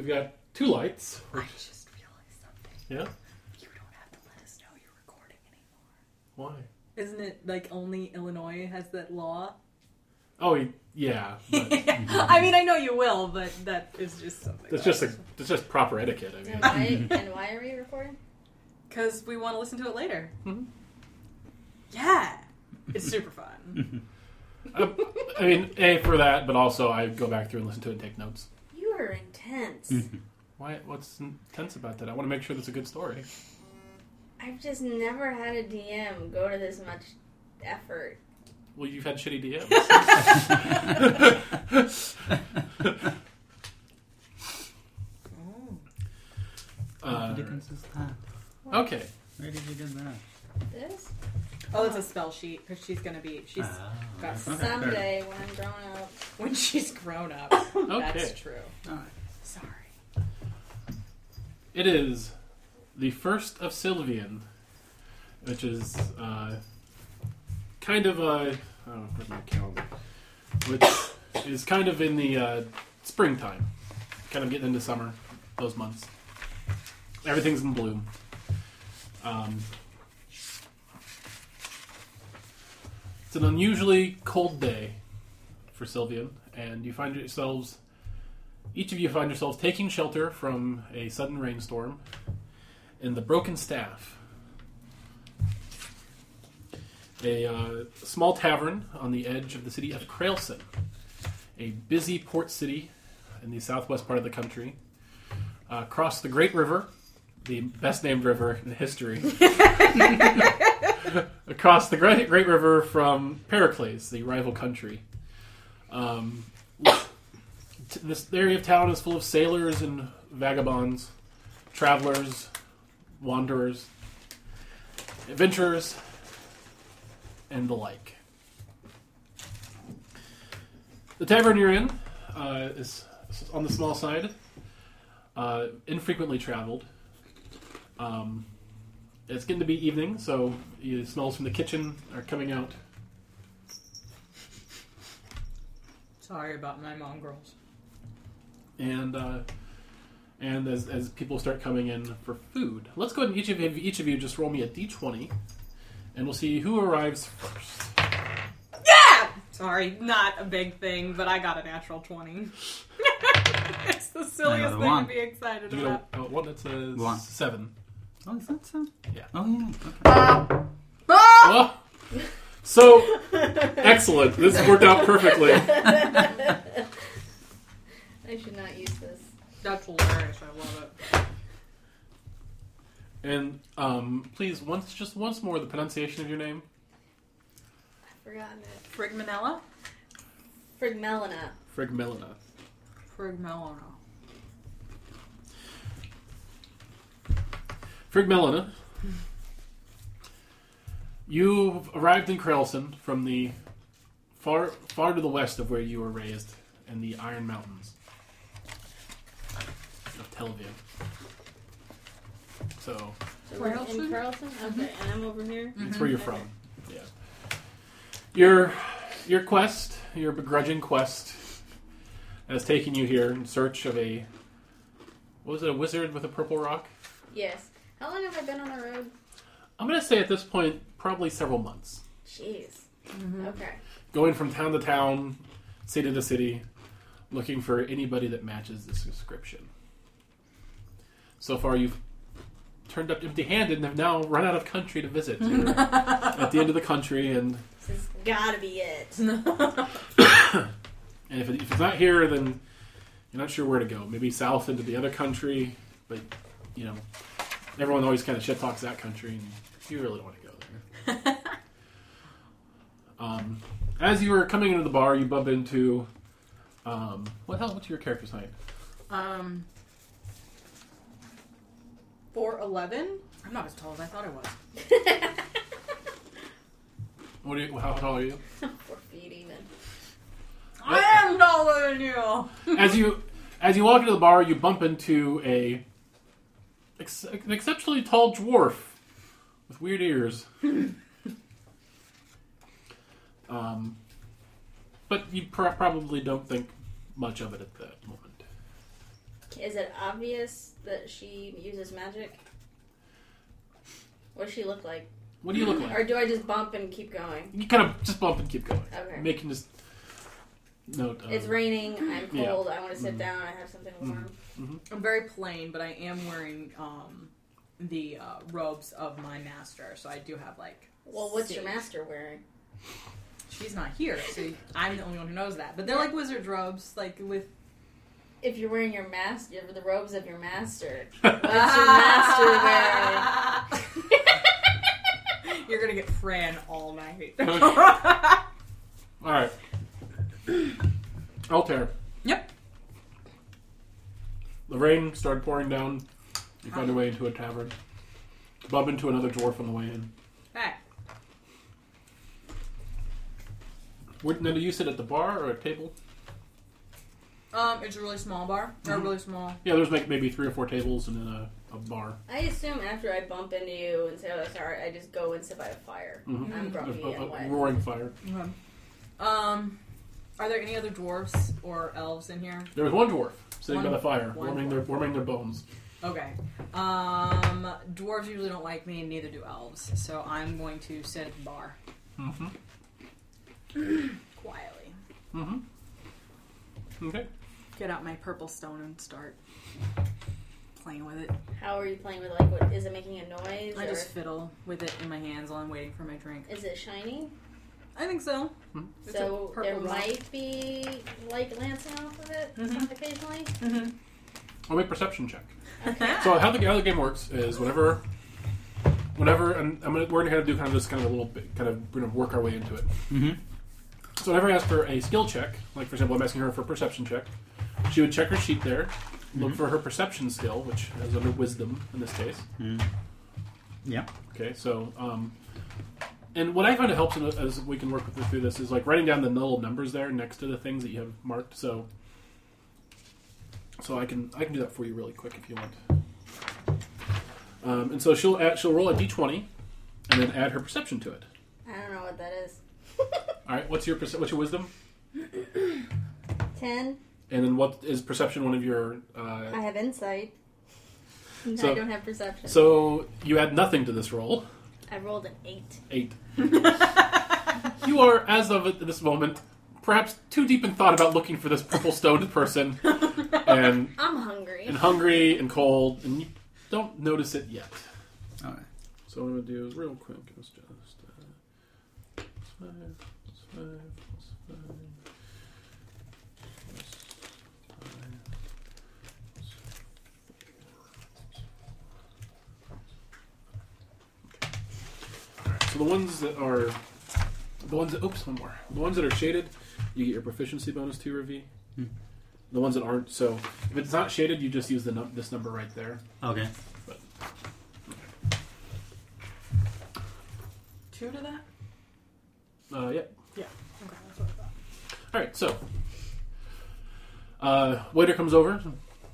we've got 2 lights. I just realized something. Yeah? You don't have to let us know you're recording anymore. Why? Isn't it like only Illinois has that law? Oh, yeah. But I mean, I know you will, but that is just something. it's just proper etiquette. I mean, And why are we recording? Because we want to listen to it later. Mhm. Yeah! It's super fun. I mean, A, for that, but also I go back through and listen to it and take notes. You are intense. Why? What's intense about that? I want to make sure that's a good story. I've just never had a DM go to this much effort. Well, you've had shitty DMs. What difference is that? Okay. Where did you get that? This? Oh, it's a spell sheet, because she's got Okay, Someday when I'm grown up. when she's grown up. Okay. That's true. Alright. Sorry. It is the 1st of Sylvian, which is kind of a... Oh, where's my calendar? Which is kind of in the springtime. Kind of getting into summer, those months. Everything's in bloom. It's an unusually cold day for Sylvian, and you find yourselves... Each of you find yourselves taking shelter from a sudden rainstorm in the Broken Staff, a small tavern on the edge of the city of Krailson, a busy port city in the southwest part of the country, across the Great River, the best named river in history, across the Great River from Pericles, the rival country. This area of town is full of sailors and vagabonds, travelers, wanderers, adventurers, and the like. The tavern you're in is on the small side, infrequently traveled. It's getting to be evening, so the smells from the kitchen are coming out. Sorry about my mongrels. And as people start coming in for food, let's go ahead and each of you just roll me a d20, and we'll see who arrives first. Yeah! Sorry, not a big thing, but I got a natural 20. It's the silliest thing to be excited You about. get a one that says One. 7. Oh, is that so? Yeah. Oh, yeah. Okay. Oh, so excellent! This worked out perfectly. I should not use this. That's hilarious, I love it. And please, once more, the pronunciation of your name. I've forgotten it. Frigmanella? Frigmelina. Frigmelina. Frigmelina. Frigmelina. You've arrived in Krailson from the far to the west of where you were raised, in the Iron Mountains of Telvian. So So we're in Carlson? Carlson? Okay, and I'm over here? that's where you're from. Yeah. Your quest, your begrudging quest, has taken you here in search of a... What was it, a wizard with a purple rock? Yes. How long have I been on the road? I'm going to say at this point, probably several months. Jeez. Okay. Going from town to town, city to city, looking for anybody that matches this description. So far, you've turned up empty-handed and have now run out of country to visit. You're at the end of the country, and This has gotta be it. and if it's not here, then you're not sure where to go. Maybe south into the other country, but, you know, everyone always kind of shit-talks that country, and you really don't want to go there. As you were coming into the bar, you bump into... what's your character's height? 4'11"? I'm not as tall as I thought I was. How tall are you? 4 feet even. I am taller than you! As you walk into the bar, you bump into an exceptionally tall dwarf with weird ears. But you probably don't think much of it at that moment. Is it obvious that she uses magic? What does she look like? What do you look like? Or do I just bump and keep going? You kind of just bump and keep going. Okay. Making this note. It's raining. I'm Yeah. cold. I want to sit down. I have something warm. I'm very plain, but I am wearing the robes of my master, so I do have like. Well, what's your sage. master wearing? She's not here, so I'm the only one who knows that. But they're like wizard robes, like with. If you're wearing your master, the robes of your master, what's your master wearing? You're gonna get Fran all night. All right. Altair. Yep. The rain started pouring down. You find your way into a tavern. Bump into another dwarf on the way in. Hey. Now, do you sit at the bar or a table? It's a really small bar. Or really small. Yeah, there's like maybe 3 or 4 tables and then a bar. I assume after I bump into you and say, "Oh, sorry," I just go and sit by a fire. Mhm. I'm grumpy A and wet. roaring fire. Okay. Are there any other dwarves or elves in here? There was one dwarf sitting by One- the fire, one warming their bones. Okay. Dwarves usually don't like me, and neither do elves. So I'm going to sit at the bar Mm-hmm. quietly. Mm-hmm. Okay. Get out my purple stone and start playing with it. How are you playing with? Like, what is it making a noise? I or just fiddle with it in my hands while I'm waiting for my drink. is it shiny? I think so. It's So a purple there rock. might be light glancing off of it occasionally. I'll make a perception check. So how the game works is whenever, and we're going to do kind of a little bit, we're going to work our way into it. Mm-hmm. So whenever I ask for a skill check, like for example, I'm asking her for a perception check, she would check her sheet there, look for her perception skill, which is under wisdom in this case. Yeah. Okay, so and what I find it helps as we can work through this is like writing down the little numbers there next to the things that you have marked. So I can do that for you really quick if you want. And so she'll roll a d20 and then add her perception to it. I don't know what that is. All right, what's your wisdom? 10. And then what is perception? One of your. I have insight. So- I don't have perception. So you add nothing to this roll. I rolled an 8. 8. You are, as of this moment, perhaps too deep in thought about looking for this purple stoned person, and I'm hungry. hungry and cold, and you don't notice it yet. All right. So what I'm going to do is real quick is just 5 + 5 + 5 + 5 So the ones that are, the ones that are shaded, you get your proficiency bonus to your V. The ones that aren't, so if it's not shaded, you just use this number right there. Okay. 2 to that? Yeah. Yeah. Okay, that's what I thought. All right, so waiter comes over.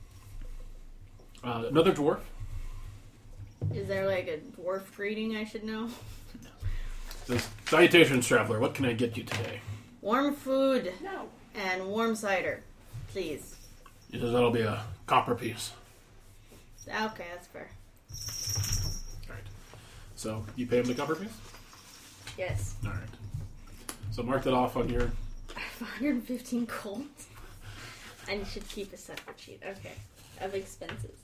Another dwarf. Is there like a dwarf greeting I should know? Says, "Salutations, traveler. What can I get you today?" Warm food No. and warm cider, please. He says, "That'll be a copper piece." Okay, that's fair. All right. So you pay him the copper piece. Yes. All right. So mark that off on your. I have 115 gold. I should keep a separate sheet. Okay. Of expenses.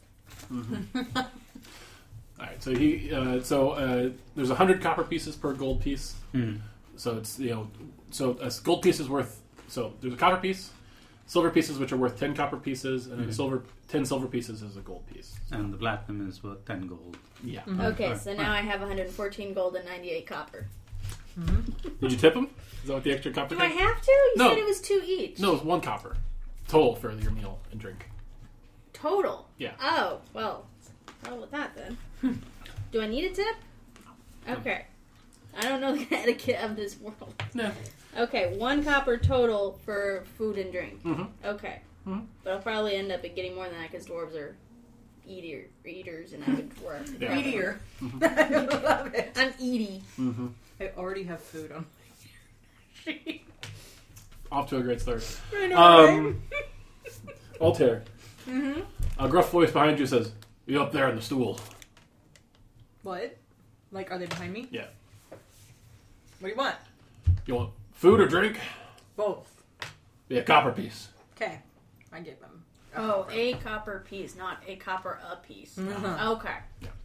All right. So there's 100 copper pieces per gold piece. So it's so a gold piece is worth. So there's a copper piece, silver pieces which are worth 10 copper pieces, and then 10 silver pieces is a gold piece. And the platinum is worth 10 gold. Yeah. Okay, so now I have 114 gold and 98 copper. Did you tip him? Is that what the extra copper? Do I did? have to? You No. said it was 2 each. No, it's 1 copper total for your meal and drink. Total? Yeah. Oh, well, hell with that then. Do I need a tip? Okay. I don't know the etiquette of this world. No. Okay, 1 copper total for food and drink. Mhm. Okay. Mhm. But I'll probably end up getting more than that because dwarves are eaters and I'm a dwarf. Yeah. Meteor. I love it. I'm eaty. Mm-hmm. I already have food on my sheet. Off to a great start. I know, right? Altair. A gruff voice behind you says, "You up there on the stool?" What? Like, are they behind me? Yeah. What do you want? You want food or drink? Both. Be a copper piece. Okay. I give them. Oh, a copper piece, not a copper a piece. Mhm. Okay.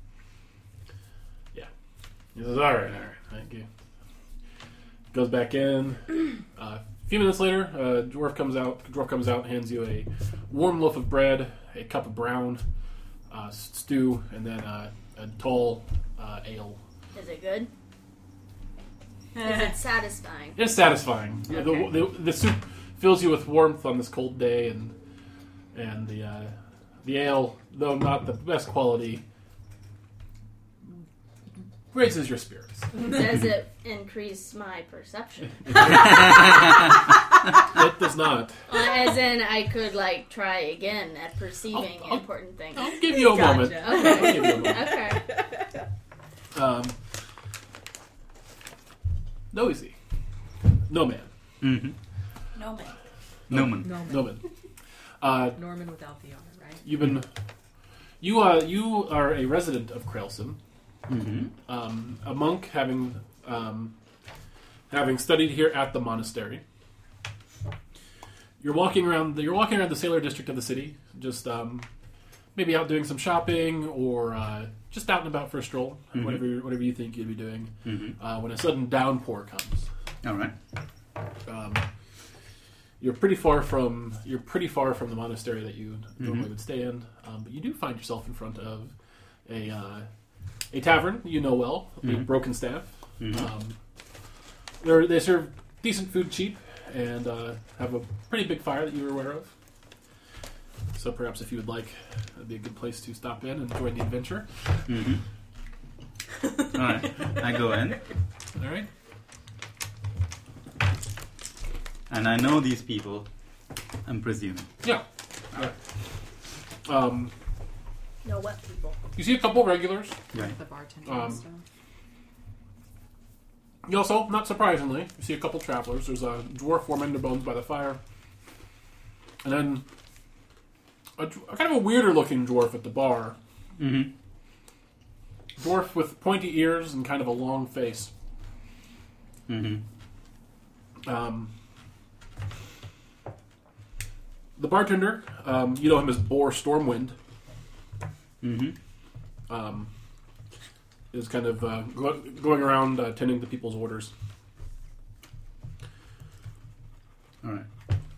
He says, all right, thank you. Goes back in. A few minutes later, dwarf comes out, hands you a warm loaf of bread, a cup of brown stew, and then a tall ale. Is it good? Is it satisfying? It's satisfying. Okay. The soup fills you with warmth on this cold day, and the ale, though not the best quality, raises your spirits. Does it increase my perception? It does not. As in, I could like try again at perceiving I'll- important things. I'll give you a moment. Gotcha. I'll give you a moment. Okay. Noisy. No man. Mm-hmm. No man. Norman. No man. Norman without the R, right? You are a resident of Krailson. Mm-hmm. A monk having studied here at the monastery. You're walking around the sailor district of the city, just maybe out doing some shopping or just out and about for a stroll, whatever you think you'd be doing. When a sudden downpour comes. All right. You're pretty far from the monastery that you normally would stay in, but you do find yourself in front of a tavern you know well, the Broken Staff. They serve decent food cheap and have a pretty big fire that you're aware of. So perhaps if you would like, that'd be a good place to stop in and join the adventure. All right. I go in, All right. and I know these people. I'm presuming. Yeah. No what people? You see a couple regulars. Right. The bartender Um, and stuff. You also, not surprisingly, you see a couple travelers. There's a dwarf warming their bones by the fire. And then a kind of a weirder looking dwarf at the bar. Mm-hmm. Dwarf with pointy ears and kind of a long face. Mm-hmm. The bartender, you know him as Boar Stormwind, Mm-hmm. is kind of going around tending to people's orders. All right.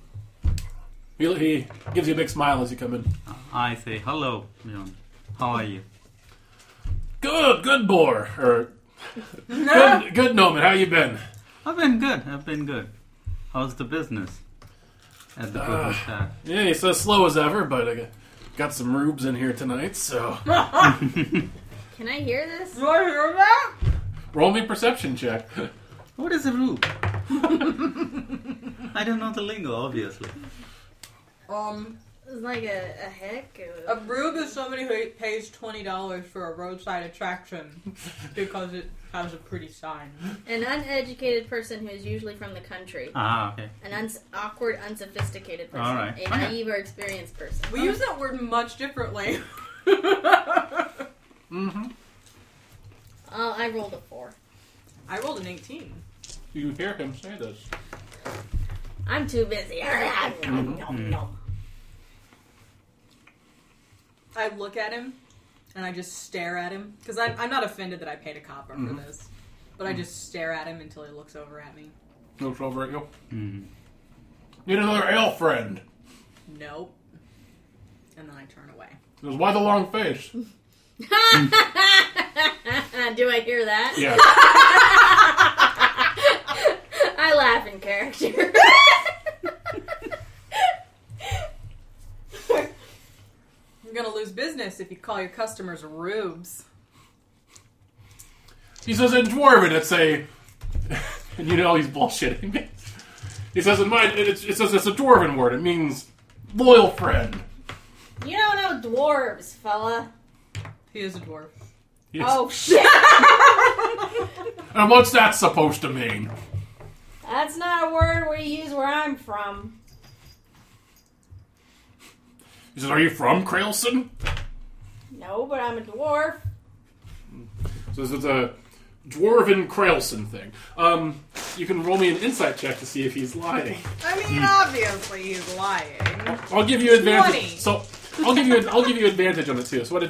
He gives you a big smile as you come in. I say hello, John. How are you? Good, Boar. Or good, Noman. How you been? I've been good. How's the business at the Broken Staff? Yeah, he's as slow as ever, but I got some rubes in here tonight, so Can I hear this? You want to hear that? roll me a perception check. What is a rube? I don't know the lingo, obviously. It's like a heck. A rube is somebody who pays $20 for a roadside attraction because it has a pretty sign. An uneducated person who is usually from the country. Ah, okay. An awkward, unsophisticated person. All right. A naive or experienced person. We use that word much differently. I rolled a 4. I rolled an 18. You hear him say this. I'm too busy. I look at him and I just stare at him because I'm not offended that I paid a copper for this, but I just stare at him until he looks over at me. Looks over at you. Mm. Need another ale, friend. Nope. And then I turn away. He goes, why the long face? Do I hear that? Yeah. I laugh in character. You're gonna lose business if you call your customers rubes. He says in Dwarven it's a... And you know he's bullshitting me. He says it says it's a Dwarven word. It means loyal friend. You don't know dwarves, fella. He is a dwarf. Yes. Oh, shit. And what's that supposed to mean? That's not a word we use where I'm from. He says, "Are you from Krailson?" No, but I'm a dwarf. So this is a dwarven Krailson thing. You can roll me an insight check to see if he's lying. I mean, obviously he's lying. I'll give you advantage. 20. So I'll give you advantage on it too. So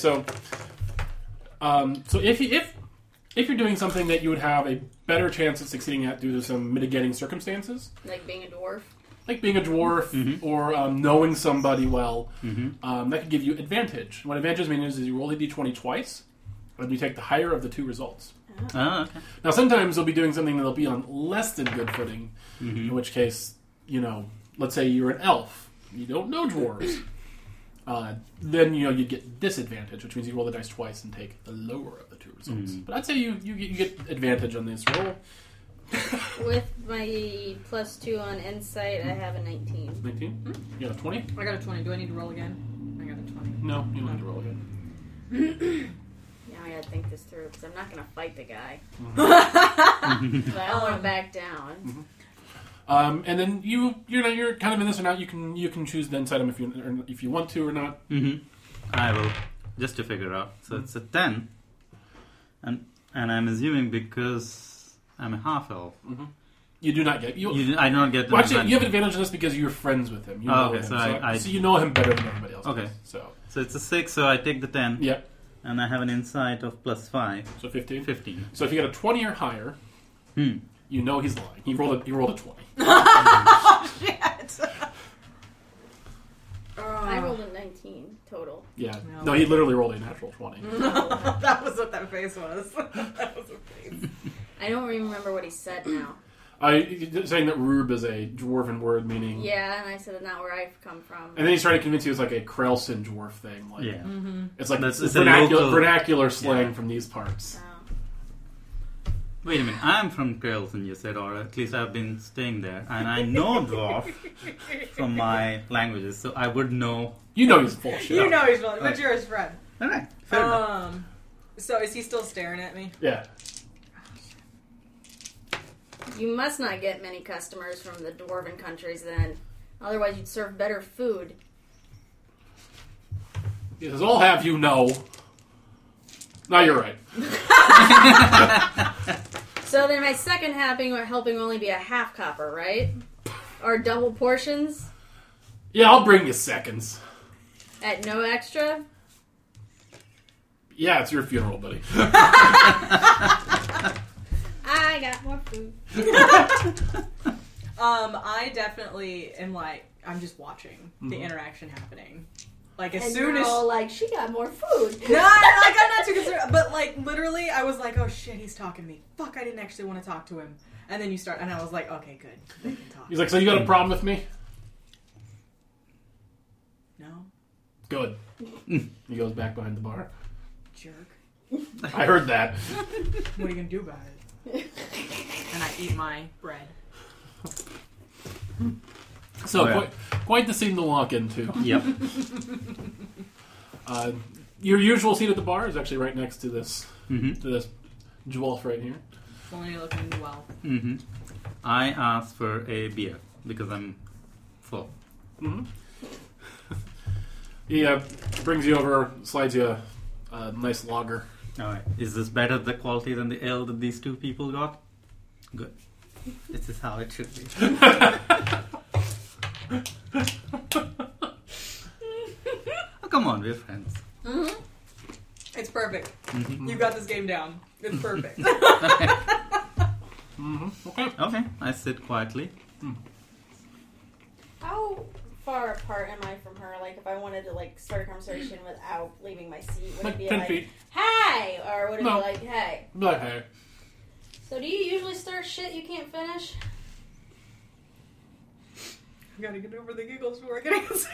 so if you're doing something that you would have a better chance of succeeding at due to some mitigating circumstances, Like being a dwarf. like being a dwarf or knowing somebody well, that could give you advantage. What advantage means is you roll a d20 twice, and you take the higher of the two results. Oh, okay. Now, sometimes they'll be doing something that'll be on less than good footing, in which case, let's say you're an elf, you don't know dwarves, then, you get disadvantage, which means you roll the dice twice and take the lower of the two results. But I'd say you get advantage on this roll. With my +2 on insight, I have a 19. 19? You got a 20? I got a 20. Do I need to roll again? I got a 20. No, you don't have to roll again. Now I gotta think this through because I'm not gonna fight the guy. But I don't want to back down. And then you're kind of in this or not. You can choose the insight if you want to or not. I will, just to figure out. So it's a 10, and I'm assuming because I'm a half elf. You do not get I don't get. Well, actually, you have advantage on this because you're friends with him. You know okay, him. so so you know him better than everybody else. Okay. Does, So it's a 6, so I take the 10. Yeah. And I have an insight of +5. So 15. 15. So if you get a 20 or higher, you know he's lying. He rolled a 20. Shit! I rolled a 19 total. Yeah. No. No, he literally rolled a natural 20. That was what that face was. That was a face. I don't even remember what he said now. Saying that Rube is a dwarven word meaning. Yeah, and I said not where I've come from. And then he's trying to convince you it's like a Krailson dwarf thing. Like, Yeah. It's like It's a vernacular local- slang yeah. from these parts. Oh. Wait a minute, I'm from Krailson, you said, or at least I've been staying there, and I know dwarf from my languages, so I would know. You know he's full of shit. You know he's really, but you're his friend. Alright, fair enough. So is he still staring at me? Yeah. You must not get many customers from the dwarven countries then. Otherwise you'd serve better food. He says, "I'll have you know." No, you're right. So then my second helping will only be a half copper, right? Or double portions Yeah, I'll bring you seconds. at no extra? Yeah, it's your funeral, buddy. I got more food. I definitely am like, I'm just watching the interaction happening. Like, as And soon you're as... all like, she got more food. No, I'm not too concerned. But, like, literally, I was like, oh, shit, he's talking to me. Fuck, I didn't actually want to talk to him. And then you start, and I was like, okay, good. They can talk. He's like, "So you got a problem with me?" No? Good. He goes back behind the bar. Jerk. I heard that. What are you going to do about it? And I eat my bread. So, Oh, yeah. quite the scene to walk into. Yep. Your usual seat at the bar is actually right next to this Mm-hmm. to this dwarf right here. Only looking well. Mm-hmm. I asked for a beer because I'm full. Mm-hmm. He brings you over, slides you a nice lager. Alright. Is this better the quality than the ale that these two people got? Good. This is how it should be. Oh, come on, we're friends. Mm-hmm. It's perfect. You got this game down. It's perfect. Mm-hmm. Okay. Okay, I sit quietly. How far apart am I from her? Like, if I wanted to, like, start a conversation without leaving my seat, would Like it be 10 like, feet. hey? Or would it No. be like, hey? Like, hey. So do you usually start shit you can't finish? I gotta get over the giggles before I can answer.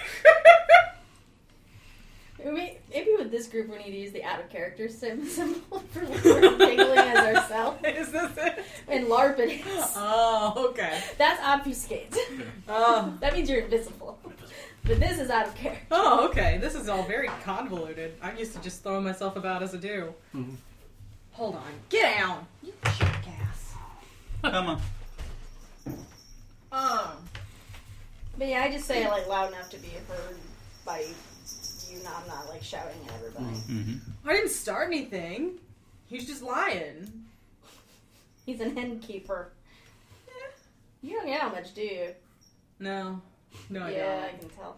Maybe with this group we need to use the out of character symbol for we're giggling as ourselves. Is this it? And LARP it is. Oh, okay. That's obfuscate. Oh. That means you're invisible. But this is out of character. Oh, okay. This is all very convoluted. I'm used to just throwing myself about as a do. Mm-hmm. Hold on. Get down. You jackass. Come on. But yeah, I just say it like loud enough to be heard. by you not, I'm not like shouting at everybody. Mm-hmm. I didn't start anything. He's just lying. He's an innkeeper. You don't get how much, do you? No. No, I Yeah, don't. I can tell.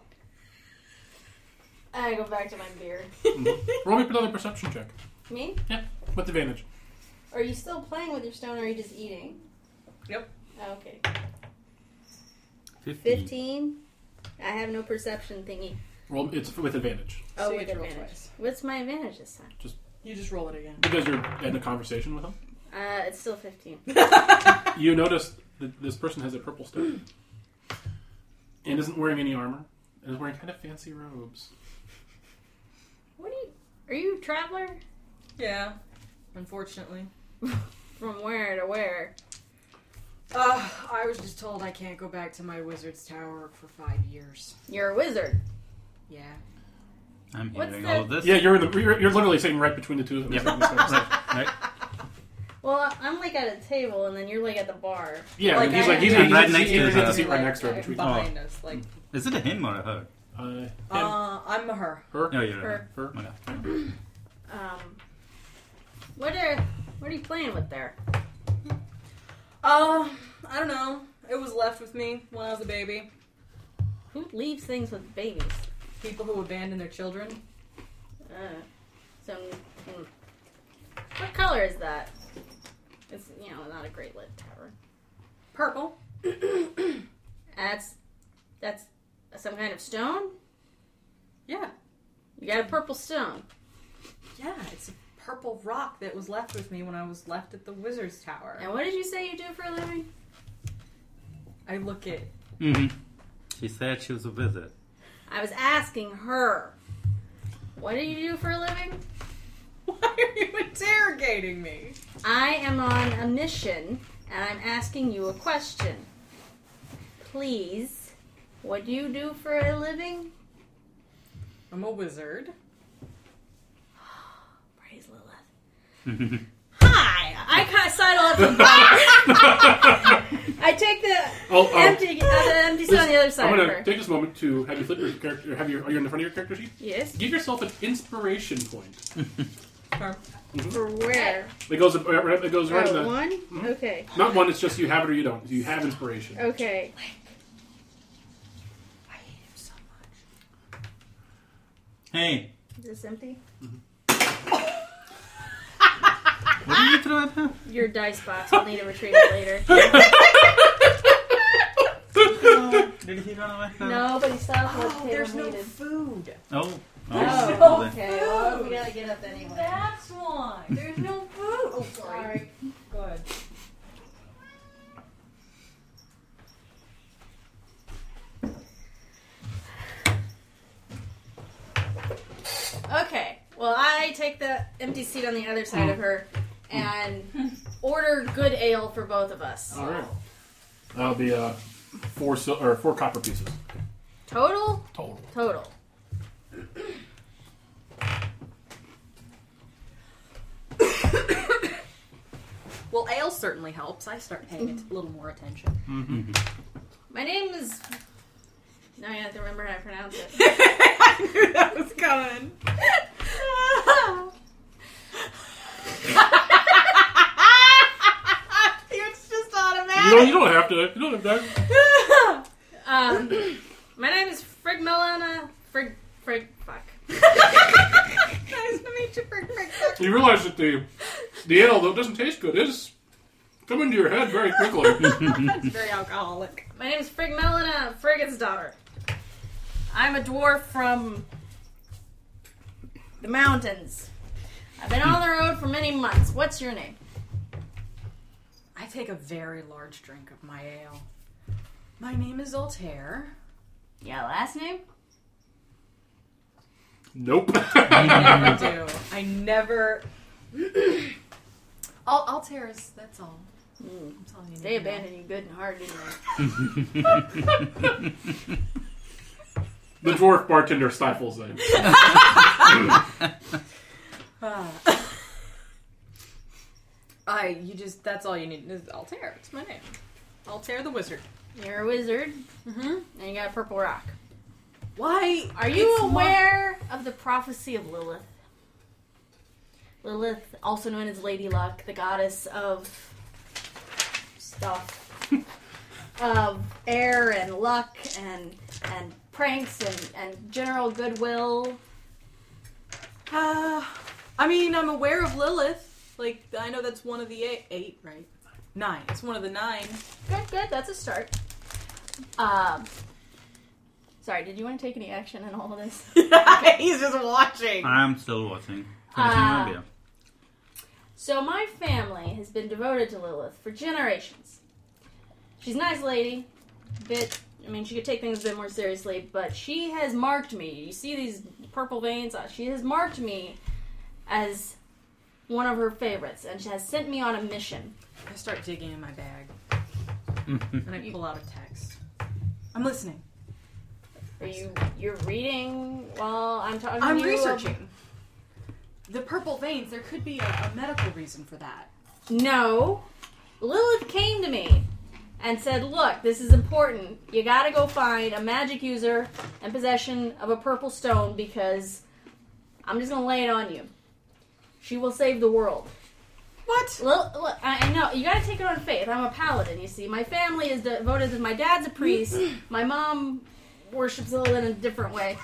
I go back to my beard. Roll me another perception check. Me? Yeah, with advantage. Are you still playing with your stone, or are you just eating? Yep. Okay. 15. 15. I have no perception thingy. Roll. It's with advantage Oh, So you with have to roll advantage. twice. What's my advantage this time? You just roll it again. because you're in a conversation with him. It's still 15. You notice that this person has a purple stone and isn't wearing any armor and is wearing kind of fancy robes. What are you a traveler? Yeah. Unfortunately. From where to where? I was just told I can't go back to my wizard's tower for 5 years. You're a wizard. Yeah. I'm What's hearing the- all of this. Yeah, you're literally sitting right between the two of them. Yep. having this conversation. Right. Well, I'm like at a table, and then you're like at the bar. Yeah, Like, and he's I- like he's I'm right he's next to at the her. seat right next to her between behind us, like. Is it a him or a her? him. I'm a her. Her, No, you're Her. her. Okay. What are you playing with there? I don't know. It was left with me when I was a baby. Who leaves things with babies? People who abandon their children. What color is that? It's not a great lit tower. Purple. That's some kind of stone. Yeah. You got a purple stone. Yeah, it's a purple rock that was left with me when I was left at the wizard's tower. And what did you say you do for a living? I look at... Mm-hmm. She said she was a wizard. I was asking her. What do you do for a living? Why are you interrogating me? I am on a mission, and I'm asking you a question. Please, what do you do for a living? I'm a wizard. Praise Lilith. Hi! I kind of sidle up the bar. I take the empty seat on the other side I'm of going her. to take this moment to have you flip your character. Are you in the front of your character sheet? Yes. Give yourself an inspiration point. For where? It goes right in the. One? Okay. Not one. It's just you have it or you don't. You have inspiration. Okay. I hate him so much. Hey, Is this empty? what did you throw at her? Your dice box. I'll need to retrieve it later. Did he run away? No, but he stopped what the table There's no needed. food. Oh. Oh, okay. Well, we gotta get up anyway. That's why. There's no food. Oh, Sorry. Good. Okay. Well, I take the empty seat on the other side of her and order good ale for both of us. All right. That'll be 4 copper pieces Total? total. Total. Well, ale certainly helps. I start paying a little more attention. My name is... Now I have to remember how to pronounce it. I knew that was coming. It's just automatic. You don't have to. You don't have to. My name is Frig Melana. Frig. Fuck. Nice to meet you, Frick. You realize that the ale, though it doesn't taste good, is coming to your head very quickly. That's very alcoholic. My name is Frig Melana, Frigga's daughter. I'm a dwarf from the mountains. I've been on the road for many months. What's your name? I take a very large drink of my ale. My name is Altair. Yeah, last name? Nope. I never do. I never. Altair is. That's all. That's all you need. They to know. abandoned you good and hard, didn't they? The dwarf bartender stifles it. That's all you need is Altair. It's my name. Altair the wizard. You're a wizard, Mm-hmm. and you got a purple rock. Why? Are you It's aware of the prophecy of Lilith? Lilith, also known as Lady Luck, the goddess of stuff. Of air and luck and pranks and general goodwill. I mean, I'm aware of Lilith. Like, I know that's one of the eight, right? 9. It's one of the 9. Good. That's a start. Sorry, did you want to take any action in all of this? He's just watching. I'm still watching. Finishing my beer. So my family has been devoted to Lilith for generations. She's a nice lady. She could take things a bit more seriously, but she has marked me. You see these purple veins? She has marked me as one of her favorites, and she has sent me on a mission. I start digging in my bag. And I pull out a text. I'm listening. You're reading while I'm talking to I'm you? researching. The purple veins, there could be a medical reason for that. No. Lilith came to me and said, look, this is important. You gotta go find a magic user in possession of a purple stone because I'm just gonna lay it on you. She will save the world. What? I know. You gotta take it on faith. I'm a paladin, you see. My family is devoted to... My dad's a priest. My mom worships Lilith in a different way.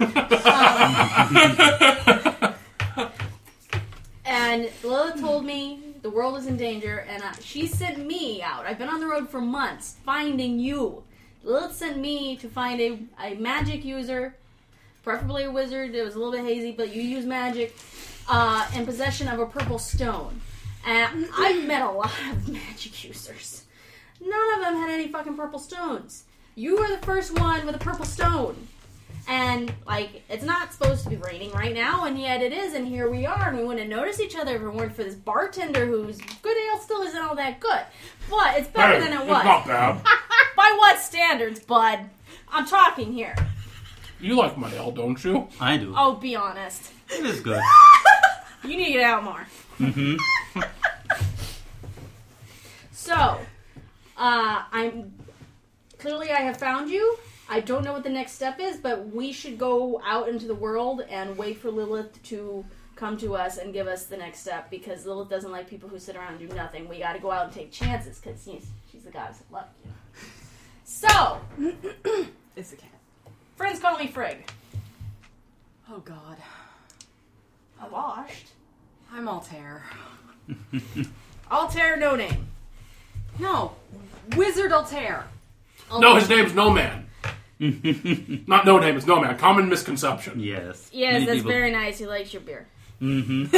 And Lilith told me the world is in danger, and she sent me out. I've been on the road for months finding you. Lilith sent me to find a magic user, preferably a wizard. It was a little bit hazy, but you use magic, in possession of a purple stone. And I've met a lot of magic users. None of them had any fucking purple stones. You were the first one with a purple stone. And, it's not supposed to be raining right now, and yet it is, and here we are, and we wouldn't have noticed each other if it weren't for this bartender whose good ale still isn't all that good. But it's better than it was. It's not bad. By what standards, bud? I'm talking here. You like my ale, don't you? I do. Oh, be honest. It is good. You need to get out more. Mm-hmm. So, clearly I have found you. I don't know what the next step is, but we should go out into the world and wait for Lilith to come to us and give us the next step, because Lilith doesn't like people who sit around and do nothing. We got to go out and take chances, because she's the goddess of luck. You know? So, It's the cat. friends call me Frigg. Oh, God. I'm washed. I'm Altair. Altair, no name. No. Wizard Altair. No, his name's No Man. Not no name, it's No Man. Common misconception. Yes. Yes, Many that's people- very nice. He likes your beer. Mm-hmm.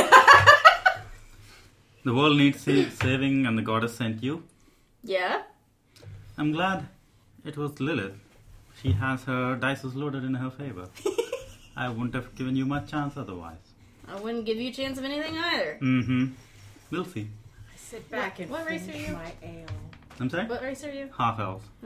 The world needs saving, and the goddess sent you. Yeah? I'm glad it was Lilith. She has her dices loaded in her favor. I wouldn't have given you much chance otherwise. I wouldn't give you a chance of anything either. Mm-hmm. We'll see. I sit back and What race finish are you? my ale. I'm sorry? What race are you? Half elves. Oh.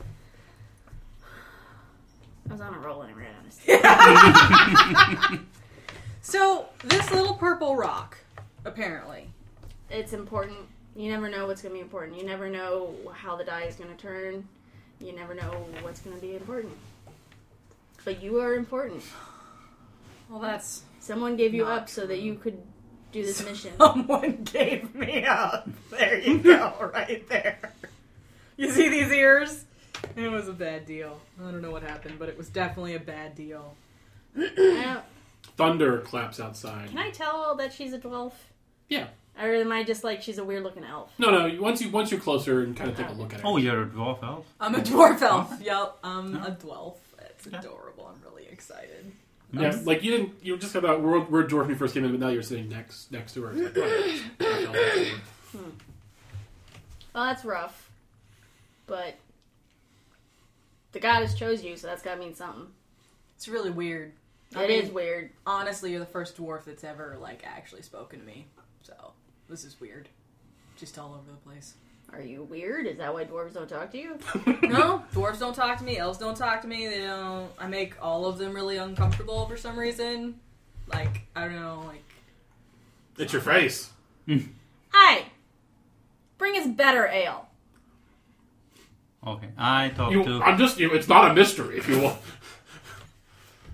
I was on a roll and I ran out of So, this little purple rock, apparently. It's important. You never know what's going to be important. You never know how the die is going to turn. You never know what's going to be important. But you are important. Well, that's... Someone gave you Not up so that you could do this mission. Someone gave me up. There you go, right there. You see these ears? It was a bad deal. I don't know what happened, but it was definitely a bad deal. Thunder claps outside. Can I tell that she's a dwarf? Yeah. Or am I just like she's a weird looking elf? No. Once you're closer and kind of take a look at her. Oh, you're a dwarf elf? I'm a dwarf elf. Yep, I'm a dwarf. It's adorable. I'm really excited. Yeah, like you were just about we're dwarf when you first came in, but now you're sitting next to her. It's like, Well, that's rough. But the goddess chose you, so that's gotta mean something. It's really weird. It is weird. Honestly, you're the first dwarf that's ever, actually spoken to me. So, this is weird. Just all over the place. Are you weird? Is that why dwarves don't talk to you? No, dwarves don't talk to me. Elves don't talk to me. They don't. I make all of them really uncomfortable for some reason. I don't know, it's your face. Hey! Bring us better ale. Okay, I talked to... I'm just. It's not a mystery, if you will.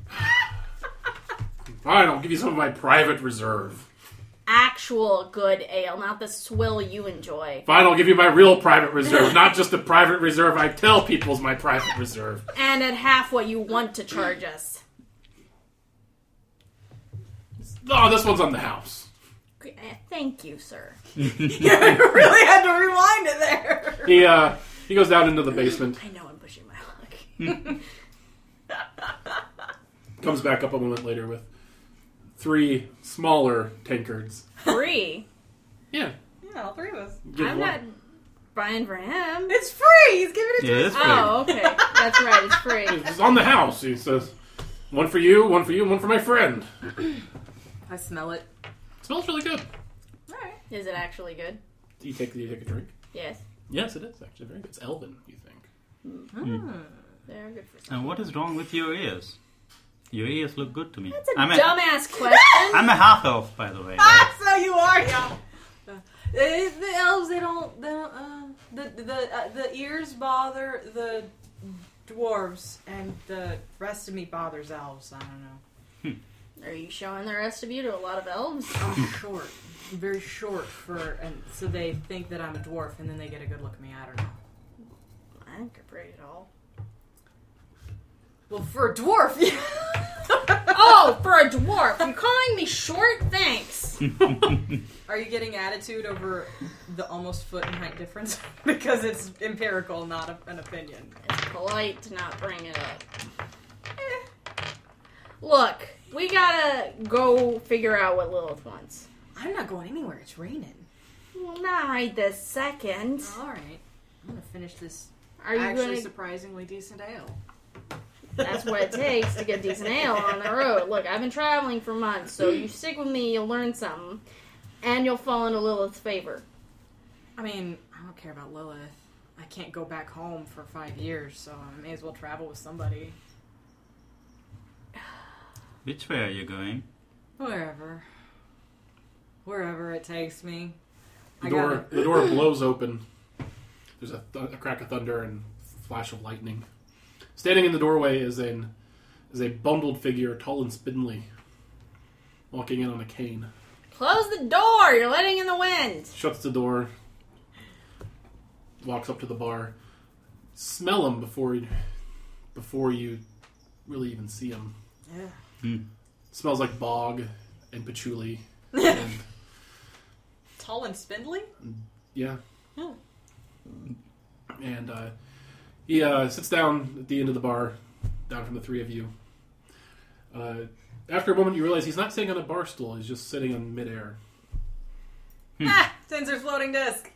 Fine, I'll give you some of my private reserve. Actual good ale, not the swill you enjoy. Fine, I'll give you my real private reserve, not just the private reserve I tell people is my private reserve. And at half what you want to charge us. Oh, this one's on the house. Thank you, sir. You really had to rewind it there. He goes down into the basement, I know I'm pushing my luck. comes back up a moment later with 3 smaller tankards. Free. Yeah. Yeah, all 3 of us. Give I'm one- not buying for him. It's free. He's giving it to Yeah, us. it's free. Oh, okay. That's right. It's free. It's on the house. He says, one for you, and one for my friend. I smell it. It smells really good. All right. Is it actually good? Do you take a drink? Yes. Yes, it is actually very good. It's elven, you think? They're good for And something. what is wrong with your ears? Your ears look good to me. That's a I'm dumbass question. I'm a half elf, by the way. Ah, so you are, yeah. The elves, they don't the ears bother the dwarves, and the rest of me bothers elves. I don't know. Are you showing the rest of you to a lot of elves? I'm short, I'm very short and so they think that I'm a dwarf, and then they get a good look at me. I don't know. I think you're pretty tall. Well, for a dwarf, yeah. Oh, for a dwarf! You're calling me short? Thanks. Are you getting attitude over the almost foot in height difference? Because it's empirical, not an opinion. It's polite to not bring it up. Look, we gotta go figure out what Lilith wants. I'm not going anywhere. It's raining. Well, not right this second. All right. I'm gonna finish this Are you actually gonna? surprisingly decent ale. That's what it takes to get decent ale on the road. Look, I've been traveling for months, so you stick with me, you'll learn something, and you'll fall into Lilith's favor. I mean, I don't care about Lilith. I can't go back home for 5 years, so I may as well travel with somebody. Which way are you going? Wherever. Wherever it takes me. The door blows open. There's a crack of thunder and flash of lightning. Standing in the doorway is a bundled figure, tall and spindly, walking in on a cane. Close the door! You're letting in the wind! Shuts the door. Walks up to the bar. Smell him before you really even see him. Yeah. Smells like bog and patchouli. And, Tall and spindly? yeah. Oh. And he sits down at the end of the bar, down from the 3 of you. After a moment, you realize he's not sitting on a bar stool. He's just sitting on midair. Ah! Tensor floating disc!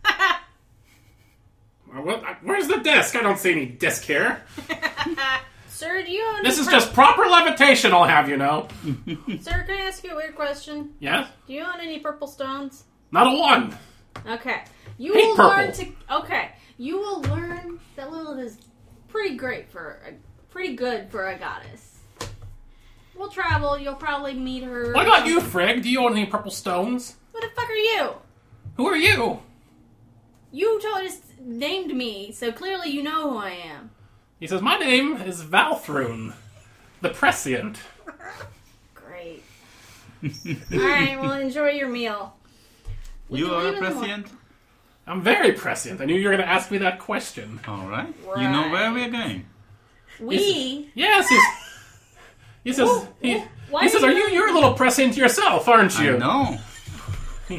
Where's the desk? I don't see any desk here. Sir, do you have any This is just proper levitation, I'll have you know. Sir, can I ask you a weird question? Yes? Do you own any purple stones? Not a one. Okay. You Hate will purple. learn to... Okay. You will learn that Lilith is pretty good for a goddess. We'll travel. You'll probably meet her... What about you, Frigg? Do you own any purple stones? Who the fuck are you? Who are you? You just named me, so clearly you know who I am. He says, my name is Valthrun, the Prescient. Great. Alright, well, enjoy your meal. We You can are leave a in the prescient? I'm very prescient. I knew you were going to ask me that question. Alright. You know where we're going. We... Yes, he says, Why he says, do are you're a little prescient yourself, aren't you? I know. We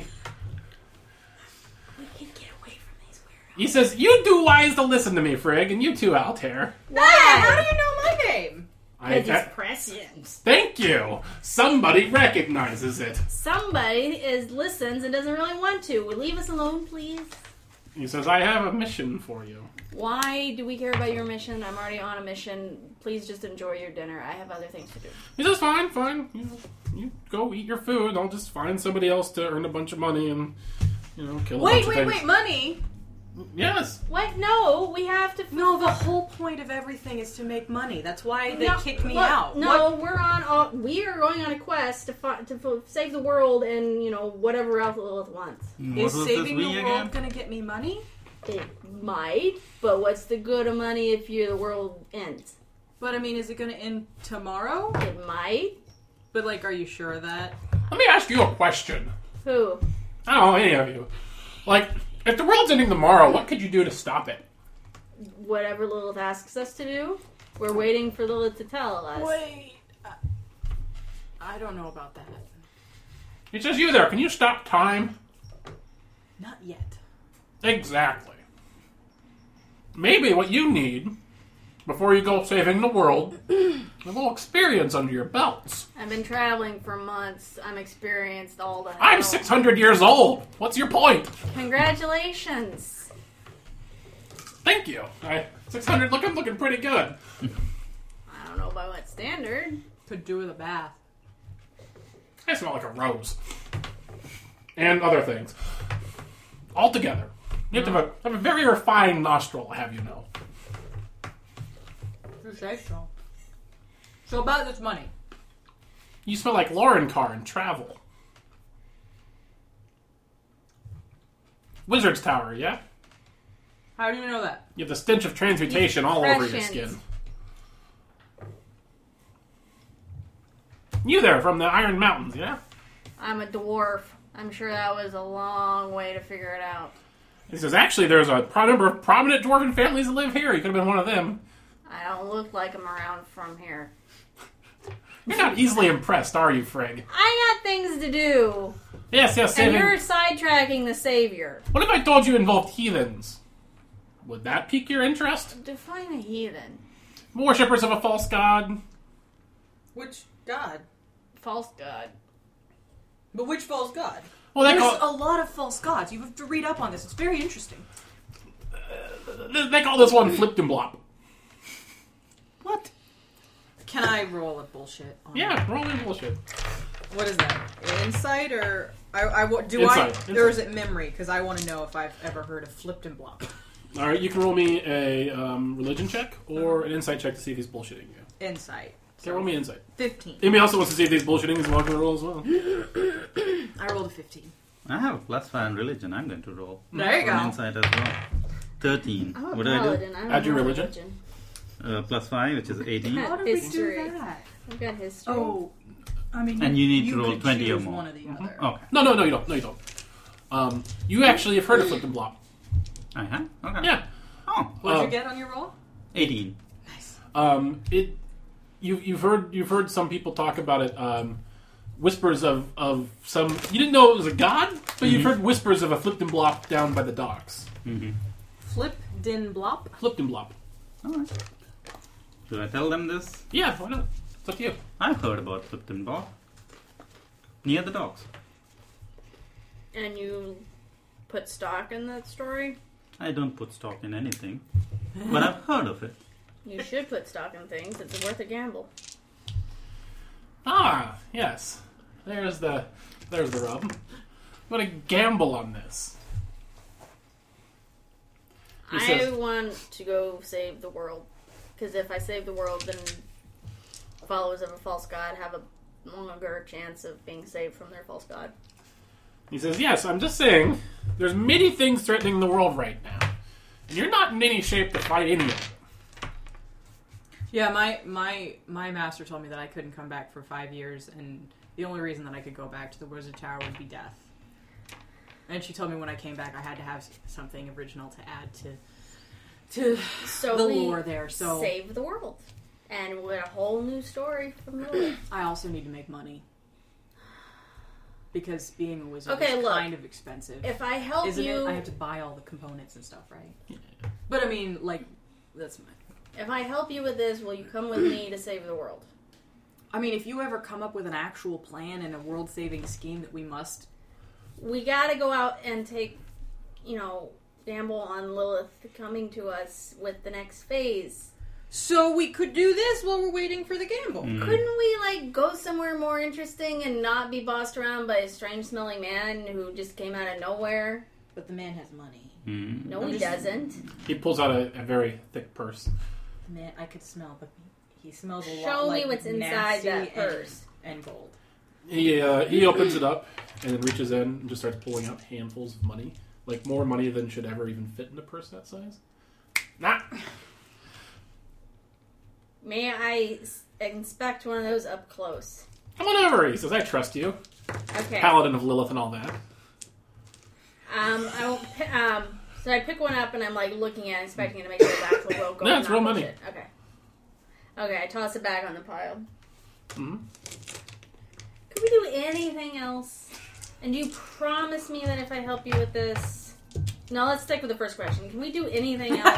can get away from these weirdos. He says, you do wise to listen to me, Frigg, and you too, Altair. Why? How do you know my name? Because he's prescient. Thank you. Somebody recognizes it. Somebody listens and doesn't really want to. Will leave us alone, please? He says, I have a mission for you. Why do we care about your mission? I'm already on a mission. Please just enjoy your dinner. I have other things to do. He says, fine. You go eat your food. I'll just find somebody else to earn a bunch of money and, kill a bunch of things. money? Yes. What? No, we have to... No, the whole point of everything is to make money. That's why they kicked me look, out. No, What? we are going on a quest to save the world and, whatever else Lilith wants. What Is was saving this the we world again? gonna get me money? It might, but what's the good of money if the world ends? But I mean, is it gonna end tomorrow? It might. But, like, are you sure of that? Let me ask you a question. Who? I don't know, any of you. Like, if the world's ending tomorrow, what could you do to stop it? Whatever Lilith asks us to do. We're waiting for Lilith to tell us. Wait. I don't know about that. It's just you there. Can you stop time? Not yet. Exactly. Maybe what you need, before you go saving the world, a little experience under your belts. I've been traveling for months. I'm experienced all the hell. I'm 600 years old. What's your point? Congratulations. Thank you. 600, I'm looking pretty good. I don't know by what standard. Could do with a bath. I smell like a rose. And other things. All together. You have to have a very refined nostril, I'll have you know. You say so. So about this money. You smell like Lauren Carr in Travel. Wizard's Tower, yeah? How do you know that? You have the stench of transmutation all over your Prescient. skin. You there from the Iron Mountains, yeah? I'm a dwarf. I'm sure that was a long way to figure it out. He says, actually, there's a number of prominent dwarven families that live here. You could have been one of them. I don't look like I'm around from here. You're not easily impressed, are you, Frigg? I got things to do. Yes, And saving. you're sidetracking the savior. What if I told you involved heathens? Would that pique your interest? Define a heathen. Worshippers of a false god? Which god? False god. But which false god? Well, they There's call, a lot of false gods. You have to read up on this. It's very interesting. they call this one Fliptenblop. What? Can I roll a bullshit? On Yeah, roll in bullshit. What is that? Insight or Insight. Or is it memory? Because I want to know if I've ever heard of Fliptenblop. All right, you can roll me a religion check or an insight check to see if he's bullshitting you. Insight. Okay, roll me insight. 15. Amy also wants to see if he's bullshitting. He's welcome to roll as well. I rolled a 15. I have a +5 in religion. I'm going to roll. There you For an go. insight as well. 13. I'm a What do I do? paladin. I don't Add your have religion. +5, which is 18. How did History. we do that? I've got history. Oh, I mean, And you need to roll could 20 or choose more. one or the other. Okay. No, you don't. No, you don't. You actually have heard of Fliptenblop. I have? Okay. Yeah. Oh, What'd Uh, you get on your roll? 18. Nice. You've heard some people talk about it. Whispers of some. You didn't know it was a god, but you've heard whispers of a Fliptenblop down by the docks. Mm-hmm. Flip din blop. Fliptenblop. Alright. Should I tell them this? Yeah, why not? It's up to you. I've heard about Fliptenball. Near the docks. And you put stock in that story? I don't put stock in anything, but I've heard of it. You should put stock in things. It's worth a gamble. Ah, yes. There's the rub. I'm gonna gamble on this. He I says- want to go save the world. Because if I save the world, then followers of a false god have a longer chance of being saved from their false god. He says, yes, I'm just saying, there's many things threatening the world right now. And you're not in any shape to fight any of them. Yeah, my master told me that I couldn't come back for 5 years, and the only reason that I could go back to the Wizard Tower would be death. And she told me when I came back I had to have something original to add to So the we lore there. So save the world. And we'll get a whole new story from Lilith. I also need to make money. Because being a wizard Okay, is look. kind of expensive. If I help Isn't you... it? I have to buy all the components and stuff, right? But I mean, like, that's my... If I help you with this, will you come with me to save the world? I mean, if you ever come up with an actual plan and a world-saving scheme that we must... We gotta go out and take, gamble on Lilith coming to us with the next phase. So we could do this while we're waiting for the gamble. Couldn't we, go somewhere more interesting and not be bossed around by a strange-smelling man who just came out of nowhere? But the man has money. Mm. No, I'm he just- doesn't. He pulls out a very thick purse. The man, I could smell, but he smells a lot Show like me what's inside nasty that purse. and gold. He opens it up and then reaches in and just starts pulling out handfuls of money. Like, more money than should ever even fit in a purse that size. Nah. May I inspect one of those up close? Come on over, he says. I trust you. Okay. Paladin of Lilith and all that. So I pick one up and I'm like looking at it, expecting it to make it back to the rope. No, it's real money. Okay. Okay, I toss it back on the pile. Mm-hmm. Could we do anything else? And do you promise me that if I help you with this... No, let's stick with the first question. Can we do anything else?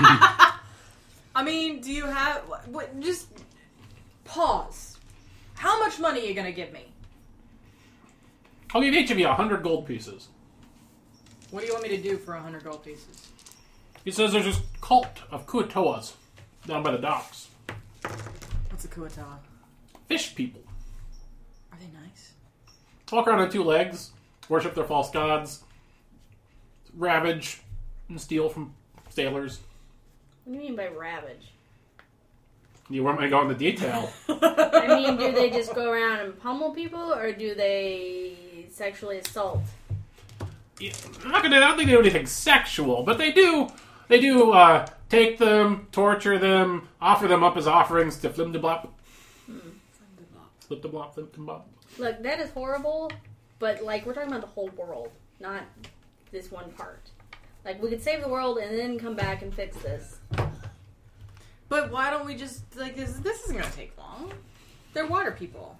I mean, do you have... What, just pause. How much money are you going to give me? I'll give each of you 100 gold pieces. What do you want me to do for 100 gold pieces? He says there's this cult of Kuatoas down by the docks. What's a Kuatawa? Fish people. Are they nice? Walk around on two legs, worship their false gods, ravage and steal from sailors. What do you mean by ravage? You want me to go into detail? I mean, do they just go around and pummel people, or do they sexually assault? Yeah, I don't think they do anything sexual, but they do take them, torture them, offer them up as offerings to Flimdeblop. Flimdeblop, Flimdeblop. Look, that is horrible, but, like, we're talking about the whole world, not this one part. Like, we could save the world and then come back and fix this. But why don't we just, like, this isn't going to take long. They're water people.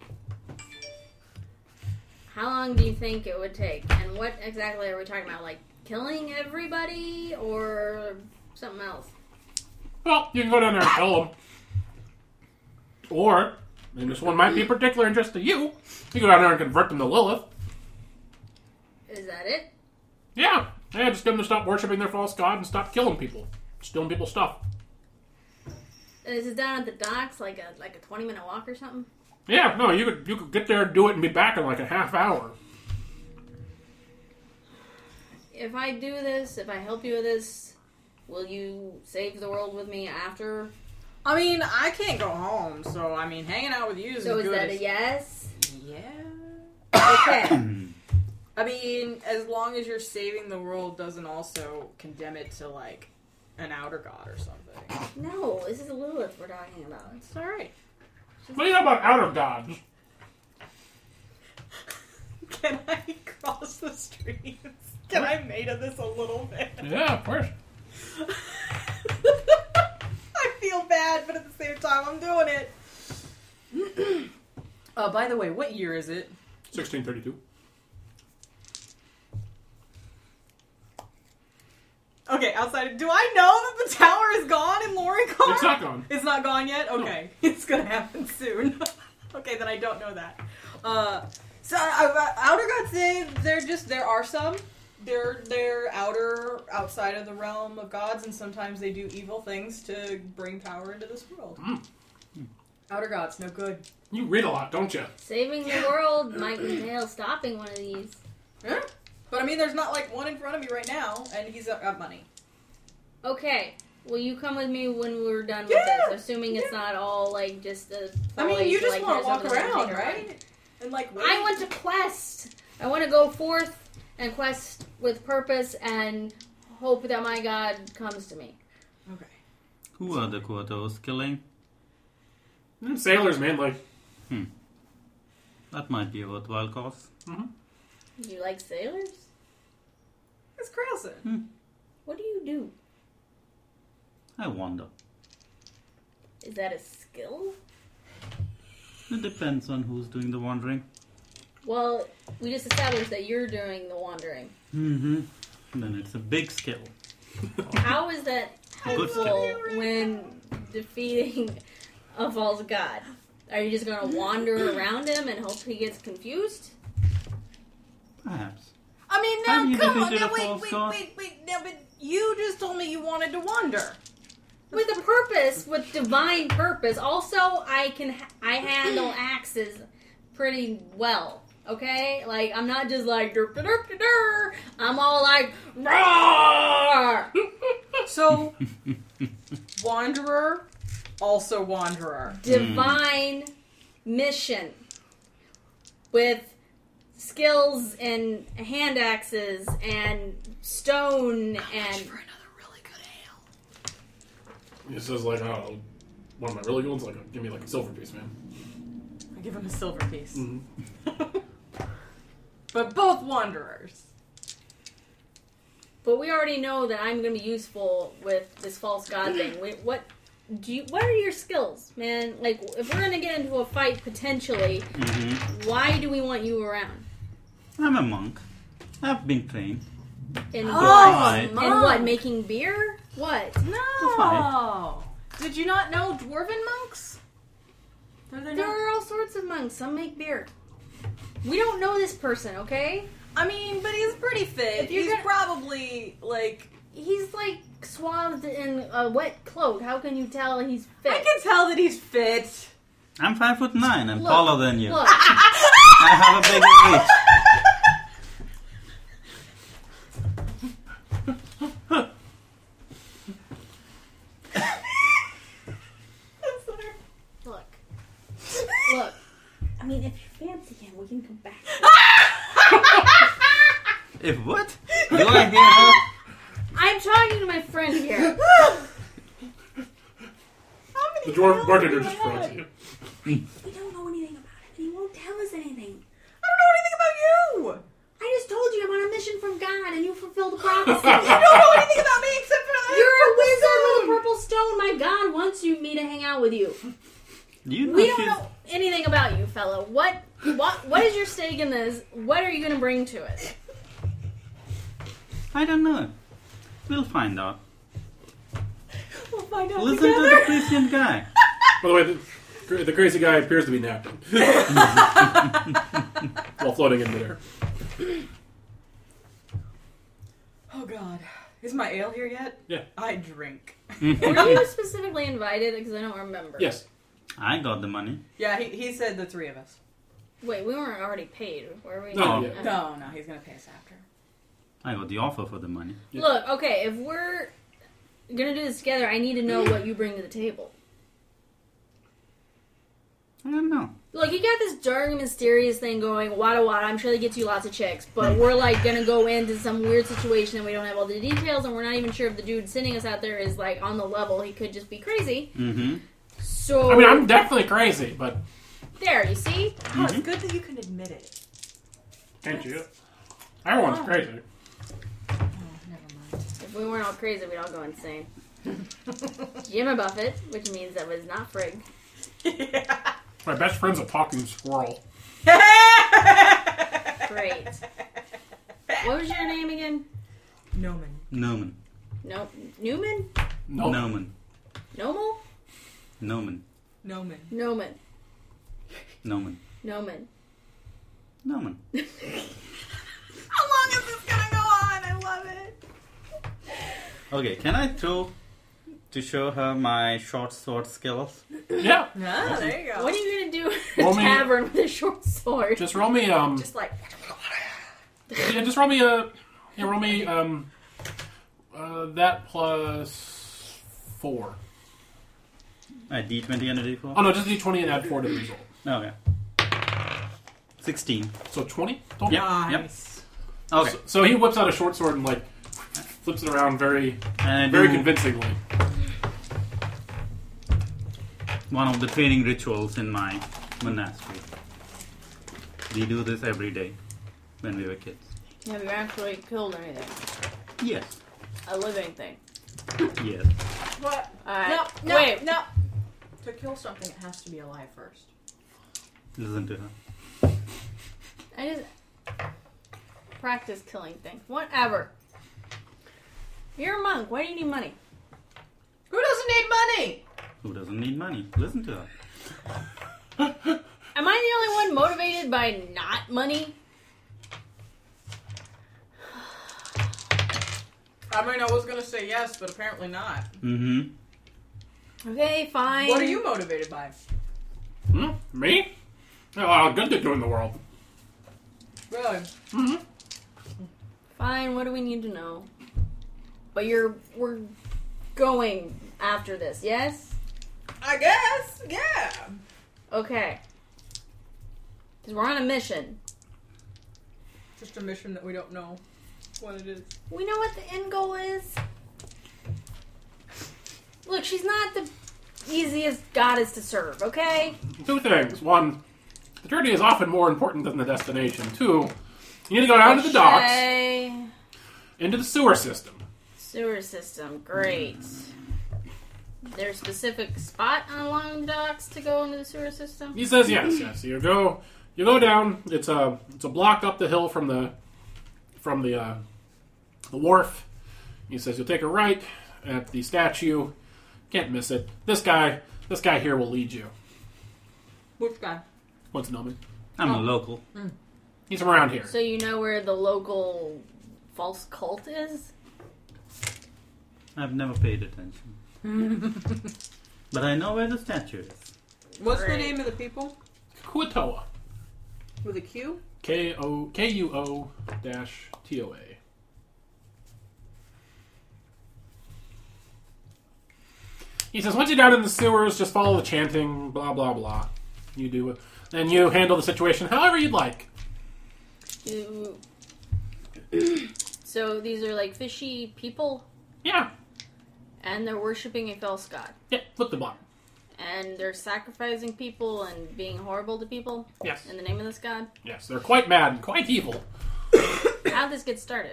How long do you think it would take? And what exactly are we talking about? Like, killing everybody, or something else? Well, you can go down there and kill them. Or, and this one might be of particular interest to you, you go down there and convert them to Lilith. Is that it? Yeah, just get them to stop worshiping their false god and stop killing people. Stealing people's stuff. Is it down at the docks, like a 20-minute walk or something? Yeah, no, you could get there and do it and be back in like a half hour. If I do this, if I help you with this, will you save the world with me after? I mean, I can't go home, so, I mean, hanging out with you is So good. is that a yes? Yeah. Okay. I mean, as long as you're saving the world doesn't also condemn it to, like, an outer god or something. No, this is Lilith we're talking about. It's alright. What do you know about outer gods? Can I cross the streets? Can I meta this a little bit? Yeah, of course. I feel bad, but at the same time, I'm doing it. By the way, what year is it? 1632. Okay, outside. Do I know that the tower is gone in Lorencon? It's not gone. It's not gone yet? Okay. No. It's gonna happen soon. Okay, then I don't know that. So, outer gods, there are some. They're outside of the realm of gods, and sometimes they do evil things to bring power into this world. Outer gods, no good. You read a lot, don't you? Saving the world might entail stopping one of these. Yeah. But I mean, there's not like one in front of me right now, and he's got money. Okay, will you come with me when we're done with this? Assuming it's not all like just a. I mean, you just want to walk over there and around, take a right? ride. And like, wait. I want to quest. I want to go forth and quest with purpose and hope that my god comes to me. Okay. Who are the Kuatos killing? Sailors, mainly. That might be a worthwhile cause. Do you like sailors? It's Krausen. What do you do? I wonder. Is that a skill? It depends on who's doing the wandering. Well, we just established that you're doing the wandering. Then it's a big skill. How is that Good helpful when defeating a false god? Are you just going to wander around him and hope he gets confused? Perhaps. I mean, Have you now, come on, defeated now, a false god? wait, now, but you just told me you wanted to wander. With a purpose, with divine purpose. Also, I handle axes pretty well. Okay, like I'm not just like derp derp derp. I'm all like roar. So, wanderer, also wanderer. Divine mission with skills and hand axes and stone and. For another really good ale. He says like, oh, one of my really good ones, like, give me like a silver piece, man. I give him a silver piece. Mhm. But both wanderers. But we already know that I'm going to be useful with this false god thing. What are your skills, man? Like, if we're going to get into a fight potentially, why do we want you around? I'm a monk. I've been trained. In Right. what? In what? Making beer? What? No! Did you not know dwarven monks? There are all sorts of monks. Some make beer. We don't know this person, okay? I mean, but he's pretty fit. If you're He's gonna- probably, like... He's like swathed in a wet cloak. How can you tell he's fit? I can tell that he's fit. I'm 5'9" and Look, taller than you. Look, I have a bigger reach. look. I mean, if you fancy him, we can come back. If what? Do I hear her? I'm talking to my friend here. The dwarf bartender just froze you. We don't know anything about him, and he won't tell us anything. I don't know anything about you! I just told you I'm on a mission from God, and you fulfilled the prophecy. You don't know anything about me except for that. You're a wizard with a purple stone. My God wants me to hang out with you. You know We don't she's- know anything about you, fella. What is your stake in this? What are you going to bring to it? I don't know. We'll find out. We'll find out Listen to together. the Christian guy. By the way, the crazy guy appears to be napping while floating in midair. Oh god. Is my ale here yet? Yeah. I drink. Were you specifically invited? Because I don't remember. Yes. I got the money. Yeah, he said the three of us. Wait, we weren't already paid, were we? No, yeah. Okay. No, he's gonna pay us after. I got the offer for the money. Yeah. Look, okay, if we're gonna do this together, I need to know what you bring to the table. I don't know. Look, you got this dark and mysterious thing going, wada wada, I'm sure that gets you lots of chicks, but we're like gonna go into some weird situation and we don't have all the details and we're not even sure if the dude sending us out there is like on the level. He could just be crazy. Mm-hmm. So I mean, I'm definitely crazy, but there, you see? Oh, it's good that you can admit it. can't you? Everyone's crazy. Oh, never mind. If we weren't all crazy, we'd all go insane. Jimmy Buffett, which means that was not Frigg. Yeah. My best friend's a talking squirrel. Great. What was your name again? Noman. Noman. Nope. Newman? No. Noman. Nomal? Noman. Noman. Noman. Noman. Noman. Noman. How long is this gonna go on? I love it. Okay, can I throw to show her my short sword skills? Yeah. Ah, there you go. What are you gonna do in Roll a me- tavern with a short sword? Just roll me Just like yeah, just roll me that plus 4. A D20 and a D4? Oh no, just D20 and add 4 to the result. Okay. 16. So 20 total? Yeah. nice. Okay. So he whips out a short sword and like flips it around very And I very do convincingly. one of the training rituals in my monastery. We do this every day when we were kids. Have you actually killed anything? Yes. A living thing? Yes. What? Alright. No, Wait. no. To kill something, it has to be alive first. Listen to her. I just practice killing things. Whatever. You're a monk. Why do you need money? Who doesn't need money? Who doesn't need money? Listen to her. Am I the only one motivated by not money? I mean, I was gonna say yes, but apparently not. Mm-hmm. Okay, fine. What are you motivated by? Me? Oh, good to do in the world. Really? Fine, what do we need to know? But we're going after this, yes? I guess. Yeah. Okay. Because we're on a mission. Just a mission that we don't know what it is. We know what the end goal is. Look, she's not the easiest goddess to serve, okay? 2 things. 1, The journey is often more important than the destination, too. You need to go down to the docks, Okay. into the sewer system. Sewer system, great. There's a specific spot along the docks to go into the sewer system? He says yes. You go down. It's a block up the hill from the wharf. He says you'll take a right at the statue. Can't miss it. This guy here will lead you. Which guy? Wants to know me? I'm a local. He's from around here. So you know where the local false cult is? I've never paid attention. But I know where the statue is. What's the Great. name of the people? Kuatoa. With a Q? KUO-TOA. He says, once you're down in the sewers, just follow the chanting, blah, blah, blah. You do it. And you handle the situation however you'd like. So these are like fishy people, Yeah. and they're worshipping a false god. Yeah, flip the block. And they're sacrificing people and being horrible to people Yes. in the name of this god. Yes, they're quite mad and quite evil. How'd this get started?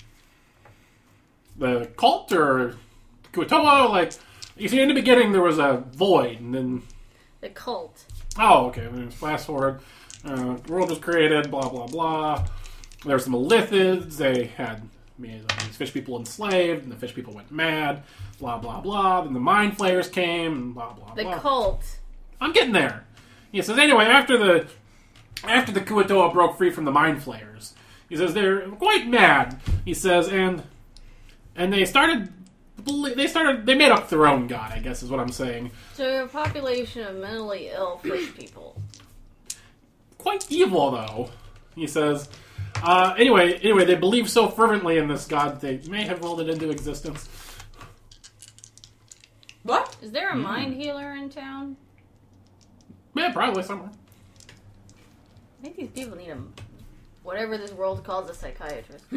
The cult or Kuatoa, like, you see in the beginning there was a void, and then, The cult. oh, okay, fast forward. The world was created, blah, blah, blah. There were some Lithids, they had these fish people enslaved, and the fish people went mad, blah, blah, blah. Then the Mind Flayers came, and blah, blah, The blah. cult. I'm getting there. He says, anyway, after the Kuatoa broke free from the Mind Flayers, he says they're quite mad. He says, and they made up their own god, I guess is what I'm saying. So you're a population of mentally ill fish people. Quite evil, though. He says, anyway, they believe so fervently in this god they may have willed it into existence. What? Is there a mind healer in town? Yeah, probably somewhere. I think these people need whatever this world calls a psychiatrist.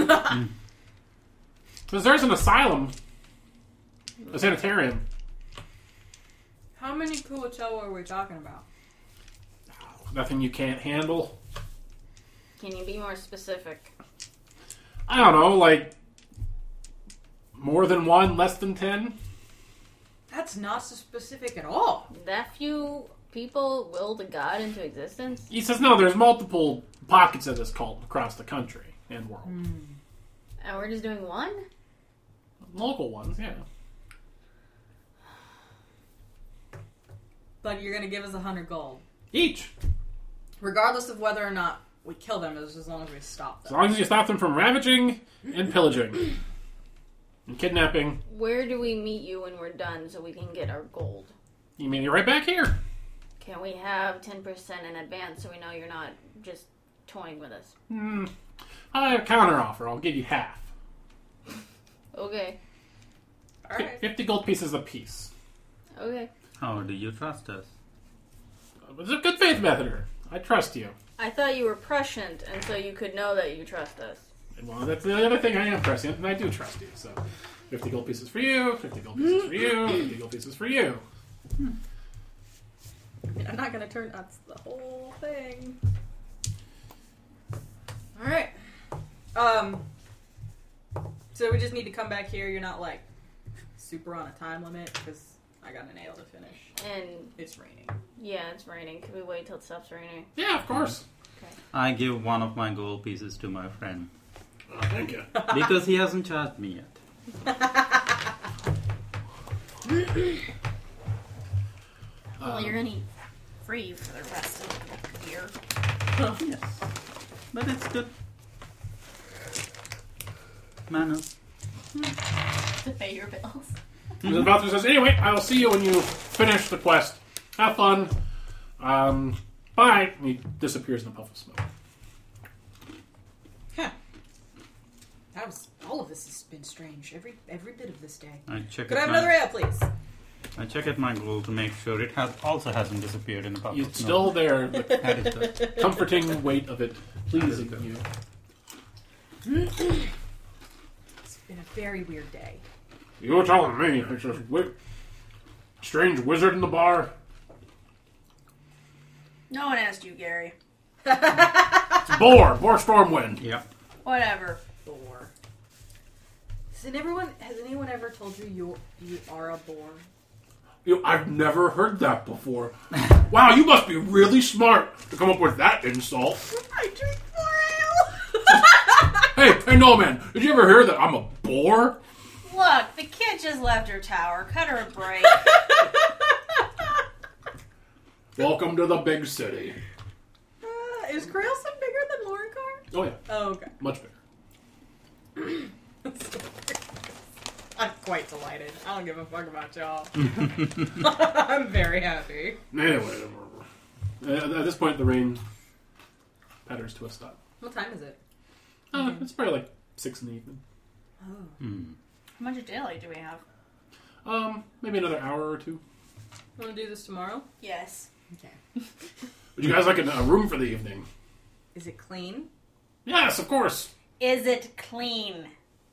Because there's an asylum, a sanitarium. How many Kuatoa are we talking about? Nothing you can't handle. Can you be more specific? I don't know, like more than one, less than 10. That's not so specific at all. That few people willed a god into existence? He says, no, there's multiple pockets of this cult across the country and world. And we're just doing one? Local ones, yeah. But you're gonna give us 100 gold. Each. Regardless of whether or not we kill them, as long as we stop As them. long as you stop them from ravaging and pillaging. And kidnapping. Where do we meet you when we're done so we can get our gold? You mean you're right back here? Can we have 10% in advance so we know you're not just toying with us? I have a counter offer. I'll give you half. Okay. Alright. 50 gold pieces apiece. Okay. How do you trust us? It's a good faith methoder. I trust you. I thought you were prescient, and so you could know that you trust us. And well, that's the other thing. I am prescient, and I do trust you. So, 50 gold pieces for you, 50 gold pieces for you, 50 gold pieces for you. I'm not gonna turn. That's the whole thing. Alright. So we just need to come back here. You're not like super on a time limit because I got an ale to finish. And It's raining. yeah, it's raining. Can we wait till it stops raining? Yeah, of course. I give one of my gold pieces to my friend. Oh, thank you. Because he hasn't charged me yet. Well, you're gonna eat free for the rest of the year. Yes. But it's good. Manners. To pay your bills. The Valtteri says, anyway, I will see you when you finish the quest. Have fun. Bye. And he disappears in a puff of smoke. Huh. All of this has been strange. Every bit of this day. I check Could I at have another my, ale, please? I check at my gold to make sure it also hasn't disappeared in a puff It's of still smoke. there, the That is good. comforting weight of it pleasing That is you. It's been a very weird day. You were telling me. It's a strange wizard in the bar. No one asked you, Gary. It's Boar Stormwind. Yeah. Whatever. Boar. Has anyone ever told you are a boar? I've never heard that before. Wow, you must be really smart to come up with that insult. I drink boar ale. Hey, Nolan, did you ever hear that I'm a boar? Look, the kid just left her tower. Cut her a break. Welcome to the big city. Is Krailson bigger than Lorencor? Oh yeah, Oh, okay. much bigger. I'm quite delighted. I don't give a fuck about y'all. I'm very happy. Anyway, at this point, the rain patters to a stop. What time is it? It's probably like 6 in the evening. How much daylight do we have? Maybe another hour or two. Want to do this tomorrow? Yes. Okay. Would you guys like a room for the evening? Is it clean? Yes, of course. Is it clean?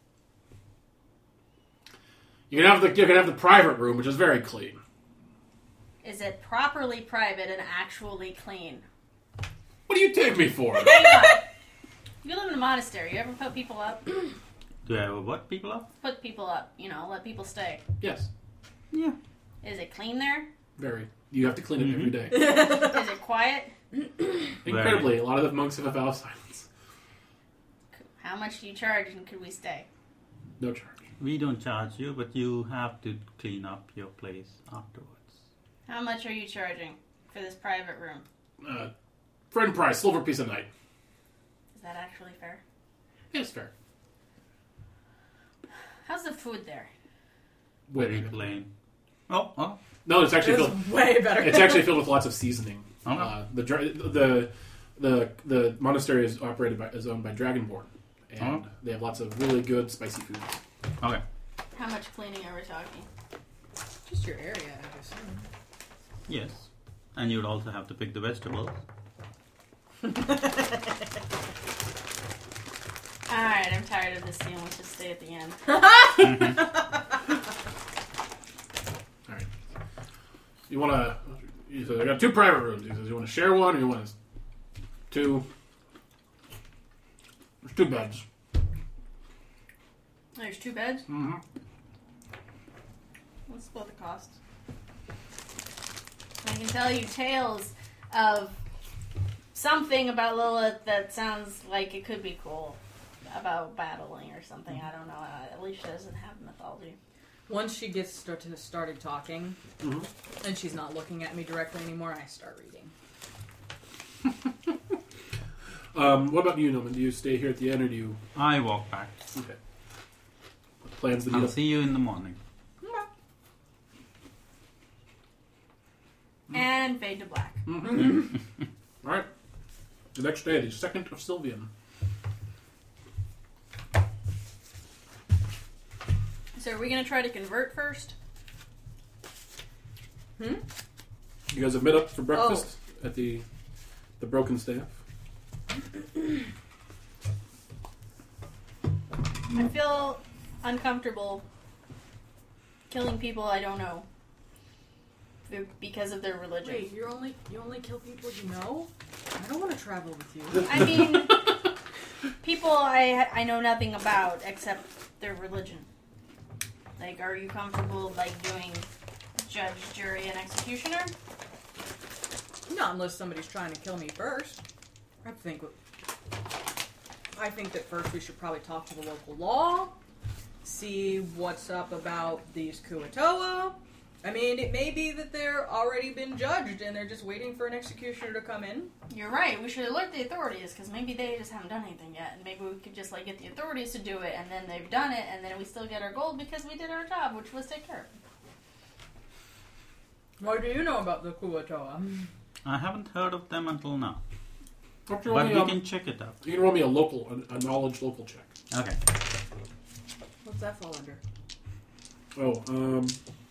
You can have the private room, which is very clean. Is it properly private and actually clean? What do you take me for? Hang on. You live in a monastery. You ever put people up? Do I ever what people up? Put people up. Let people stay. Yes, Yeah. Is it clean there? very. You have to clean it every day. Is it quiet? Incredibly, a lot of the monks have a vow of silence. How much do you charge and could we stay? No charge. We don't charge you, but you have to clean up your place afterwards. How much are you charging for this private room? Friend price, silver piece a night. Is that actually fair? Yes, fair. How's the food there? Very plain. Oh. No, it's actually It's filled. way better. It's actually filled with lots of seasoning. Okay. The monastery is owned by Dragonborn, and they have lots of really good spicy food. Okay. How much cleaning are we talking? Just your area, I guess. Yes. And you'd also have to pick the vegetables. Alright, I'm tired of this scene. Let's just stay at the end. All right. You want to? He says, I got 2 private rooms. He says, you want to share one, or you want 2? There's 2 beds. There's 2 beds? Mm-hmm. Let's split the cost. I can tell you tales of something about Lilith that sounds like it could be cool. About battling or something. I don't know. Alicia doesn't have mythology. Once she gets started talking, and she's not looking at me directly anymore, I start reading. What about you, Nolan? Do you stay here at the inn, or do you? I walk back. Okay. What plans to meet I'll up? see you in the morning. And fade to black. Mm-hmm. All right. The next day, the 2nd of Sylvian. So are we going to try to convert first? You guys have met up for breakfast at the Broken Staff. I feel uncomfortable killing people I don't know because of their religion. Wait, you only kill people you know? I don't want to travel with you. I mean, people I know nothing about except their religion. Like, are you comfortable, like, doing judge, jury, and executioner? Not unless somebody's trying to kill me first. I think that first we should probably talk to the local law, see what's up about these Kuatoa. I mean, it may be that they're already been judged and they're just waiting for an executioner to come in. You're right. We should alert the authorities because maybe they just haven't done anything yet, and maybe we could just like get the authorities to do it, and then they've done it, and then we still get our gold because we did our job, which was take care of it. What do you know about the Kuatoa? I haven't heard of them until now. But you But we can check it out. can roll me a knowledge local check. Okay. What's that fall under? Oh,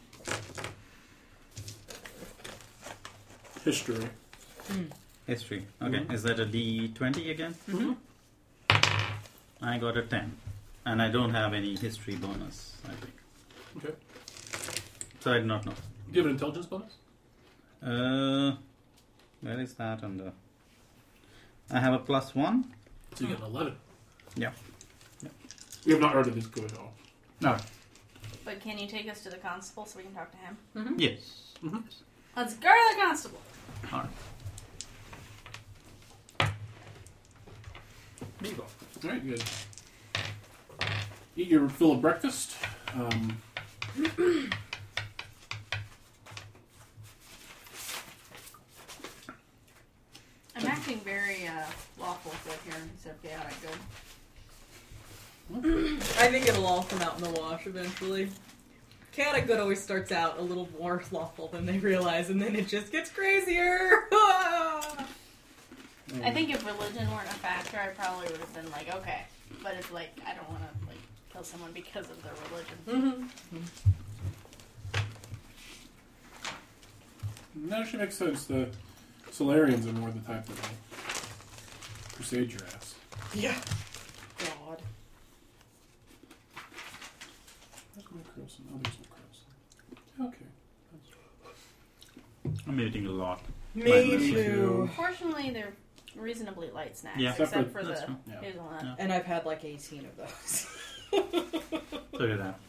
history. History. Okay. Is that a D20 again? Mm-hmm. I got a 10. And I don't have any history bonus, I think. Okay. So I do not know. Do you have an intelligence bonus? Where is that under? I have a +1. So you get an 11. Yeah. We have not heard of this go at all. No. But can you take us to the constable so we can talk to him? Yes. Let's go to the constable. All right. There you go. All right, good. Eat your fill of breakfast. I'm acting very lawful good here instead of chaotic good. I think it'll all come out in the wash eventually. Chaotic good always starts out a little more lawful than they realize, and then it just gets crazier. I think if religion weren't a factor, I probably would have been like, okay. But it's like, I don't want to like kill someone because of their religion. That actually makes sense. The Solarians are more the type that will crusade your ass. Yeah. God. Where's my Crowson? Oh, there's no Crowson. Okay. I'm eating a lot. Me Me too. Fortunately, they're reasonably light snacks, Yeah. except for That's the fine. Yeah. hazelnut. Yeah. And I've had like 18 of those. Look at that.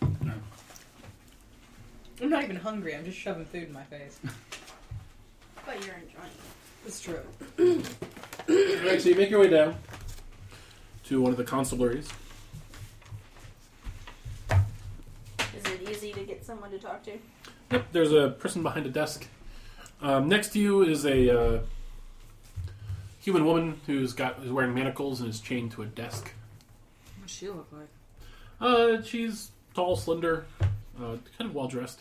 I'm not even hungry, I'm just shoving food in my face. But you're enjoying it. It's true. Alright, so you make your way down to one of the constabularies. Is it easy to get someone to talk to? Yep, there's a person behind a desk. Next to you is a human woman who's wearing manacles and is chained to a desk. What does she look like? She's tall, slender, kind of well dressed.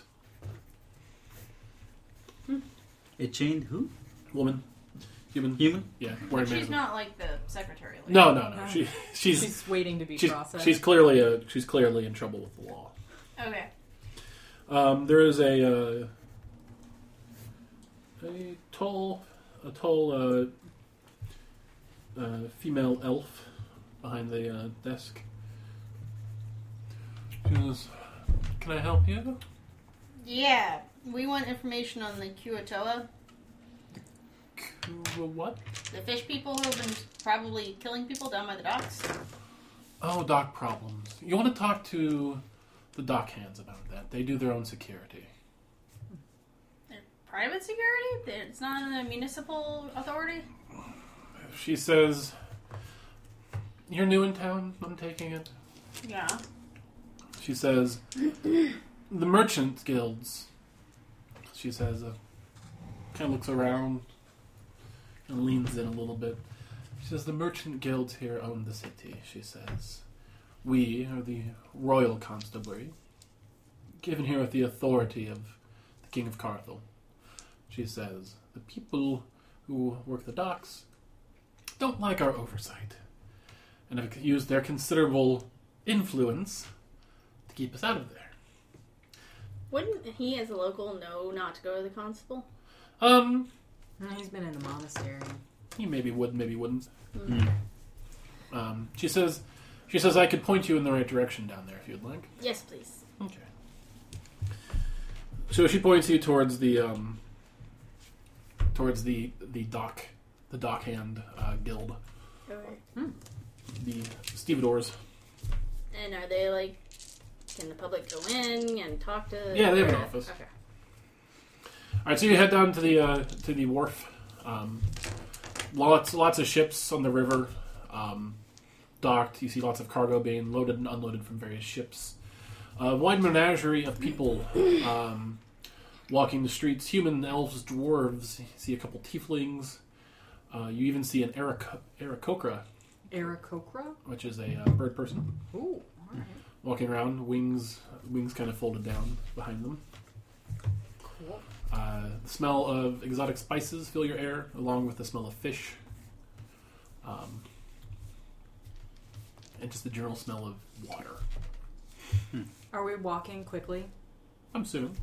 A chained who? Woman, human, Human? yeah, But wearing she's manacles. not like the secretary. Lady. No. No. She's waiting to be processed. she's clearly in trouble with the law. Okay. There is a tall female elf behind the desk. She says, "Can I help you?" Yeah, we want information on the Kuatoa, What? the fish people who have been probably killing people down by the docks. Oh, dock problems. You want to talk to the dock hands about that. They do their own security. They're private security? It's not a municipal authority? She says, "You're new in town, I'm taking it." Yeah. She says, "The merchant guilds." She says, kind of looks around and leans in a little bit. She says, "The merchant guilds here own the city," she says. "We are the royal constabulary, given here with the authority of the King of Carthel." She says, "The people who work the docks don't like our oversight and have used their considerable influence to keep us out of there." Wouldn't he, as a local, know not to go to the constable? He's been in the monastery. He maybe would, maybe wouldn't. Mm. She says, "I could point you in the right direction down there if you'd like." Yes, please. Okay. So she points you towards the dockhand guild, Okay. the stevedores. And are they like, can the public go in and talk to? Yeah, they have an office. Okay. All right, so you head down to the wharf. Lots of ships on the river, docked. You see lots of cargo being loaded and unloaded from various ships. A wide menagerie of people walking the streets. Human, elves, dwarves. You see a couple tieflings. You even see an Aarakocra, Aarakocra? which is a bird person, Ooh, alright. walking around. Wings kind of folded down behind them. Cool. The smell of exotic spices fill your air, along with the smell of fish. And just the general smell of water. Are we walking quickly? I'm assuming.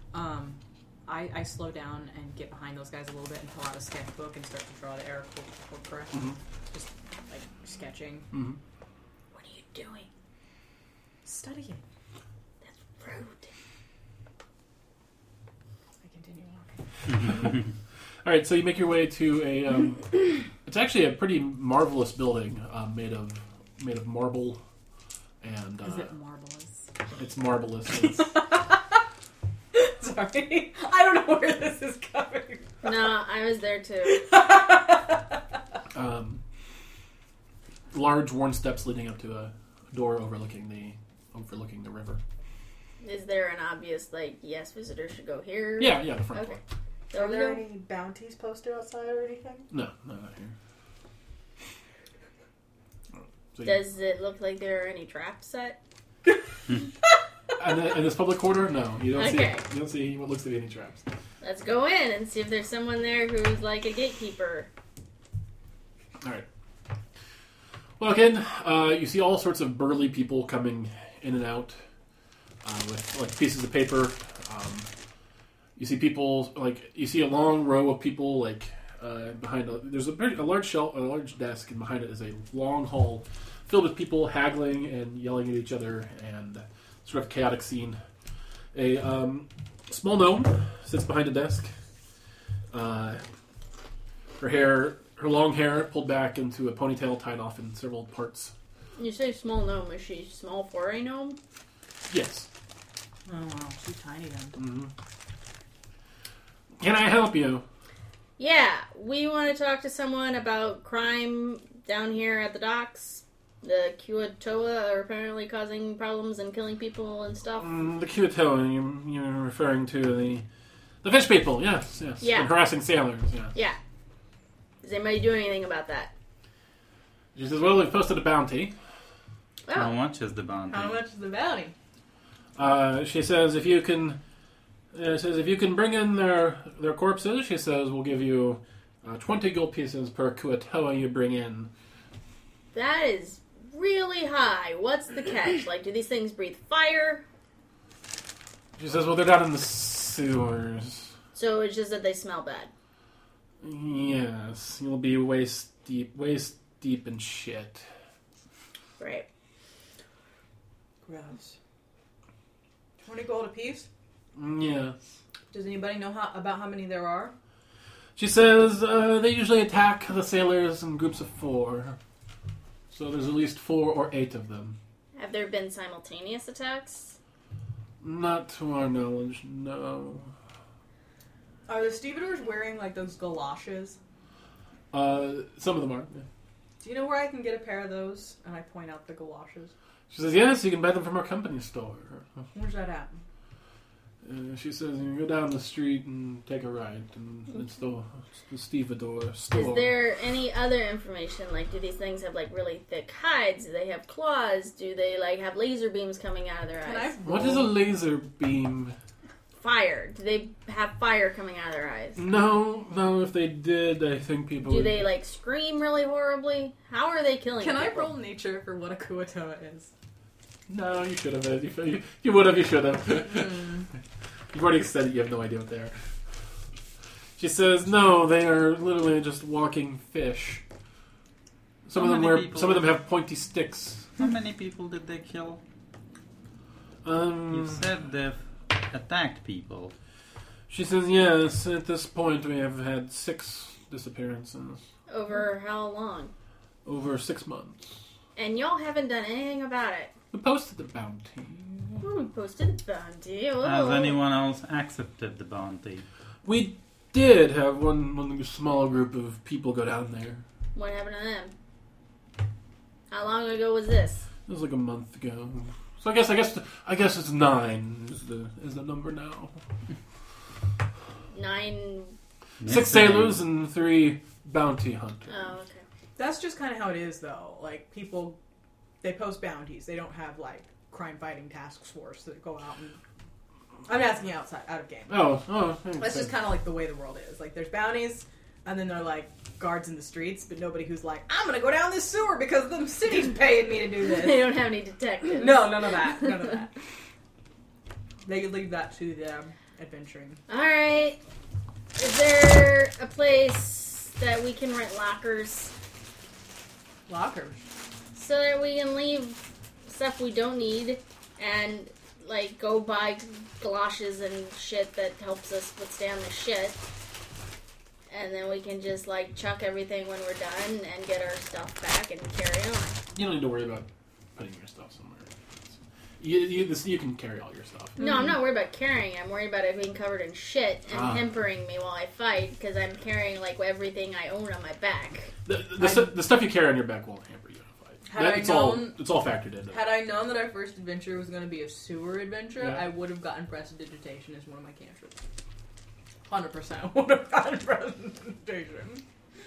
I slow down and get behind those guys a little bit and pull out a sketchbook and start to draw the Aarakocra. Just like sketching. Mm-hmm. What are you doing? Studying. That's rude. I continue walking. All right, so you make your way to a. It's actually a pretty marvelous building made of marble, and Is it marvelous? it's marvelous. It's, Sorry. I don't know where this is coming. No, I was there too. large worn steps leading up to a door overlooking the river. Is there an obvious, like, yes, visitors should go here? Yeah, the front Okay. door. There Are we there go. any bounties posted outside or anything? No, not here. So Does it look like there are any traps set? in this public quarter, no, you don't Okay. see. You don't see what looks to be any traps. Let's go in and see if there's someone there who's like a gatekeeper. All right. Well, again, you see all sorts of burly people coming in and out with like pieces of paper. You see people you see a long row of people behind. There's a large shelf, a large desk, and behind it is a long hall filled with people haggling and yelling at each other, and sort of chaotic scene. A small gnome sits behind a desk. Her long hair pulled back into a ponytail tied off in several parts. You say small gnome. Is she small for a gnome? Yes. Oh wow, she's tiny then. Mm-hmm. Can I help you? Yeah, we want to talk to someone about crime down here at the docks. The Kuatoa are apparently causing problems and killing people and stuff. The Kuatoa, you're referring to the fish people, yes. Yeah. And harassing sailors, yeah. Yeah. Is anybody doing anything about that? She says, well, we've posted a bounty. How Oh, much is the bounty? How much is the bounty? She says, if you can bring in their corpses, she says, we'll give you 20 gold pieces per Kuatoa you bring in. that is really high. What's the catch? Like, do these things breathe fire? She says, well, they're down in the sewers. So it's just that they smell bad. Yes, you'll be waist deep in shit. Right. Gross. 20 gold apiece? Yes. Does anybody know about how many there are? She says they usually attack the sailors in groups of 4. So there's at least 4 or 8 of them. Have there been simultaneous attacks? Not to our knowledge, no. Are the stevedores wearing like those galoshes? Some of them are. Yeah. Do you know where I can get a pair of those? And I point out the galoshes. She says, yes, you can buy them from our company store. Where's that at? She says, you can go down the street and take a right, and it's the stevedore store. Is there any other information? Like, do these things have, like, really thick hides? Do they have claws? Do they, like, have laser beams coming out of their Can eyes? I What is a laser beam? Fire. Do they have fire coming out of their eyes? No, if they did, I think people Do would... they, like, scream really horribly? How are they killing Can I people? roll nature for what a Kuatoa is? No, you should have. You would have, you should have. You've already said it, you have no idea what they are. She says, no, they are literally just walking fish. Some How of many people- them have pointy sticks. How many people did they kill? You Um, said they've attacked people. she says, yes, at this point we have had 6 disappearances. Over how long? Over 6 months. And y'all haven't done anything about it. We posted the bounty. Posted a bounty. Oh. Has anyone else accepted the bounty? We did have one small group of people go down there. What happened to them? How long ago was this? It was like a month ago. So I guess it's 9 is the number now. 9. 6 sailors and 3 bounty hunters. Oh, okay. That's just kind of how it is, though. Like, people, they post bounties. They don't have, like, crime-fighting task force that go out and... I'm asking out of game. Oh. That's just kind of like the way the world is. Like, there's bounties, and then there are, like, guards in the streets, but nobody who's like, I'm gonna go down this sewer because the city's paying me to do They this. don't have any detectives. No, none of that. None of that. They could leave that to them adventuring. Alright. Is there a place that we can rent lockers Lockers. so that we can leave stuff we don't need and, like, go buy galoshes and shit that helps us withstand the shit? and then we can just like chuck everything when we're done and get our stuff back and carry on. You don't need to worry about putting your stuff somewhere. You can carry all your stuff. No, I'm not worried about carrying. I'm worried about it being covered in shit and hampering me while I fight because I'm carrying like everything I own on my back. The stuff you carry on your back won't hamper you in a fight. It's all factored in. Had I known that our first adventure was going to be a sewer adventure, Yeah. I would have gotten prestidigitation as one of my cantrips. 100% would have gotten prestidigitation.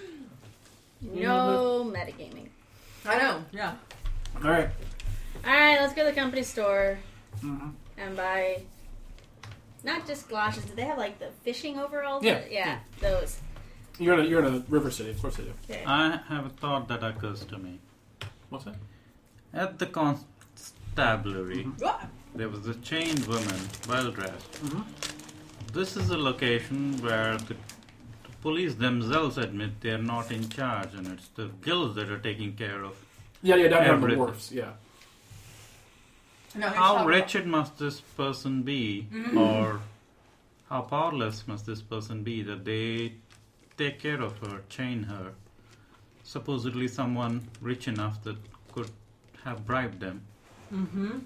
No metagaming. I know, yeah. All right. Alright, let's go to the company store Mm-hmm. and buy not just galoshes. Do they have like the fishing overalls? Yeah. Those. You're in a river city, of course they do. Okay. I have a thought that occurs to me. What's that? At the constabulary, What? there was a chained woman, well dressed. Mm-hmm. This is a location where the police themselves admit they're not in charge, and it's the guilds that are taking care of. Yeah, down here on the Everything. wharfs. Yeah. No, How wretched must this person be, or how powerless must this person be that they take care of her, chain her? Supposedly someone rich enough that could have bribed them. Mm-hmm.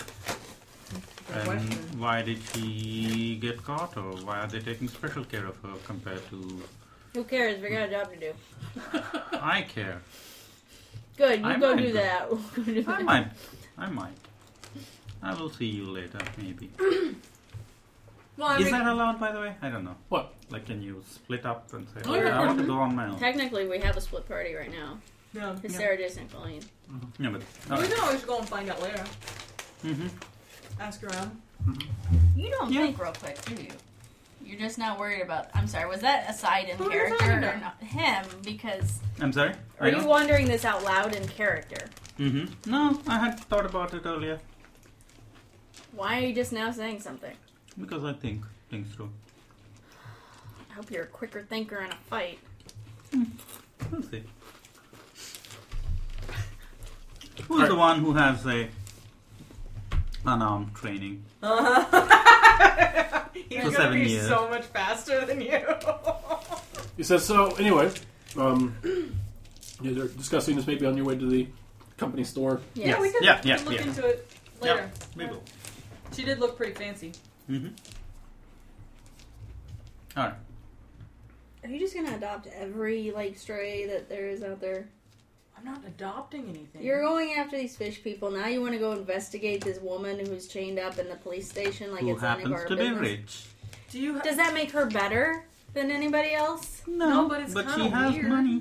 And why did she get caught, or why are they taking special care of her compared to... Who cares? We got a job to do. I care. Good, you I go might do go. that. Go do I that. might. I will see you later, maybe. Well, I Is mean, that allowed, by the way? I don't know. What? Like, can you split up and say, Oh, okay, yeah. I want to go on my own? Technically, we have a split party right now. yeah. Because Sarah isn't Colleen. Yeah, but... We can always go and find out later. Mm-hmm. Ask around. You don't Yeah. think real quick, do you? You're just not worried about... I'm sorry, was that aside in Who are you character talking or about? not? Him? Because... I'm sorry? Are you wondering this out loud in character? Mm-hmm. No, I had thought about it earlier. Why are you just now saying something? Because I think things through. I hope you're a quicker thinker in a fight. We'll see. Who's the one who has a unarmed training? He's For gonna 7 be years. so much faster than you. He says, so anyway, you're discussing this maybe on your way to the company store. Yes. Yeah, we can, Yeah, we yeah, can look yeah. into it later. Yeah, we will. She did look pretty fancy. Mm-hmm. Alright. Are you just gonna adopt every, like, stray that there is out there? I'm not adopting anything. You're going after these fish people. Now you want to go investigate this woman who's chained up in the police station like Who it's none of happens our to be business? rich? Do you? Does that make her better than anybody else? No, but it's she kinda has weird. money.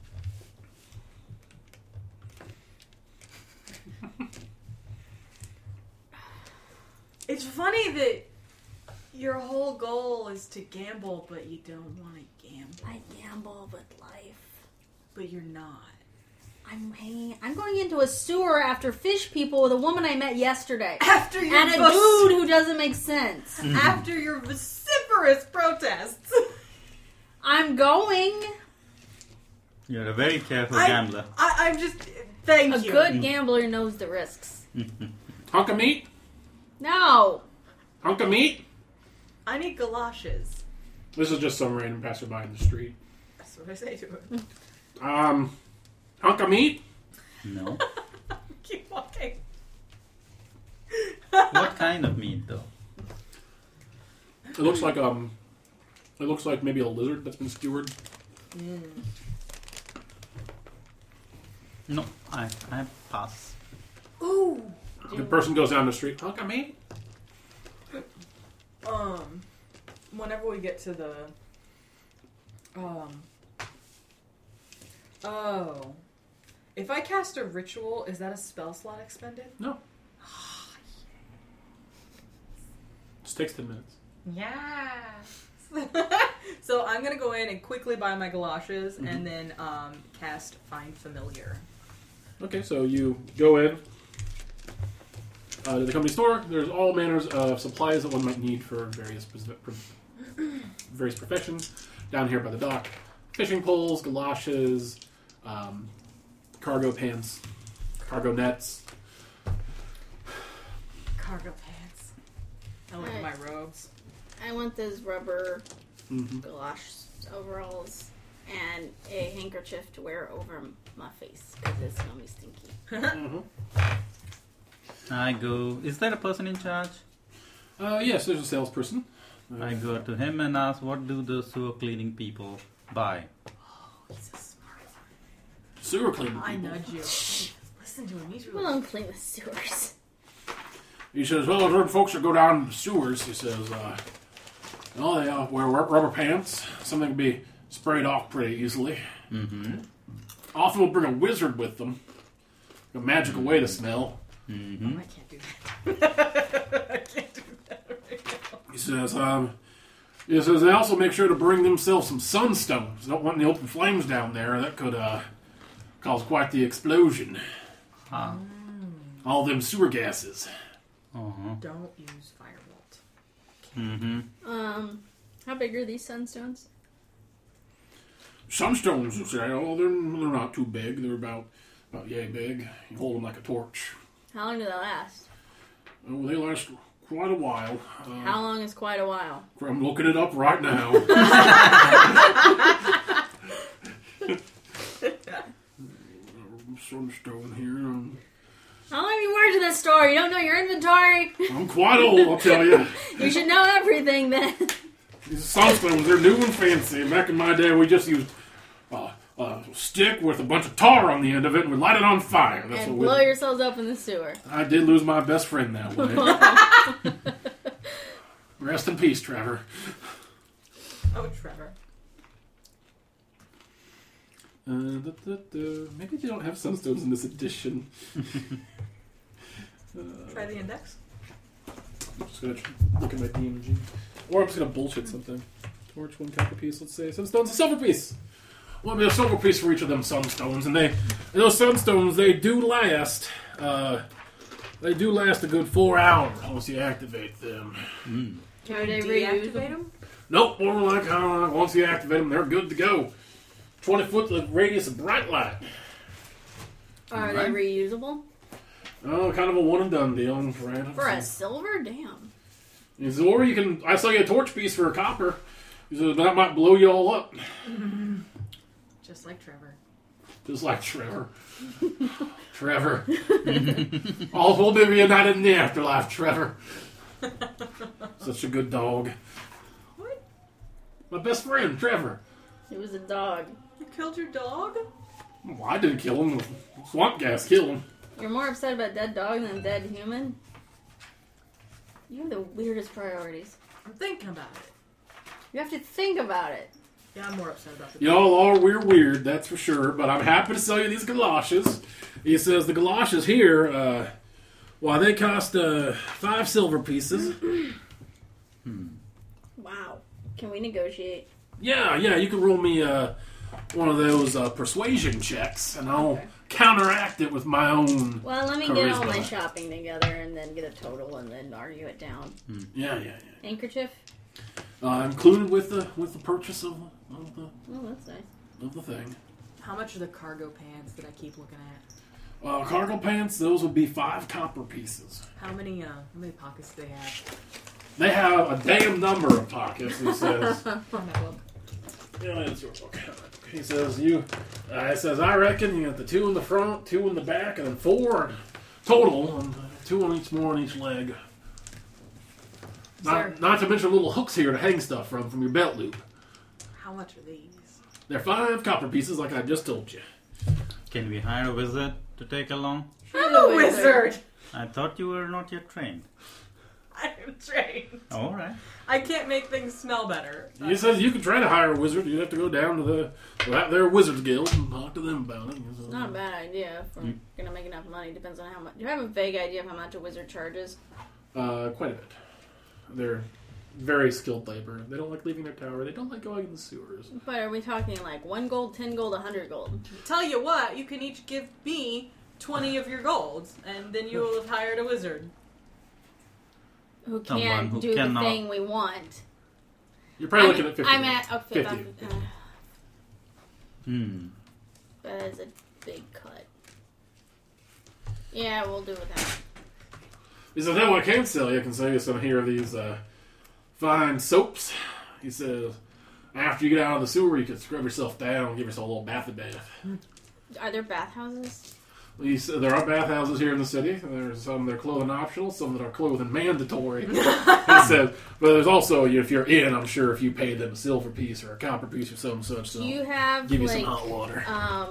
It's funny that your whole goal is to gamble, but you don't want to gamble. I gamble with life. But you're not. I'm going into a sewer after fish people with a woman I met yesterday. After your And a dude who doesn't make sense. after your vociferous protests. I'm going. You're a very careful I- gambler. I'm just. Thank A you. good gambler knows the risks. Hunk of meat? No. Hunk of meat? I need galoshes. This is just some random passerby in the street. That's what I say to her. Hunk of meat? No. Keep walking. What kind of meat, though? It looks like maybe a lizard that's been skewered. No, I pass. Ooh. The person goes down the street. Hunk of meat? Whenever we get to the, oh, if I cast a ritual, is that a spell slot expended? No. Just takes 10 minutes. Yeah. So I'm gonna go in and quickly buy my galoshes and then cast Find Familiar. Okay, so you go in to the company store. There's all manners of supplies that one might need for various professions. Down here by the dock, fishing poles, galoshes, cargo pants, cargo nets. Cargo pants. I look at my robes. I want those rubber Mm-hmm. galoshes overalls, and a handkerchief to wear over my face because it's gonna be stinky. I go. Is there a person in charge? Yes, there's a salesperson. I go to him and ask, what do the sewer cleaning people buy? He's a smart one. Sewer cleaning I people. nudge you. Listen to him. He's We really... don't clean the sewers. He says, well, I've heard folks that go down the sewers. He says, they wear rubber pants. Something can be sprayed off pretty easily. Mm-hmm. Often will bring a wizard with them. A magical way to smell. Mm-hmm. I can't do that. I can't do that right now. He says they also make sure to bring themselves some sunstones. Don't want any open flames down there. That could cause quite the explosion. Ah. All them sewer gases. Uh-huh. Don't use firebolt. Mm-hmm. How big are these sunstones? Sunstones, you say, they're not too big. They're about yay big. You hold them like a torch. How long do they last? Oh, they last quite a while. How long is quite a while? I'm looking it up right now. Sunstone here. How long have you worked in this store? You don't know your inventory? I'm quite old, I'll tell you. You should know everything then. These sunstones, they're new and fancy. Back in my day, we just used a stick with a bunch of tar on the end of it, and we light it on fire. That's And what blow yourselves up in the sewer. I did lose my best friend that way. Rest in peace, Trevor. Oh, Trevor. Maybe they don't have sunstones in this edition. Try the index. I'm just gonna look at my DMG. Or I'm just gonna bullshit something. Torch, one copper piece, let's say. Sunstones, a silver piece! Well, there'll be a silver piece for each of them sunstones, and those sunstones, they do last. They do last a good 4 hours once you activate them. Mm. Are they Deactivate reusable? them? Nope, more like once you activate them, they're good to go. 20-foot radius of bright light. Are they reusable? Oh, kind of a one and done deal, Fred. For a silver? Damn. He said, or you can, I sell you a torch piece for a copper. He said, that might blow you all up. Just like Trevor. Just like Trevor. Trevor. All will be reunited in the afterlife, Trevor. Such a good dog. What? My best friend, Trevor. It was a dog. You killed your dog? Well, I didn't kill him. Swamp gas killed him. You're more upset about dead dog than dead human? You have the weirdest priorities. I'm thinking about it. You have to think about it. Yeah, I'm more upset about the Y'all are weird, that's for sure. But I'm happy to sell you these galoshes. He says the galoshes here, they cost 5 silver pieces. Wow. Can we negotiate? Yeah, you can roll me one of those persuasion checks, and I'll counteract it with my own. Well, let me get all my Charisma. shopping together and then get a total and then argue it down. Yeah. Handkerchief? Included with the purchase of the Oh, that's nice. of the thing. How much are the cargo pants that I keep looking at? Cargo pants, those would be 5 copper pieces. How many pockets do they have? They have a damn number of pockets, he says. Find that book. Yeah, it's your book. He says, I reckon you got the 2 in the front, 2 in the back, and then 4 total, and 2 on each leg. Not to mention little hooks here to hang stuff from your belt loop. How much are these? They're 5 copper pieces, like I just told you. Can we hire a wizard to take along? I'm a wizard! I thought you were not yet trained. I am trained. All right. I can't make things smell better. He says you could try to hire a wizard. You'd have to go down to their Wizards Guild and talk to them about it. It's not a bad idea if we're going to make enough money. Depends on how much. Do you have a vague idea of how much a wizard charges? Quite a bit. They're very skilled labor. They don't like leaving their tower. They don't like going in the sewers. But are we talking like 1 gold, 10 gold, 100 gold? Tell you what, you can each give me 20 of your golds, and then you will have hired a wizard. Who Someone can't who do cannot. the thing we want? You're probably looking at 50. I'm at 50. That is a big cut. Yeah, we'll do with that. He says, "No, I can sell you. I can sell you some here of these fine soaps." He says, After you get out of the sewer, you can scrub yourself down, give yourself a little bathy bath. Are there bathhouses? There are bathhouses here in the city. There's some that are clothing optional, some that are clothing mandatory. He says, but there's also, if you're in, I'm sure if you paid them a silver piece or a copper piece or something such, Do you have give you like some hot water. I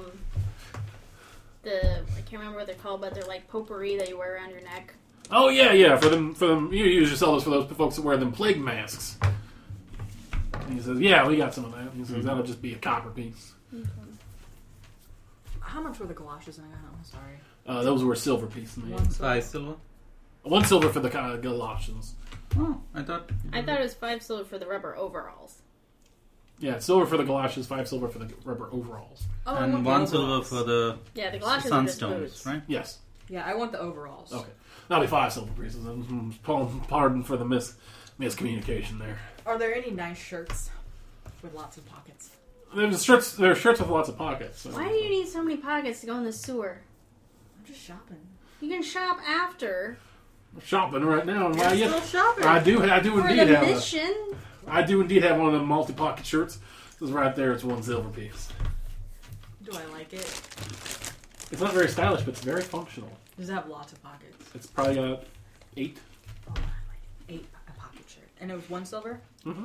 can't remember what they're called, but they're like potpourri that you wear around your neck. Oh yeah. For them, you usually sell those for those folks that wear them plague masks. And he says, yeah, we got some of that. He says that'll just be a copper piece. Okay. How much were the galoshes I got? I'm sorry. Those were silver pieces. Man. 1 silver. 5 silver. 1 silver for the galoshes. Oh, I thought I thought it was 5 silver for the rubber overalls. Yeah, silver for the galoshes, 5 silver for the rubber overalls. Oh, I and want the 1 silver overalls. for the Yeah, the galoshes are just sunstones, boots. right? Yes. Yeah, I want the overalls. Okay. That'll be 5 silver pieces. Pardon for the miscommunication there. Are there any nice shirts with lots of pockets? There's shirts with lots of pockets. So. Why do you need so many pockets to go in the sewer? I'm just shopping. You can shop after I'm shopping right now. And I'm still shopping. I do for indeed the have mission. I do indeed have one of the multi-pocket shirts. This is right there. It's 1 silver piece. Do I like it? It's not very stylish, but it's very functional. Does it have lots of pockets? It's probably got 8. Oh, I like it. 8 a pocket shirt. And it was 1 silver? Mm-hmm.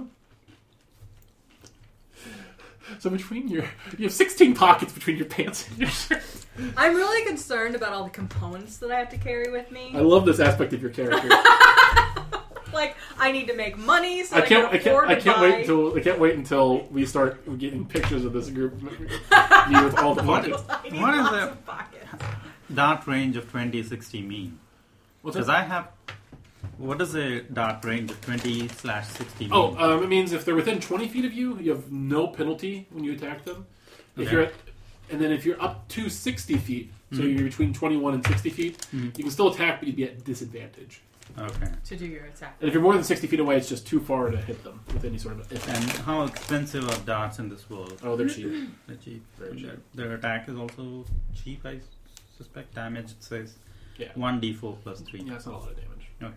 So you have 16 pockets between your pants and your shirt. I'm really concerned about all the components that I have to carry with me. I love this aspect of your character. Like, I need to make money so I I can afford to buy. can't wait until we start getting pictures of this group you with all the pockets. I need What is lots that? of pockets. Dart range of 20-60 mean? What's Because that? I have. What does a dart range of 20/60 mean? Oh, it means if they're within 20 feet of you, you have no penalty when you attack them. If Okay. if you're up to 60 feet, so you're between 21 and 60 feet, you can still attack, but you'd be at disadvantage. Okay. To do your attack. And if you're more than 60 feet away, it's just too far to hit them with any sort of attack. And how expensive are darts in this world? Oh, they're cheap. They're cheap. Very cheap. Their attack is also cheap, I suspect. Damage, it says. Yeah. 1d4 plus 3. Yeah, it's not a lot of damage. Okay.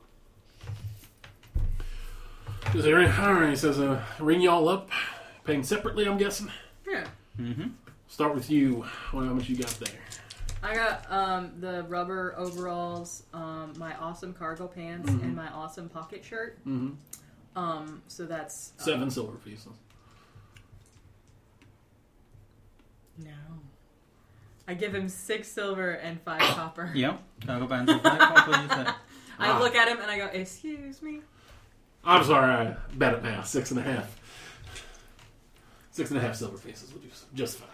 Alright, he says, ring y'all up. Paying separately, I'm guessing. Yeah. Mm-hmm. Start with you. How much you got there? I got the rubber overalls, my awesome cargo pants, and my awesome pocket shirt. Mm-hmm. So that's 7 silver pieces. No. I give him 6 silver and 5 copper. Yeah. Cargo pants and 5 copper, you said. I look at him and I go, "Excuse me." I'm sorry, I bet it now. 6.5. 6.5 silver pieces will do just fine.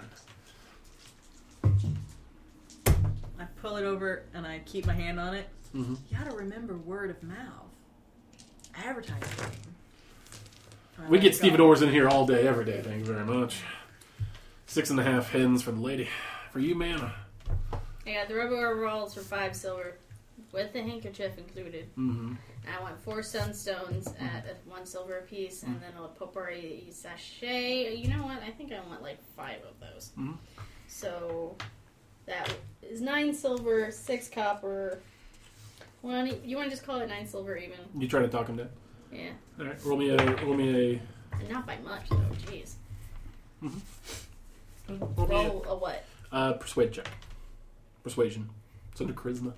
I pull it over and I keep my hand on it. Mm-hmm. You gotta remember word of mouth. Advertising. We get Stephen Orrs in here all day, every day. Thank you very much. 6.5 hens for the lady. For you, man. I got the rubber overalls for 5 silver, with the handkerchief included. Mm-hmm. And I want 4 sunstones at 1 silver apiece, and then a potpourri sachet. You know what? I think I want like 5 of those. Mm-hmm. So that is 9 silver, 6 copper. You want to just call it 9 silver even? You try to talk him down. Yeah. All right, roll me a. And not by much though. Jeez. Roll me Roll a what? persuade check. Persuasion. It's under charisma.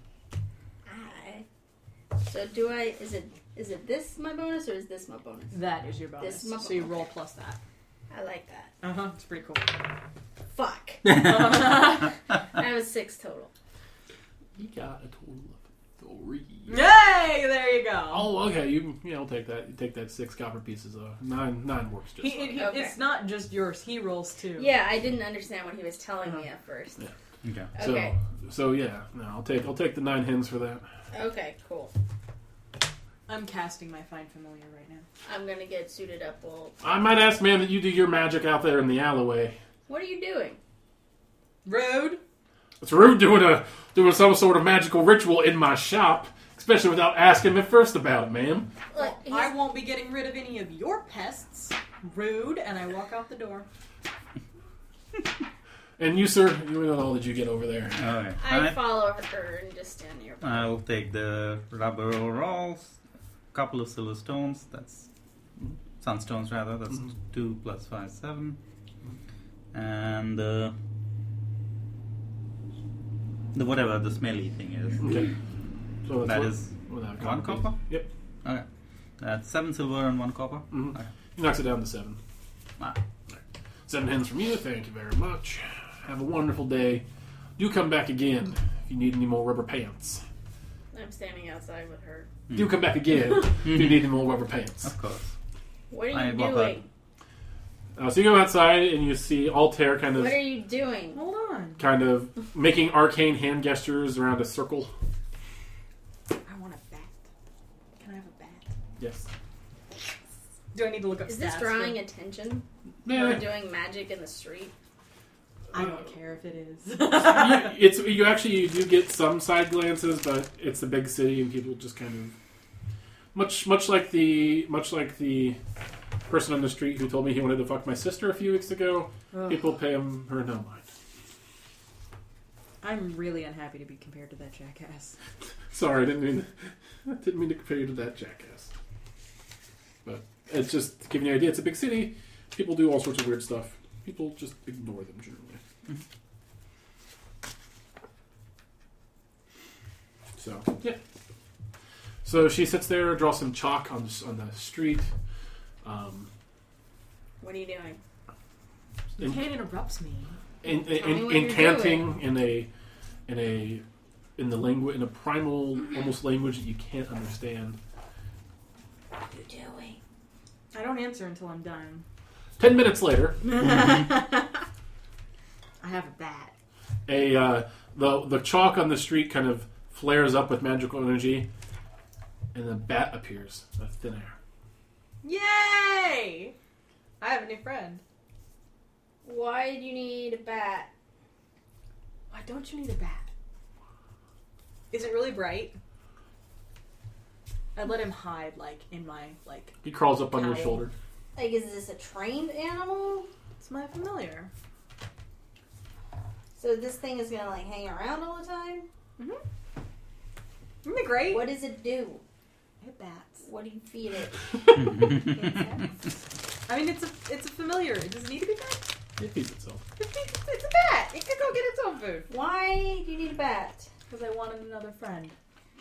So do I? Is it this my bonus or is this my bonus? That is your bonus. This is my So you bonus. roll plus that. I like that. It's pretty cool. Fuck. I have a 6 total. You got a total of 3. Yay! There you go. Oh, okay. I'll take that. You take that 6 copper pieces. 9 works just fine. Okay. It's not just yours. He rolls too. Yeah, I didn't understand what he was telling me at first. Yeah. Okay. Okay. So yeah. No, I'll take the 9 hens for that. Okay, cool. I'm casting my Find Familiar right now. I'm gonna get suited up. Well, I might ask, man, that you do your magic out there in the alleyway. what are you doing? Rude. It's rude doing some sort of magical ritual in my shop, especially without asking me first about it, ma'am. Look, I won't be getting rid of any of your pests. Rude. And I walk out the door. And you, sir, you know all that you get over there. Alright. I follow her and just stand nearby. I'll take the rubber overalls, couple of silver stones. That's Sunstones rather. That's Mhm. 2 plus 5, 7. And the whatever the smelly thing is. Okay. So That what- is without 1 copy. copper? Yep. Okay. That's 7 silver and 1 copper. Mhm. Okay. He knocks it down to 7. Ah. 7 hens from you. Thank you very much. Have a wonderful day. Do come back again if you need any more rubber pants. I'm standing outside with her. Do come back again if you need any more rubber pants. Of course. What are I you walk doing? So you go outside and you see Altair kind What are you doing? Hold on. of making arcane hand gestures around a circle. I want a bat. Can I have a bat? Yes. Do I need to look up Is this stats drawing for- attention? Yeah. Or doing magic in the street? I don't care if it is. You do get some side glances, but it's a big city and people just kind of much like the person on the street who told me he wanted to fuck my sister a few weeks ago. Ugh. People pay him her no mind. I'm really unhappy to be compared to that jackass. Sorry, I didn't mean to compare you to that jackass. But it's just giving you an idea. It's a big city. People do all sorts of weird stuff. People just ignore them generally. So yeah. So she sits there, draws some chalk on the street. What are you doing? You can't interrupt me. Tell me what you're Incanting in a primal almost language that you can't understand. What are you doing? I don't answer until I'm done. 10 minutes later, I have a bat. the chalk on the street kind of flares up with magical energy, and the bat appears out of thin air. Yay! I have a new friend. Why do you need a bat? Why don't you need a bat? Is it really bright? I let him hide, in my, He crawls up on your Cowl. shoulder. Like, is this a trained animal? It's my familiar. So this thing is gonna, hang around all the time? Isn't it great? What does it do? It bats. What do you feed it? I mean, it's a familiar. Does it need to be fed? It feeds itself. It's a bat. It could go get its own food. Why do you need a bat? Because I wanted another friend.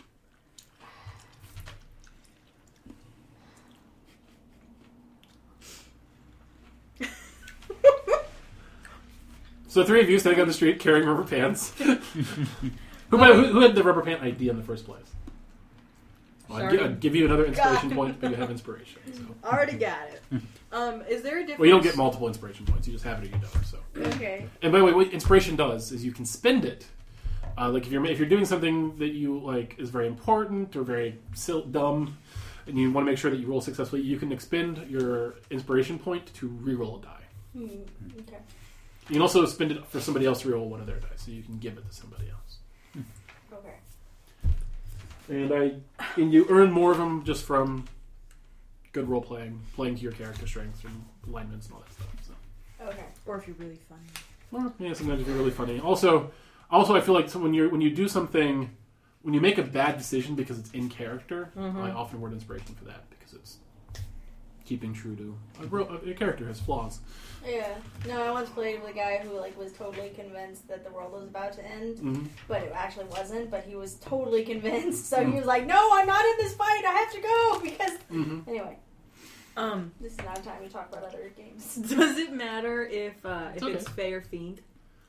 So the three of you standing on the street carrying rubber pants. Who had the rubber pant idea in the first place? Well, I'd give you another inspiration point, but you have inspiration. So. Already got it. Is there a difference? Well, you don't get multiple inspiration points. You just have it or you don't. So. Okay. And by the way, what inspiration does is you can spend it. If you're doing something that you like is very important or very dumb, and you want to make sure that you roll successfully, you can expend your inspiration point to re-roll a die. Okay. You can also spend it for somebody else to re-roll one of their dice, so you can give it to somebody else. Okay. And you earn more of them just from good role playing to your character strengths and alignments and all that stuff. So. Okay. Or if you're really funny. Well, yeah, sometimes you're really funny. Also, I feel like when you do something, when you make a bad decision because it's in character, I often word inspiration for that because it's keeping true to a character has flaws. Yeah. No, I once played with a guy who was totally convinced that the world was about to end, Mm-hmm. but it actually wasn't. But he was totally convinced, so he was like, "No, I'm not in this fight. I have to go because." Anyway, this is not a time to talk about other games. Does it matter if it's okay. Fae or Fiend?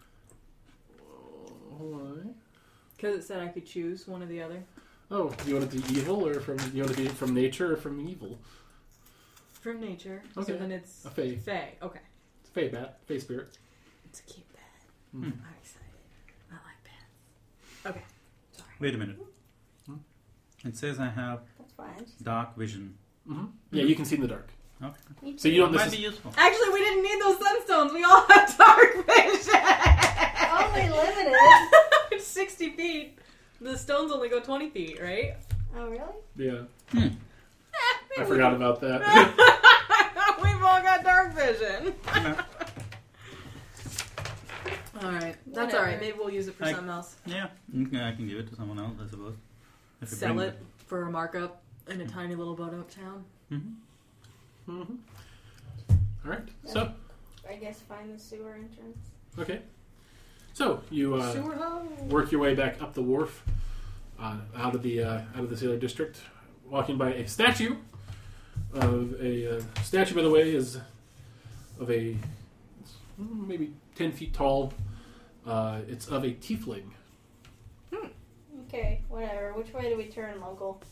Why? Because it said I could choose one or the other. Oh, do you want it to be evil or you want it to be from nature or from evil? From nature. Okay. So then it's A fae. Fae. Okay. It's a fae bat, fae spirit. It's a cute bat. Mm. I'm excited. I like bats. Okay. Sorry. Wait a minute. It says I have That's fine. dark vision. Mm-hmm. Yeah, you can see in the dark. Okay. So you don't Might be useful. Actually, we didn't need those sunstones. We all have dark vision. Only limited. It's 60 feet. The stones only go 20 feet, right? Oh, really? Yeah. I I forgot about that. We've all got dark vision. Alright. That's Whatever. alright. Maybe we'll use it for I- something else. Yeah, I can give it to someone else, I suppose. If you Sell bring it for a markup in a tiny little boat town. Mhm. Mm-hmm. All right. So, I guess find the sewer entrance. okay. So you Sewer hole. work your way back up the wharf, out of the sailor district, walking by a statue. Statue, by the way, is of a maybe 10 feet tall. It's of a tiefling. Okay, whatever. Which way do we turn, local?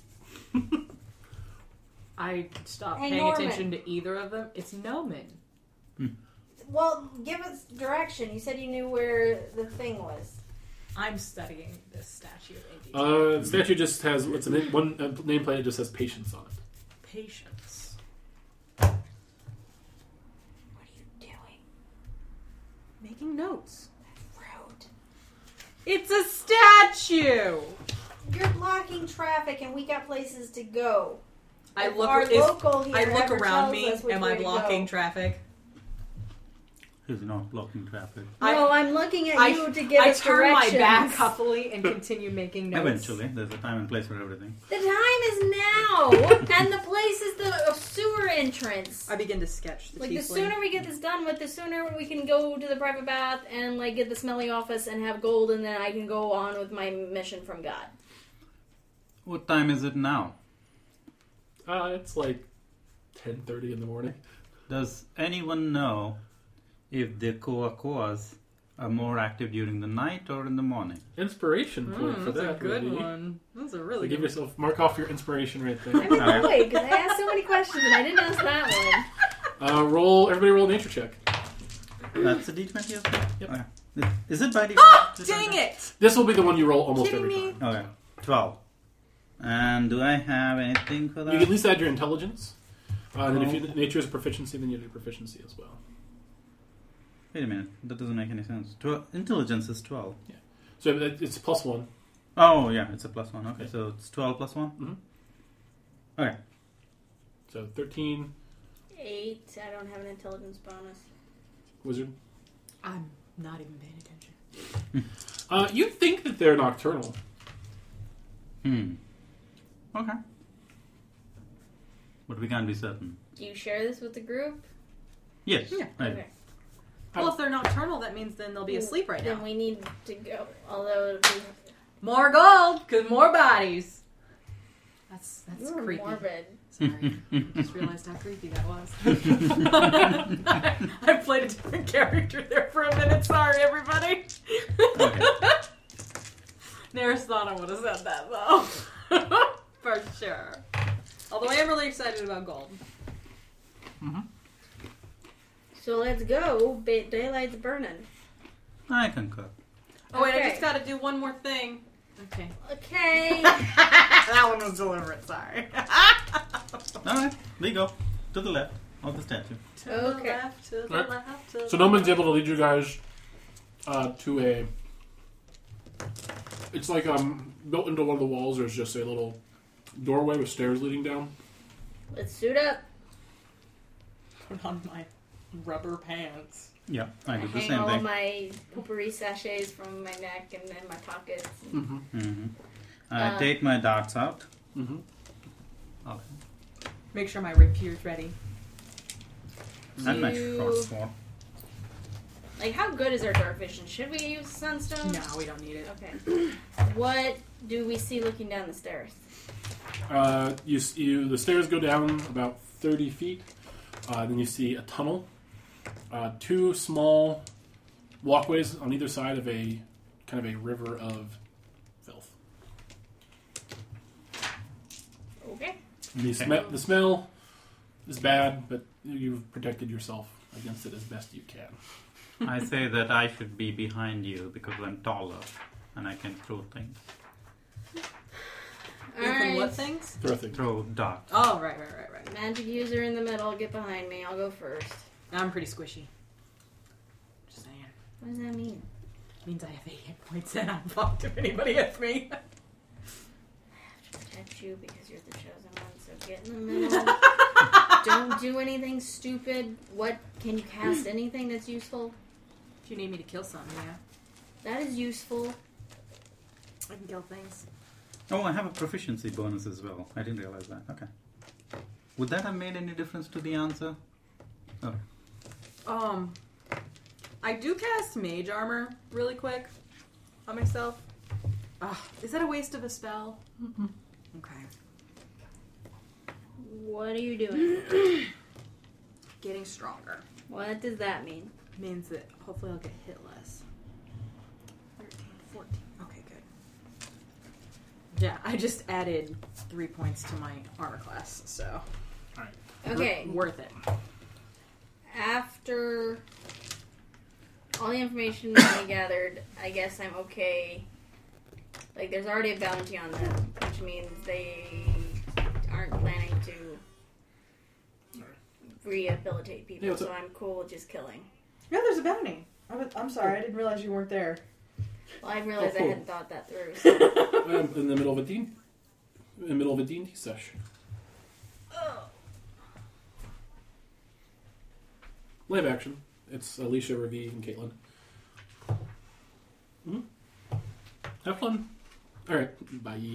I stopped Hey, paying Norman. attention to either of them. It's Noman. Well, give us direction. You said you knew where the thing was. I'm studying this statue in detail. The statue just has one nameplate. It just says patience on it. Patience. What are you doing? Making notes. Rude. It's a statue! You're blocking traffic, and we got places to go. I If look, our if local here I look ever around tells me. us which Am way I to blocking go. traffic? He's not blocking traffic. No, I'm looking at you to give I us turn my directions. back happily and continue making notes. Eventually, there's a time and place for everything. The time is now, and the place is the sewer entrance. I begin to sketch the Like, the tiefling. sooner we get this done with, the sooner we can go to the private bath and, like, get the smelly office and have gold, and then I can go on with my mission from God. What time is it now? It's like 10:30 in the morning. Does anyone know if the Koakoas are more active during the night or in the morning? Inspiration point for That's that. a good would be- one. That's a So really give good yourself mark off your inspiration right I'm there. annoyed because I asked so many questions and I didn't ask that one. Everybody roll a nature check. That's a D20, isn't it? Yep. Okay. Is it by default? Ah! Dang it! This will be the one you roll almost Kidding every me? time. Okay. 12. And do I have anything for that? You can at least add your intelligence. And then if nature is a proficiency, then you do proficiency as well. Wait a minute. That doesn't make any sense. Intelligence is 12. So it's +1. Oh, yeah. It's a +1. Okay, Okay. so it's 12 +1? Mhm. Okay. So 13, 8. I don't have an intelligence bonus. wizard. I'm not even paying attention. You'd think that they're nocturnal. Okay. But we can't be certain. Do you share this with the group? Yes. Yeah. I do. Okay. Well, if they're nocturnal, that means then they'll be asleep right Then now. we need to go. Although More gold, because more bodies. That's you were creepy. morbid. Sorry. Just realized how creepy that was. I played a different character there for a minute. Sorry, everybody. Okay. Nearest thought I would have said that, though. For sure. Although I am really excited about gold. So let's go. Daylight's burning. I concur. Oh, wait, I Okay. just gotta do one more thing. Okay. Okay. That one was deliberate, sorry. Alright, we go. To the left of the statue. To the Okay. left, to the Right. left, to So the Noman's left. able to lead you guys to a... It's like built into one of the walls. There's just a little doorway with stairs leading down. Let's suit up. Put on my rubber pants. Yeah, I do the Hang same all of thing. my poopery sachets from my neck and in my pockets. I take my darts out. Mm-hmm. Okay. Make sure my rapier's ready. And my You- short sword. Like, how good is our dark vision? Should we use sunstone? No, we don't need it. Okay. What do we see looking down the stairs? The stairs go down about 30 feet. Then you see a tunnel. Two small walkways on either side of a kind of a river of filth. Okay. The smell is bad, but you've protected yourself against it as best you can. I say that I should be behind you because I'm taller and I can throw things. You can Alright. what things? Throw things. Throw darts. Oh, right. Magic user in the middle, get behind me. I'll go first. I'm pretty squishy. Just saying. What does that mean? Means I have 8 hit points and I'm fucked if anybody hits me. I have to protect you because you're the chosen one, so get in the middle. Don't do anything stupid. What can you cast anything that's useful? If you need me to kill something, yeah. That is useful. I can kill things. Oh, I have a proficiency bonus as well. I didn't realize that. Okay. Would that have made any difference to the answer? Oh. I do cast Mage Armor really quick on myself. Is that a waste of a spell? Mm-mm. Okay. What are you doing? Getting stronger. What does that mean? Means that hopefully I'll get hit less. 13, 14. Okay, good. Yeah, I just added 3 points to my armor class, so Okay. worth it. After all the information I gathered, I guess I'm okay. Like, there's already a bounty on them, which means they aren't planning to rehabilitate people, Yeah, so I'm cool with just killing. Yeah, there's a bounty. I'm sorry, I didn't realize you weren't there. Well, I realized Oh, cool. I hadn't thought that through. So. I'm in the middle of a D&D session. Live action. It's Alicia, Ravi, and Caitlin. Have fun. Alright, bye.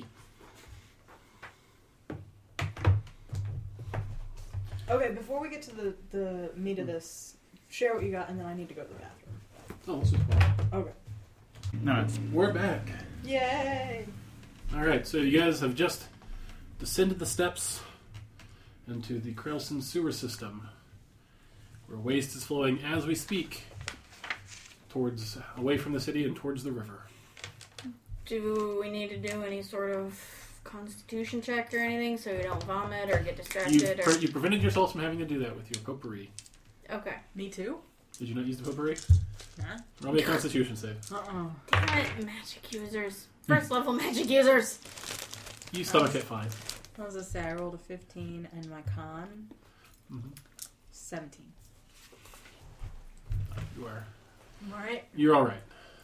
Okay, before we get to the meat of this, share what you got, and then I need to go to the bathroom. Oh, this is fun. Okay. No. We're back. Yay! Alright, so you guys have just descended the steps into the Krelson sewer system, where waste is flowing as we speak towards away from the city and towards the river. Do we need to do any sort of constitution check or anything so we don't vomit or get distracted? You prevented yourself from having to do that with your potpourri. Okay. Me too? Did you not use the potpourri? Nah. Roll me a constitution save. Damn it, magic users. First level magic users. You stomach it fine. What was I say? I rolled a 15 and my con 17. You are. Alright. You're all right.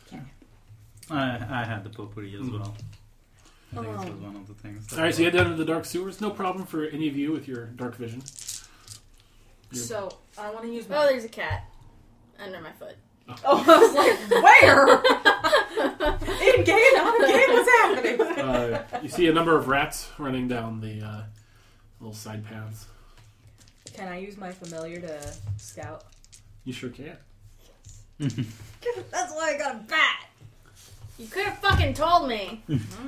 I had the potpourri as well. I think this was one of the things. All right, so you head down into the dark sewers. No problem for any of you with your dark vision. So, I want to use Oh, my... there's a cat under my foot. Oh, I was like, where? In game, out of game, what's happening? You see a number of rats running down the little side paths. Can I use my familiar to scout? You sure can. That's why I got a bat! You could have fucking told me.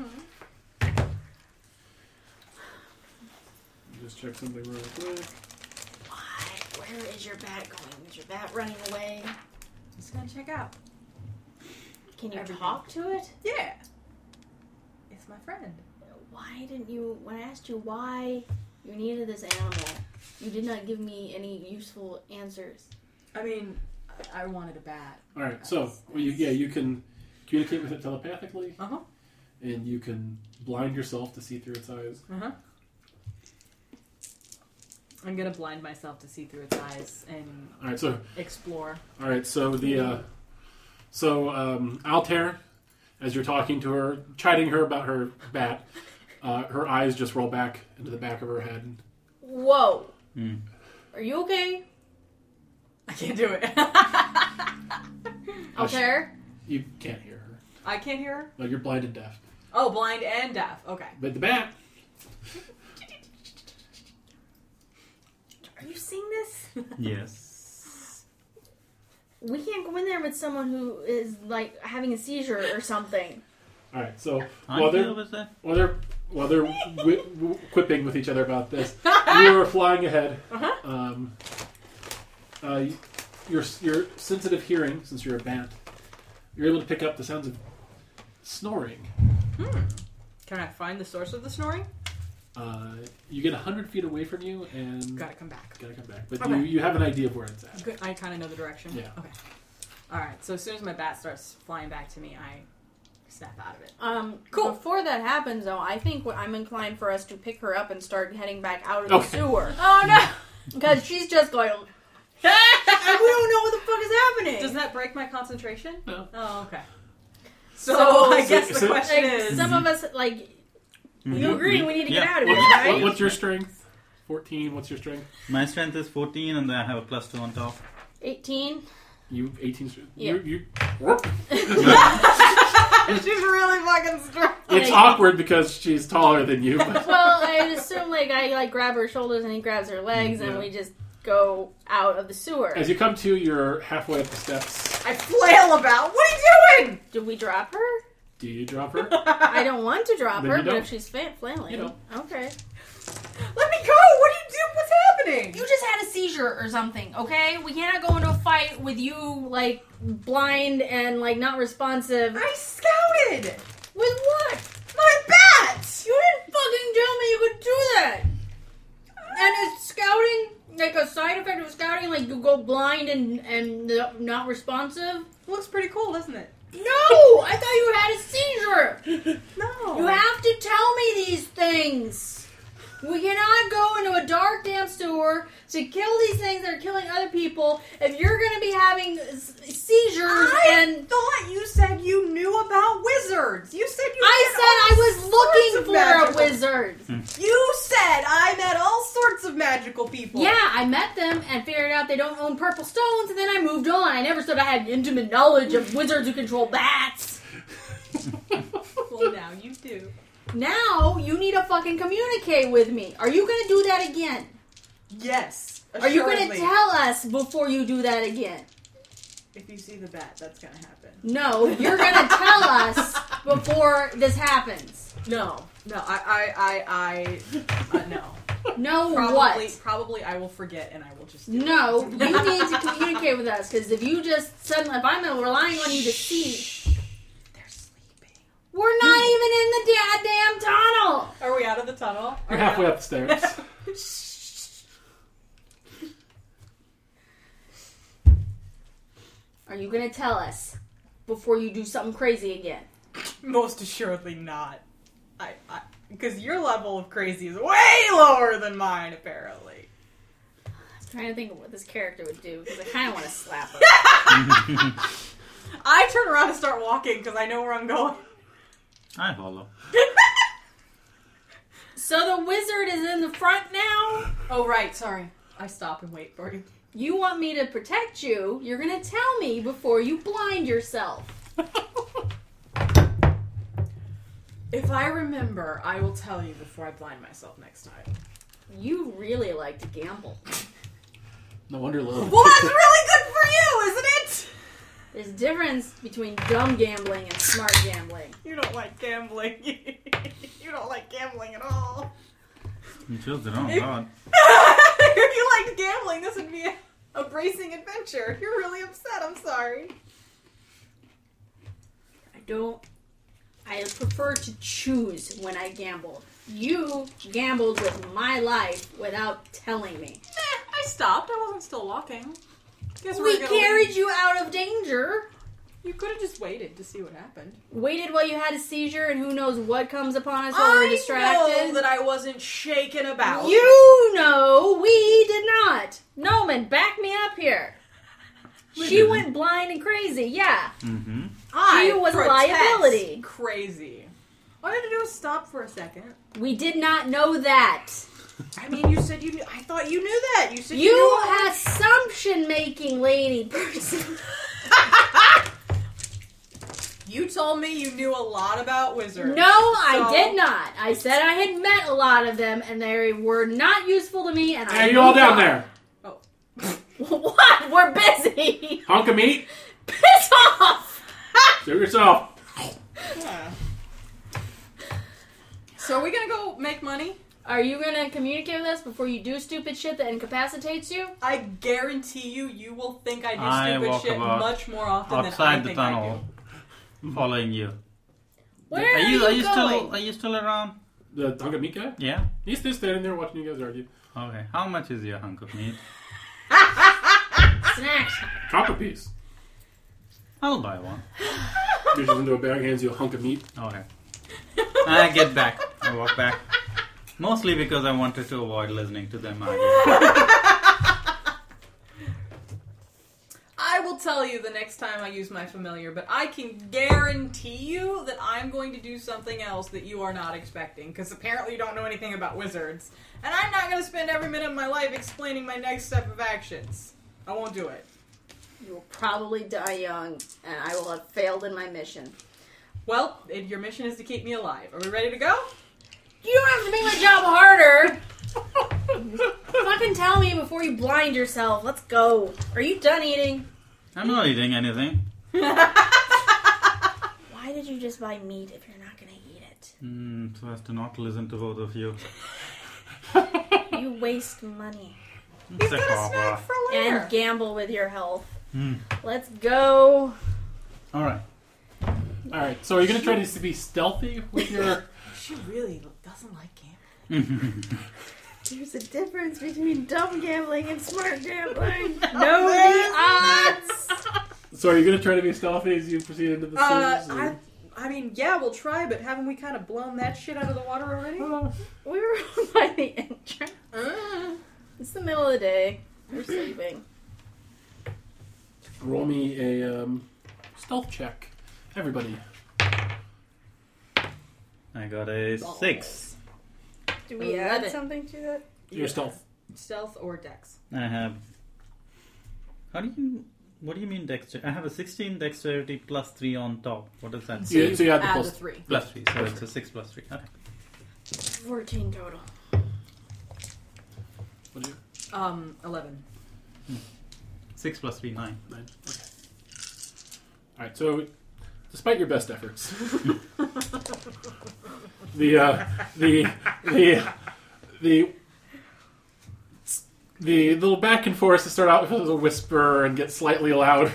Just check something real quick. What? Where is your bat going? Is your bat running away? Just gonna check out. Can you Everything. talk to it? Yeah. It's my friend. Why didn't you, when I asked you why you needed this animal, you did not give me any useful answers. I mean, I wanted a bat. All right, so you can communicate with it telepathically, Uh-huh. and you can blind yourself to see through its eyes. Uh-huh. I'm gonna blind myself to see through its eyes and All right, so explore. Altair, as you're talking to her, chiding her about her bat, her eyes just roll back into the back of her head. Whoa. Are you okay? I can't do it. Altair? You can't hear her. I can't hear her? Like, you're blind and deaf. Oh, blind and deaf. Okay. But the bat, Are you seeing this? Yes. We can't go in there with someone who is, like, having a seizure or something. all right. So I'm while here with that. they're quipping with each other about this, you are flying ahead. Your sensitive hearing, since you're a bat, you're able to pick up the sounds of snoring. Can I find the source of the snoring? You get 100 feet away from you and Gotta come back. gotta come back. But Okay. you have an idea of where it's at. Good. I kind of know the direction. Yeah. Okay. All right. So as soon as my bat starts flying back to me, I snap out of it. Cool. Before that happens, though, I think I'm inclined for us to pick her up and start heading back out of the sewer. Oh no! Because she's just going, we don't know what the fuck is happening. Does that break my concentration? No. Oh, okay. So I guess the so- question Like, is, some of us, like, you agree we need to get out of here, What's, right? what's your strength? 14. What's your strength? My strength is 14, and then I have a +2 on top. 18? You 18. Yeah. You She's really fucking strong. It's awkward because she's taller than you. But Well, I assume I grab her shoulders and he grabs her legs and we just go out of the sewer. as you come to, you're halfway up the steps. I flail about. What are you doing? Do we drop her? Do you drop her? I don't want to drop Then her, you but don't. if she's flailing, You don't. okay. Let me go. What are you doing? What's happening? You just had a seizure or something, okay? We cannot go into a fight with you like blind and like not responsive. I scouted. With what? My bat. You didn't fucking tell me you could do that. And is scouting like a side effect of scouting? Like you go blind and not responsive? Looks pretty cool, doesn't it? No! I thought you had a seizure! No. You have to tell me these things! We cannot go into a dark, damp sewer to kill these things that are killing other people if you're going to be having seizures I thought you said you knew about wizards. You said you I met said all I was sorts of looking for a magical- wizard. You said I met all sorts of magical people. Yeah, I met them and figured out they don't own purple stones, and then I moved on. I never said I had intimate knowledge of wizards who control bats. Well, now you do. Now, you need to fucking communicate with me. Are you going to do that again? Yes. Are you going to assuredly. tell us before you do that again? If you see the bat, that's gonna happen. No, you're going to tell us before this happens. No. No. No. No, Probably. what? Probably. I will forget, and I will just. No, you need to communicate with us, because if you just suddenly, if I'm relying on you to see, They're sleeping. we're not even in the goddamn tunnel. Are we out of the tunnel? You're halfway up the stairs. Are you going to tell us before you do something crazy again? Most assuredly not. Because your level of crazy is way lower than mine, apparently. I'm trying to think of what this character would do, because I kind of want to slap her. I turn around and start walking because I know where I'm going. I follow. So the wizard is in the front now? Oh, right. Sorry. I stop and wait for you. You want me to protect you, you're going to tell me before you blind yourself. If I remember, I will tell you before I blind myself next time. You really like to gamble. No wonder Lilith. Well, that's really good for you, isn't it? There's a difference between dumb gambling and smart gambling. You don't like gambling. You don't like gambling at all. You chose the wrong god. If you liked gambling, this would be a bracing adventure. You're really upset. I'm sorry. I prefer to choose when I gamble. You gambled with my life without telling me. I stopped. I wasn't still walking. Guess We carried you out of danger. You could have just waited to see what happened. Waited while you had a seizure, and who knows what comes upon us while we're I distracted. know that I wasn't shaken about. You know, we did not. Noman, back me up here. She didn't. went blind and crazy, yeah. Mm-hmm. She was a liability. Crazy. All I had to do was stop for a second. We did not know that. I mean, you said you knew. I thought you knew that. You said you You knew. assumption-making lady person. You told me you knew a lot about wizards. No, I So- did not. I said I had met a lot of them, and they were not useful to me, and I Hey, you all moved down on. there. What? We're busy. Hunk of meat. Piss off. Do it yourself. Yeah. So are we gonna go make money? Are you going to communicate with us before you do stupid shit that incapacitates you? I guarantee you will think I do I stupid walk shit about much more often than I Outside the think I tunnel, following you. Where Are are you going? The still around? hunk of meat guy? Yeah. He's still standing there watching you guys argue. Okay. How much is your hunk of meat? Snacks. Copper piece. I'll buy one. Reaches into a bag, hands you a hunk of meat. Okay. I get back. I walk back. Mostly because I wanted to avoid listening to them argue. I will tell you the next time I use my familiar, but I can guarantee you that I'm going to do something else that you are not expecting, because apparently you don't know anything about wizards. And I'm not going to spend every minute of my life explaining my next step of actions. I won't do it. You will probably die young, and I will have failed in my mission. Well, your mission is to keep me alive. Are we ready to go? You don't have to make my job harder. Fucking tell me before you blind yourself. Let's go. Are you done eating? I'm not eating anything. Why did you just buy meat if you're not gonna eat it? So as to not listen to both of you. You waste money He's got a snack for later. and gamble with your health. Hmm. Let's go. All right. All right. So are you going to try to be stealthy with your? She really doesn't like gambling. There's a difference between dumb gambling and smart gambling. Know the odds. So are you going to try to be stealthy as you proceed into the sewers? or- I mean, yeah, we'll try, but haven't we kind of blown that shit out of the water already? We were by the entrance. It's the middle of the day. We're sleeping. Roll me a stealth check, everybody. I got a 6. Do we 11. add something to that? Your stealth. Stealth or dex? I have. What do you mean dexterity? I have a 16 dexterity plus 3 on top. What does that say? So you add the Add plus. the 3. Plus 3. So it's a 6 plus 3. Okay. 14 total. What do you? 11. 6 plus 3, 9. 9. Okay. All right. So, despite your best efforts, the little back and forth to start out with a whisper and get slightly louder.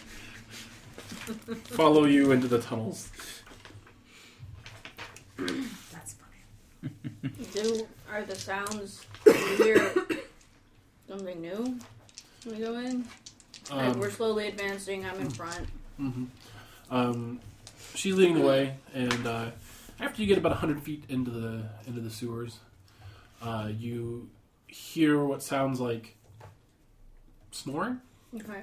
Follow you into the tunnels. That's funny. Are the sounds you hear something new when we go in? Like we're slowly advancing. I'm in front. She's leading the way, and after you get about 100 feet into the sewers, you hear what sounds like snoring. Okay.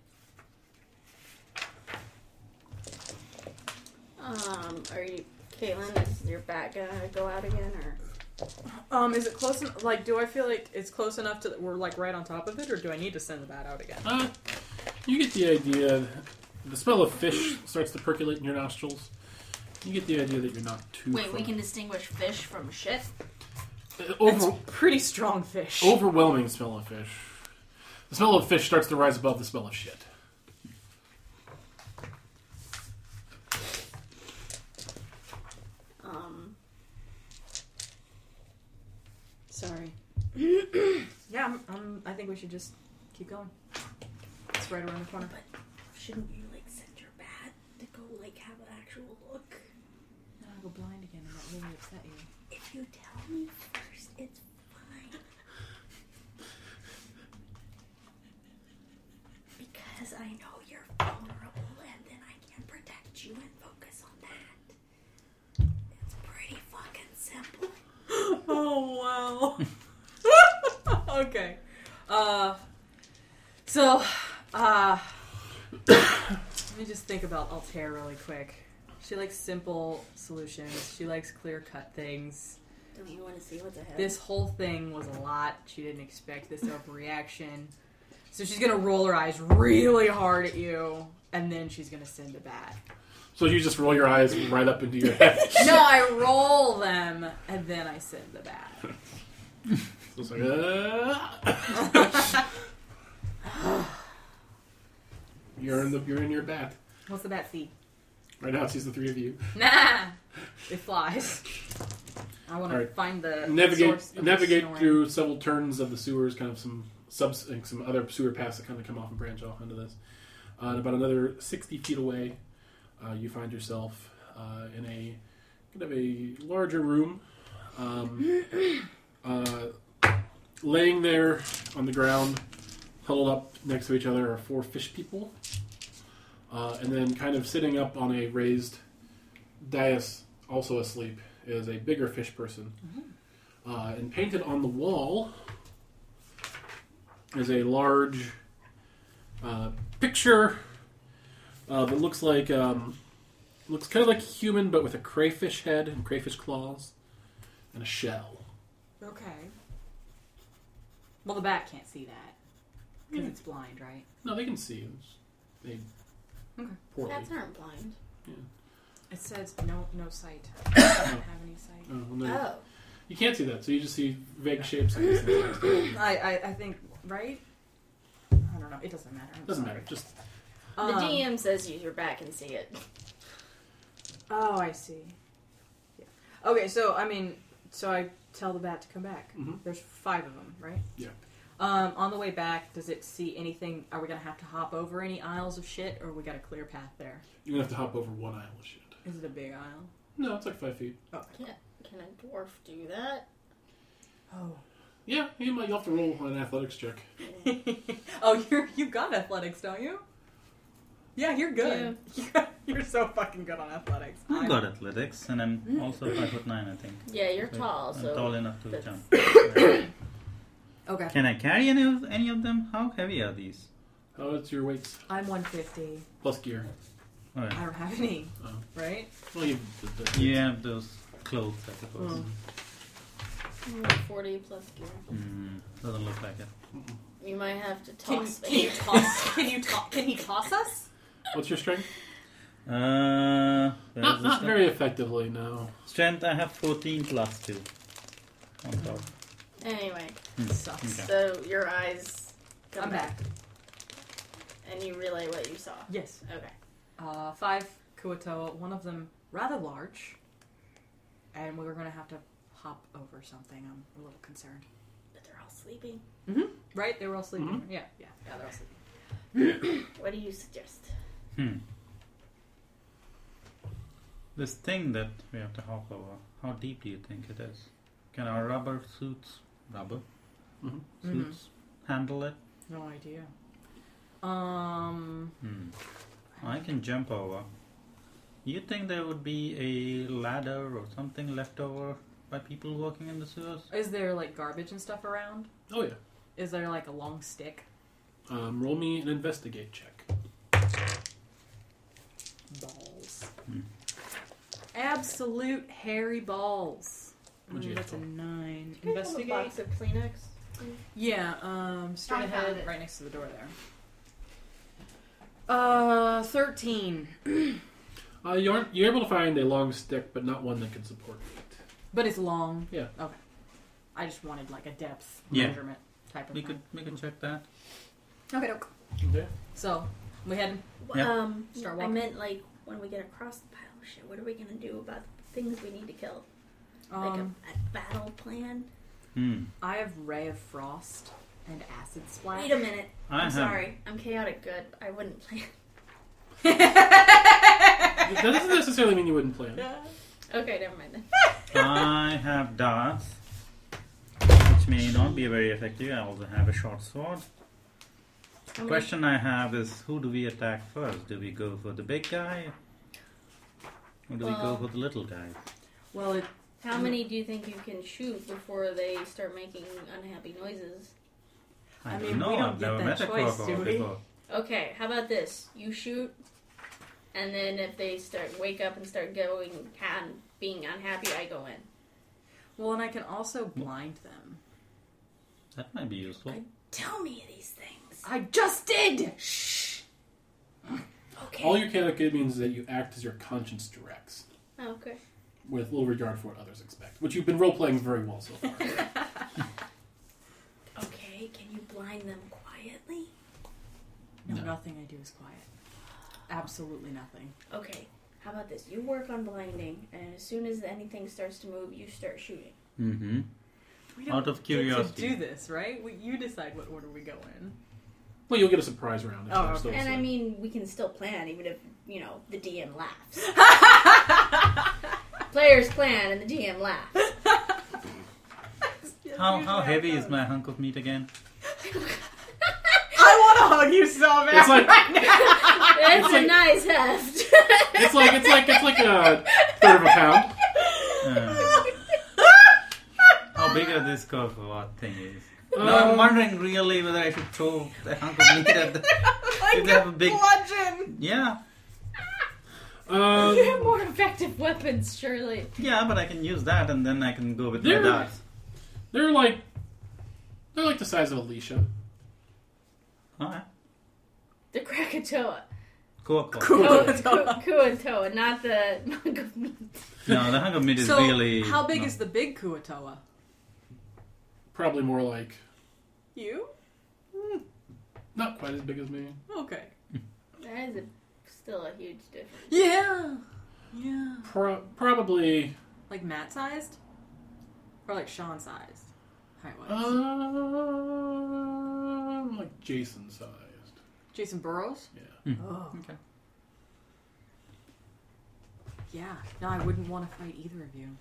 Are you, Caitlin? Is your bat gonna go out again, or? Is it close enough? Like, do I feel like it's close enough to we're like right on top of it, or do I need to send the bat out again? You get the idea. The smell of fish starts to percolate in your nostrils. You get the idea that you're not too. Wait, we can distinguish fish from shit. It's pretty strong fish. Overwhelming smell of fish. The smell of fish starts to rise above the smell of shit. Sorry. Yeah, I think we should just keep going. It's right around the corner. But shouldn't you like send your bat to go like have an actual look? No, I'll go blind again, and that really upset you. If you tell me first, it's fine. Because I know you're vulnerable, and then I can protect you and focus on that. It's pretty fucking simple. Oh wow. Okay. Let me just think about Altair really quick. She likes simple solutions. She likes clear-cut things. Don't you want to see what's ahead? This whole thing was a lot. She didn't expect this overreaction. So she's going to roll her eyes really hard at you, and then she's going to send a bat. So you just roll your eyes right up into your head. No, I roll them, and then I send the bat. So it's like, You're in your bat. What's the bat see? Right now it sees the three of you. Nah! It flies. I want to Alright. find the Navigate source of the navigate snoring. through several turns of the sewers, kind of some other sewer paths that kind of come off and branch off into this. And about another 60 feet away, you find yourself in a kind of a larger room. Laying there on the ground, huddled up next to each other, are 4 fish people. And then kind of sitting up on a raised dais, also asleep, is a bigger fish person. And painted on the wall is a large picture that looks like looks kind of like a human, but with a crayfish head and crayfish claws and a shell. Okay. Well, the bat can't see that. Because it's blind, right? No, they can see. They Okay. poorly. Bats aren't blind. It says no sight. I don't have any sight. Oh, well, no. Oh. You can't see that, so you just see vague shapes. I guess. I think, right? I don't know. It doesn't matter. Doesn't matter. Just The DM says use your back and see it. Oh, I see. Yeah. Okay, so I tell the bat to come back. Mhm. There's 5 of them, right? Yeah. On the way back, does it see anything? Are we gonna have to hop over any aisles of shit, or we got a clear path there? you're gonna have to hop over one aisle of shit. Is it a big aisle? No, it's like 5 feet. Can a dwarf do that? Oh. Yeah, you'll have to roll an athletics check. Oh, you got athletics, don't you? Yeah, you're good. You're so fucking good on athletics. I've got athletics, and I'm also 5'9", I think. Yeah, you're But tall, I'm so tall enough to that's- jump. Okay. Can I carry any of them? How heavy are these? Oh, it's your weights I'm 150. plus gear. I don't have any. Oh. Right? Well, You have those clothes, I suppose. 40 plus gear. Doesn't look like it. You might have to Can toss you toss? Can he toss us? What's your strength? Where is Not this very effectively, no. Strength, I have 14 plus 2 on top. Anyway, Sucks. Okay. so your eyes come I'm back. and you relay what you saw. Yes. Okay. 5 Kuatoa, one of them rather large, and we were gonna have to hop over something. I'm a little concerned. But they're all sleeping. Right? They were all sleeping. Mhm. Yeah, they're all sleeping. What do you suggest? This thing that we have to hop over, how deep do you think it is? Can our rubber suits handle it? No idea. I can jump over. You think there would be a ladder or something left over by people working in the sewers? Is there like garbage and stuff around? Oh, yeah. Is there like a long stick? Roll me an investigate check. Balls. Absolute hairy balls. What'd you get That's a for? 9. A Investigate. box of Kleenex. Yeah, straight I found ahead, it. right next to the door there. 13. You're able to find a long stick, but not one that can support it. But it's long. Yeah. Okay. I just wanted like a depth Yeah. measurement type of We thing. could check that. Okay. Okay. So we had Yeah. Start I walking. meant like when we get across the pile of shit, what are we gonna do about the things we need to kill? Like a battle plan? I have Ray of Frost and Acid Splash. Wait a minute. I I'm have- sorry. I'm chaotic good. I wouldn't plan. That doesn't necessarily mean you wouldn't plan. Okay, never mind then. I have darts, which may not be very effective. I also have a short sword. The question I have is, who do we attack first? Do we go for the big guy? Or do we go for the little guy? Well, How many do you think you can shoot before they start making unhappy noises? I don't mean, know. we don't I've get never that met a choice, crocodile do we? before. Okay, how about this? You shoot, and then if they wake up and start being unhappy, I go in. well, and I can also blind them. That might be useful. Tell me these things. I just did. Shh. Okay. All your chaotic good means is that you act as your conscience directs, Okay. with little regard for what others expect, which you've been role-playing very well so far. Okay, can you blind them quietly? No, No. nothing I do is quiet. Absolutely nothing. Okay, how about this? You work on blinding, and as soon as anything starts to move, you start shooting. Mm-hmm. We don't Out of get curiosity. to do this, right? You decide what order we go in. Well, you'll get a surprise round. If Oh, they're okay. still And I asleep. mean, we can still plan, even if, the DM laughs. Players plan, and the DM laughs. How heavy is my hunk of meat again? I want to hug you so bad. It's like That's It's a like- nice heft. it's like a third of a pound. How big are this what thing is? No, I'm wondering really whether I should throw the hunk of meat at the... If they have a big... bludgeon. Yeah. You have more effective weapons, surely. Yeah, but I can use that and then I can go with my They're- darts. They're like the size of Alicia. Alright. The Krakatoa. Coco. Kuatoa, not the hunk of meat. No, the hunk of meat is So, really. how big no. is the big Kuatoa? Probably more like You? not quite as big as me. Okay. That is still a huge difference. Yeah. Yeah. Probably Like Matt sized? Or like Sean sized? Height-wise. like Jason sized. Jason Burrows? Yeah. Oh. Okay. Yeah. No, I wouldn't want to fight either of you.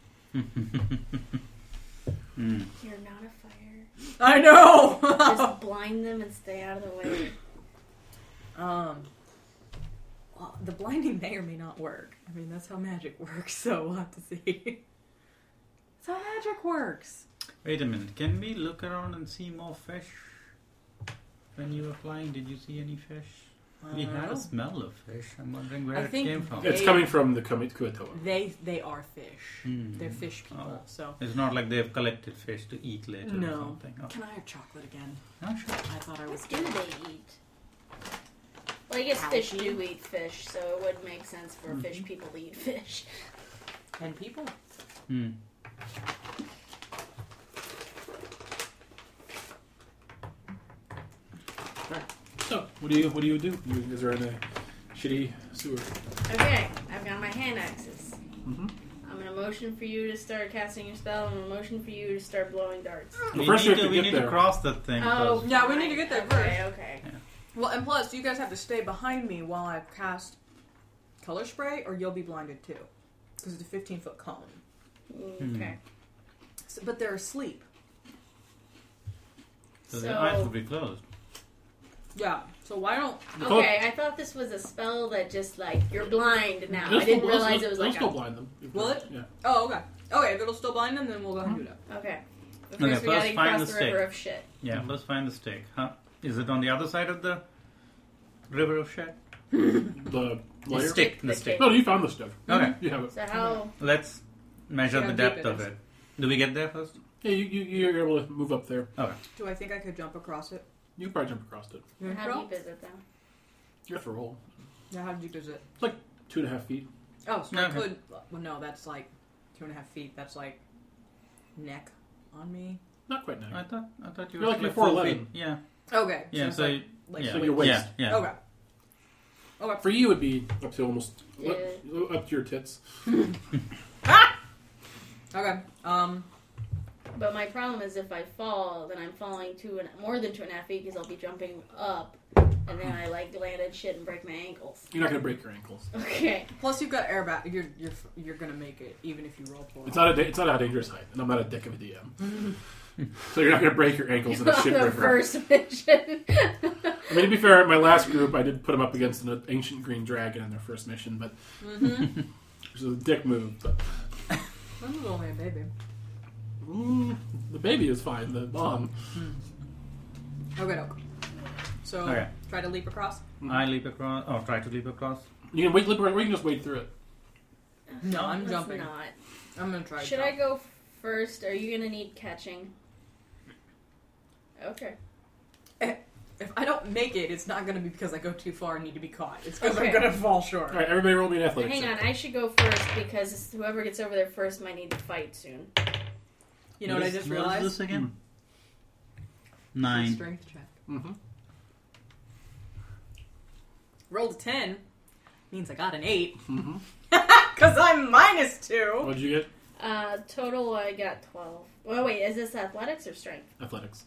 You're not a fighter. I know! Just blind them and stay out of the way. Well, the blinding may or may not work. I mean, that's how magic works, so we'll have to see. That's how magic works. Wait a minute. Can we look around and see more fish? When you were flying, did you see any fish? We had a smell of fish. I'm wondering where I it think came from. It's coming from the Kuatoa. They are fish. Hmm. They're fish people, Oh. so... It's not like they've collected fish to eat later No. or something. Oh. Can I have chocolate again? Oh, sure. I thought I was What do they eat? Well, I guess fish do eat fish, so it would make sense for fish people to eat fish. 10 people. Hmm. So, what do you do? Is there a shitty sewer? Okay, I've got my hand axes. Mm-hmm. I'm gonna motion for you to start casting your spell. I'm gonna motion for you to start blowing darts. Well, first we have to we get need there. to cross that thing. Oh, first. Yeah, we need to get there okay, first. Okay. Well, and plus, you guys have to stay behind me while I cast color spray, or you'll be blinded too. Because it's a 15-foot cone. Okay. So, but they're asleep. So the eyes will be closed. Yeah, so why don't... Okay, I thought this was a spell that just like you're blind now. It'll I didn't still- realize it was it'll like still a... blind them. Will it? Yeah. Oh, okay. Okay, if it'll still blind them, then we'll go ahead and do that. Okay. But Okay, first we first gotta find cross the the river stick. of shit. Yeah, let's find the stake. Huh? Is it on the other side of the river of shit? The layer? stick. The The stick. stick. No, you found the stuff. Okay. You have it. So how... Let's measure See how the deep depth it of is. it. Do we get there first? Yeah, you're able to move up there. Okay. Do I think I could jump across it? You can probably jump across it. How deep is it though? You have to roll. Yeah, how deep is it? 2.5 feet. Oh, so I Okay. could... Well, no, that's like 2.5 feet. That's like neck on me. Not quite now. I thought you You're were like you're 4 4'11". feet. Yeah. Okay. Yeah, it's so like yeah. So your waist. Yeah. Okay. Okay. For you, it'd be up to almost Yeah. up to your tits. Okay. But my problem is if I fall, then I'm falling more than 2.5 feet because I'll be jumping up, and then I like landed shit and break my ankles. You're not gonna break your ankles. Okay. Plus, you've got air back. You're gonna make it even if you roll for it. It's not a dangerous height, and I'm not a dick of a DM. So you're not gonna break your ankles in a shit the river. first mission. I mean, to be fair, my last group I did put them up against an ancient green dragon in their first mission, but it was a dick move. But This is only a baby. the baby is fine. The mom. Okay. So Okay. try to leap across. I leap across. Oh, try to leap across. You can wait. Or you can just wade through it. No, I'm Let's jumping. not. I'm gonna try. to Should jump. I go first? Are you gonna need catching? Okay. If I don't make it, it's not gonna be because I go too far and need to be caught. It's because Okay. I'm gonna fall short. All right, everybody, roll me an athletics. Hang on, I should go first because whoever gets over there first might need to fight soon. You know what I just realized? What is this again? It's a 9. Strength check. Mm-hmm. Rolled a 10 means I got an 8 Mm-hmm. because I'm -2. What did you get? Total, I got 12. Well, wait, is this athletics or strength? Athletics.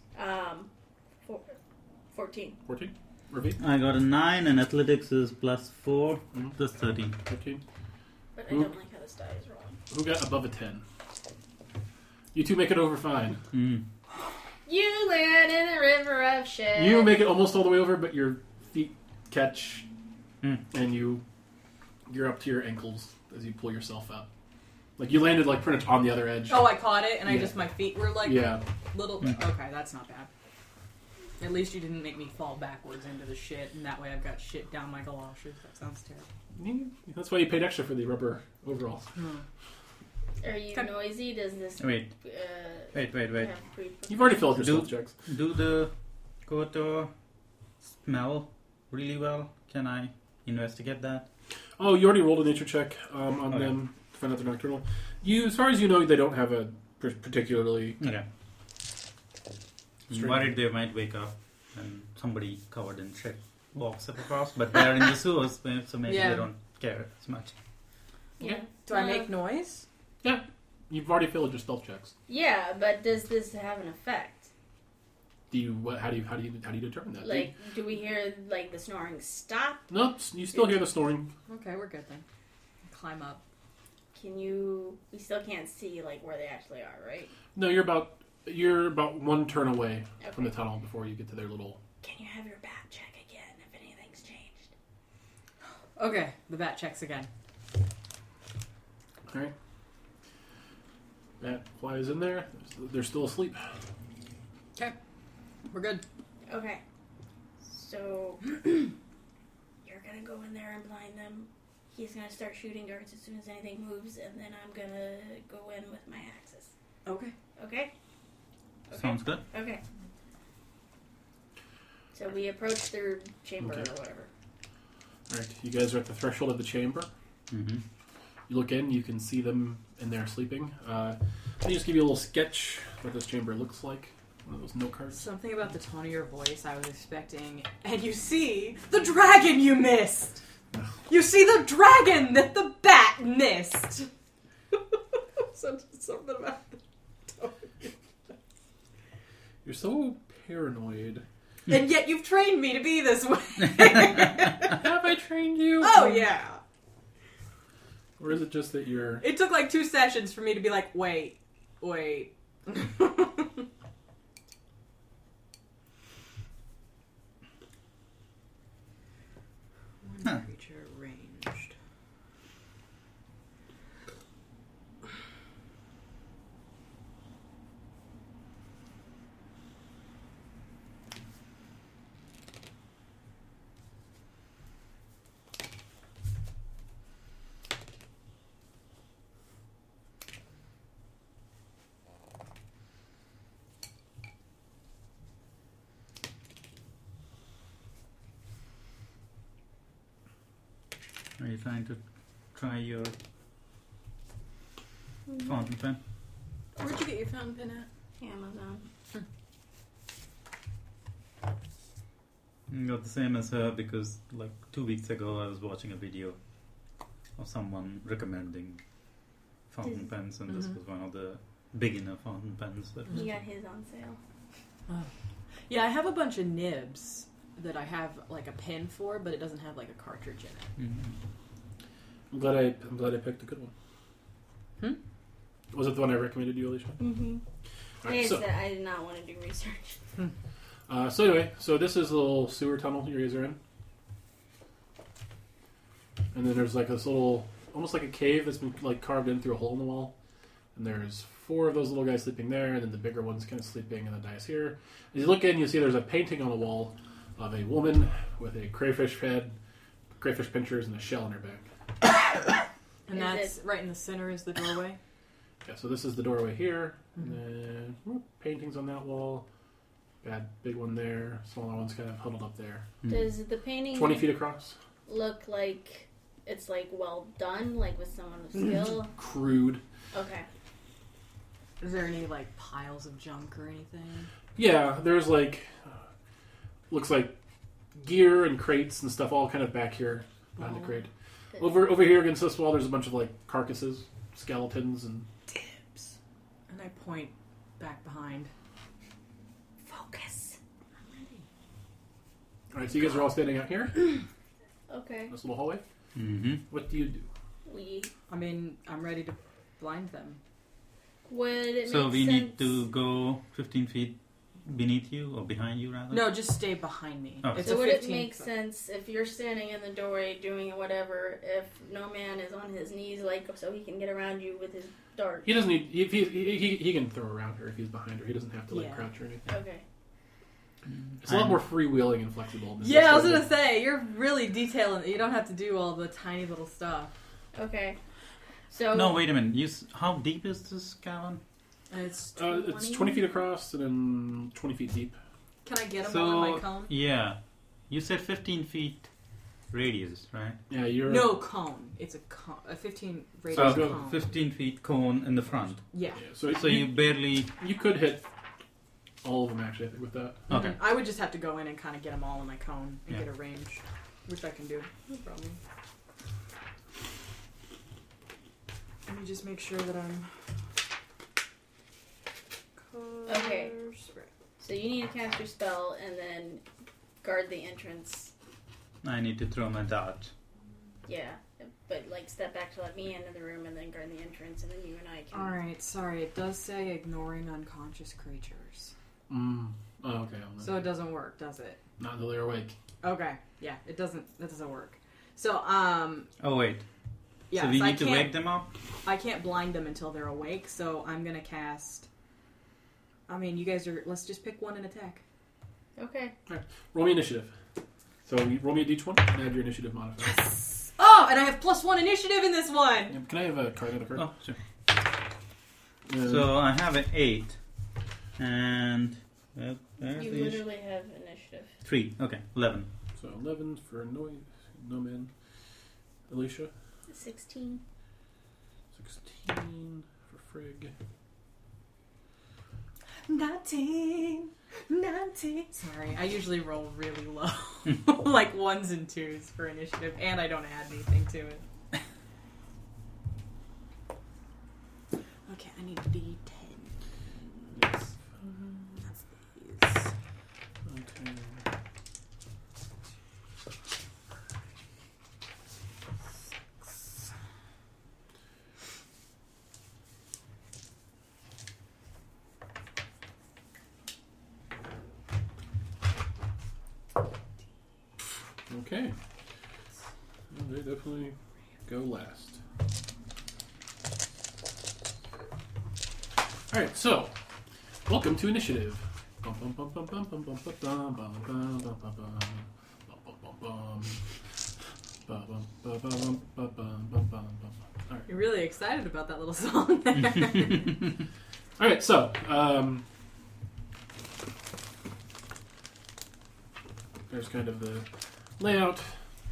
14. 14. Repeat. I got a 9, and athletics is +4, Mhm. plus 13. 15. But I don't like how this die is rolling. Who got above a 10? You two make it over fine. Mm. You land in a river of shit. You make it almost all the way over, but your feet catch, and you're up to your ankles as you pull yourself up. Like you landed like pretty much on the other edge. Oh, I caught it, and I Yeah. just my feet were like Yeah. little. Okay, that's not bad. At least you didn't make me fall backwards into the shit, and that way I've got shit down my galoshes. That sounds terrible. That's why you paid extra for the rubber overalls. Are you noisy? Does this... Wait. Wait. have You've already filled your Do- stealth checks. Do the Koto smell really well? Can I investigate that? Oh, you already rolled a nature check on Okay. them to find out they're nocturnal. As far as you know, they don't have a particularly. Okay. I'm Strange. worried they might wake up and somebody covered in shit walks up across, but they're in the sewers, so maybe Yeah. they don't care as much. Yeah. Do I make noise? You've already failed your stealth checks. Yeah, but does this have an effect? Do you? How do you determine that? Like, do we hear like the snoring stop? Nope. You still hear the snoring. Okay, we're good then. Climb up. Can you? We still can't see like where they actually are, right? No, you're about one turn away from the Okay. tunnel before you get to their little. Can you have your bat check again if anything's changed? Okay, the bat checks again. All right. That flies in there. They're still asleep. Okay, we're good. Okay. So you're gonna go in there and blind them. He's gonna start shooting darts as soon as anything moves, and then I'm gonna go in with my axes. Okay. Okay? Sounds good. Okay. So we approach their chamber Okay. or whatever. All right. You guys are at the threshold of the chamber. Mm-hmm. You look in. You can see them in there sleeping. Let me just give you a little sketch of what this chamber looks like. One of those note cards. Something about the tone of your voice I was expecting. And you see the dragon you missed! You see the dragon that the bat missed! Something about the tone. You're so paranoid. And yet you've trained me to be this way. Have I trained you? Oh, yeah. Or is it just that you're... It took like 2 sessions for me to be like, wait. One creature ranged. Are you trying to try your fountain pen? Where'd you get your fountain pen at? Amazon. Got the same as her because like 2 weeks ago I was watching a video of someone recommending fountain pens, and this was one of the beginner fountain pens. That He got his on sale. Yeah, I have a bunch of nibs that I have like a pin for, but it doesn't have like a cartridge in it. I'm glad I picked a good one. Was it the one I recommended you, Alicia? Mm-hmm. All right, so, I did not want to do research. so anyway, so this is the little sewer tunnel you guys are in. And then there's like this little, almost like a cave that's been like carved in through a hole in the wall. And there's 4 of those little guys sleeping there, and then the bigger one's kind of sleeping in the dais here. As you look in, you see there's a painting on the wall of a woman with a crayfish head, crayfish pinchers, and a shell in her back. And that's right in the center is the doorway. Yeah, so this is the doorway here, and then paintings on that wall. Big one there, smaller one's kind of huddled up there. Does the painting 20 feet across. look like it's like well done, like with someone with skill? Crude. Okay. Is there any like piles of junk or anything? Yeah, there's like, looks like gear and crates and stuff all kind of back here behind the crate. Over here against this wall, there's a bunch of like carcasses, skeletons, and Dibs. And I point back behind. Focus. all right. So you guys are all standing out here, Okay. this little hallway. Mm-hmm. What do you do? I mean, I'm ready to blind them. Would it So make we sense? need to go 15 feet beneath you, or behind you rather? No, just stay behind me. Oh. It's So a would it 15 make foot. sense if you're standing in the doorway doing whatever, if no man is on his knees, like so he can get around you with his dart? He doesn't need. He can throw around her if he's behind her. He doesn't have to like Yeah. crouch or anything. Okay. It's a lot more freewheeling and flexible. than Yeah, I was this gonna say, you're really detailing it. You don't have to do all the tiny little stuff. Okay. So No, wait a minute. How deep is this cavern? And it's It's 20 feet across and then 20 feet deep. Can I get them all in my cone? Yeah. You said 15 feet radius, right? Yeah, you're No cone. It's a 15 So radius go cone. 15 feet cone in the front. Yeah. Yeah, so, So you barely. you could hit all of them actually. I think with that. Okay. I would just have to go in and kind of get them all in my cone and Yeah. get a range, which I can do. No problem. Let me just make sure that I'm. Okay. So you need to cast your spell and then guard the entrance. I need to throw my dart. Yeah, but like step back to let me into the room and then guard the entrance, and then you and I can. Alright, sorry. It does say ignoring unconscious creatures. Oh, okay. So it doesn't work, does it? Not until they're awake. Okay. Yeah, it doesn't. That doesn't work. So, Oh, wait. yeah. so we so need to wake them up? I can't blind them until they're awake, so I'm gonna cast. I mean, you guys are. Let's just pick one and attack. Okay. Roll me initiative. So you roll me a d20 and add your initiative modifier. Yes! Oh, and I have +1 initiative in this one! Yeah, can I have a card? Oh, sure. Uh, So I have an 8. And. There's You the literally have initiative. 3. Okay, 11. so 11 for no man. Alicia. 16. 16 for Frigg. 19. Sorry, I usually roll really low. Like 1s and 2s for initiative, and I don't add anything to it. Okay, I need a D10. Yes. That's these. Okay. Okay. Well, they definitely go last. Alright, so welcome to initiative. Bum, bum, bum, bum, bum, bum, bum, bum, bum, bum, bum, bum, bum, bum. Bum, bum, bum. Bum, bum, bum, bum, bum, bum, bum, bum, bum. Alright. You're really excited about that little song there. Alright, so there's kind of the layout.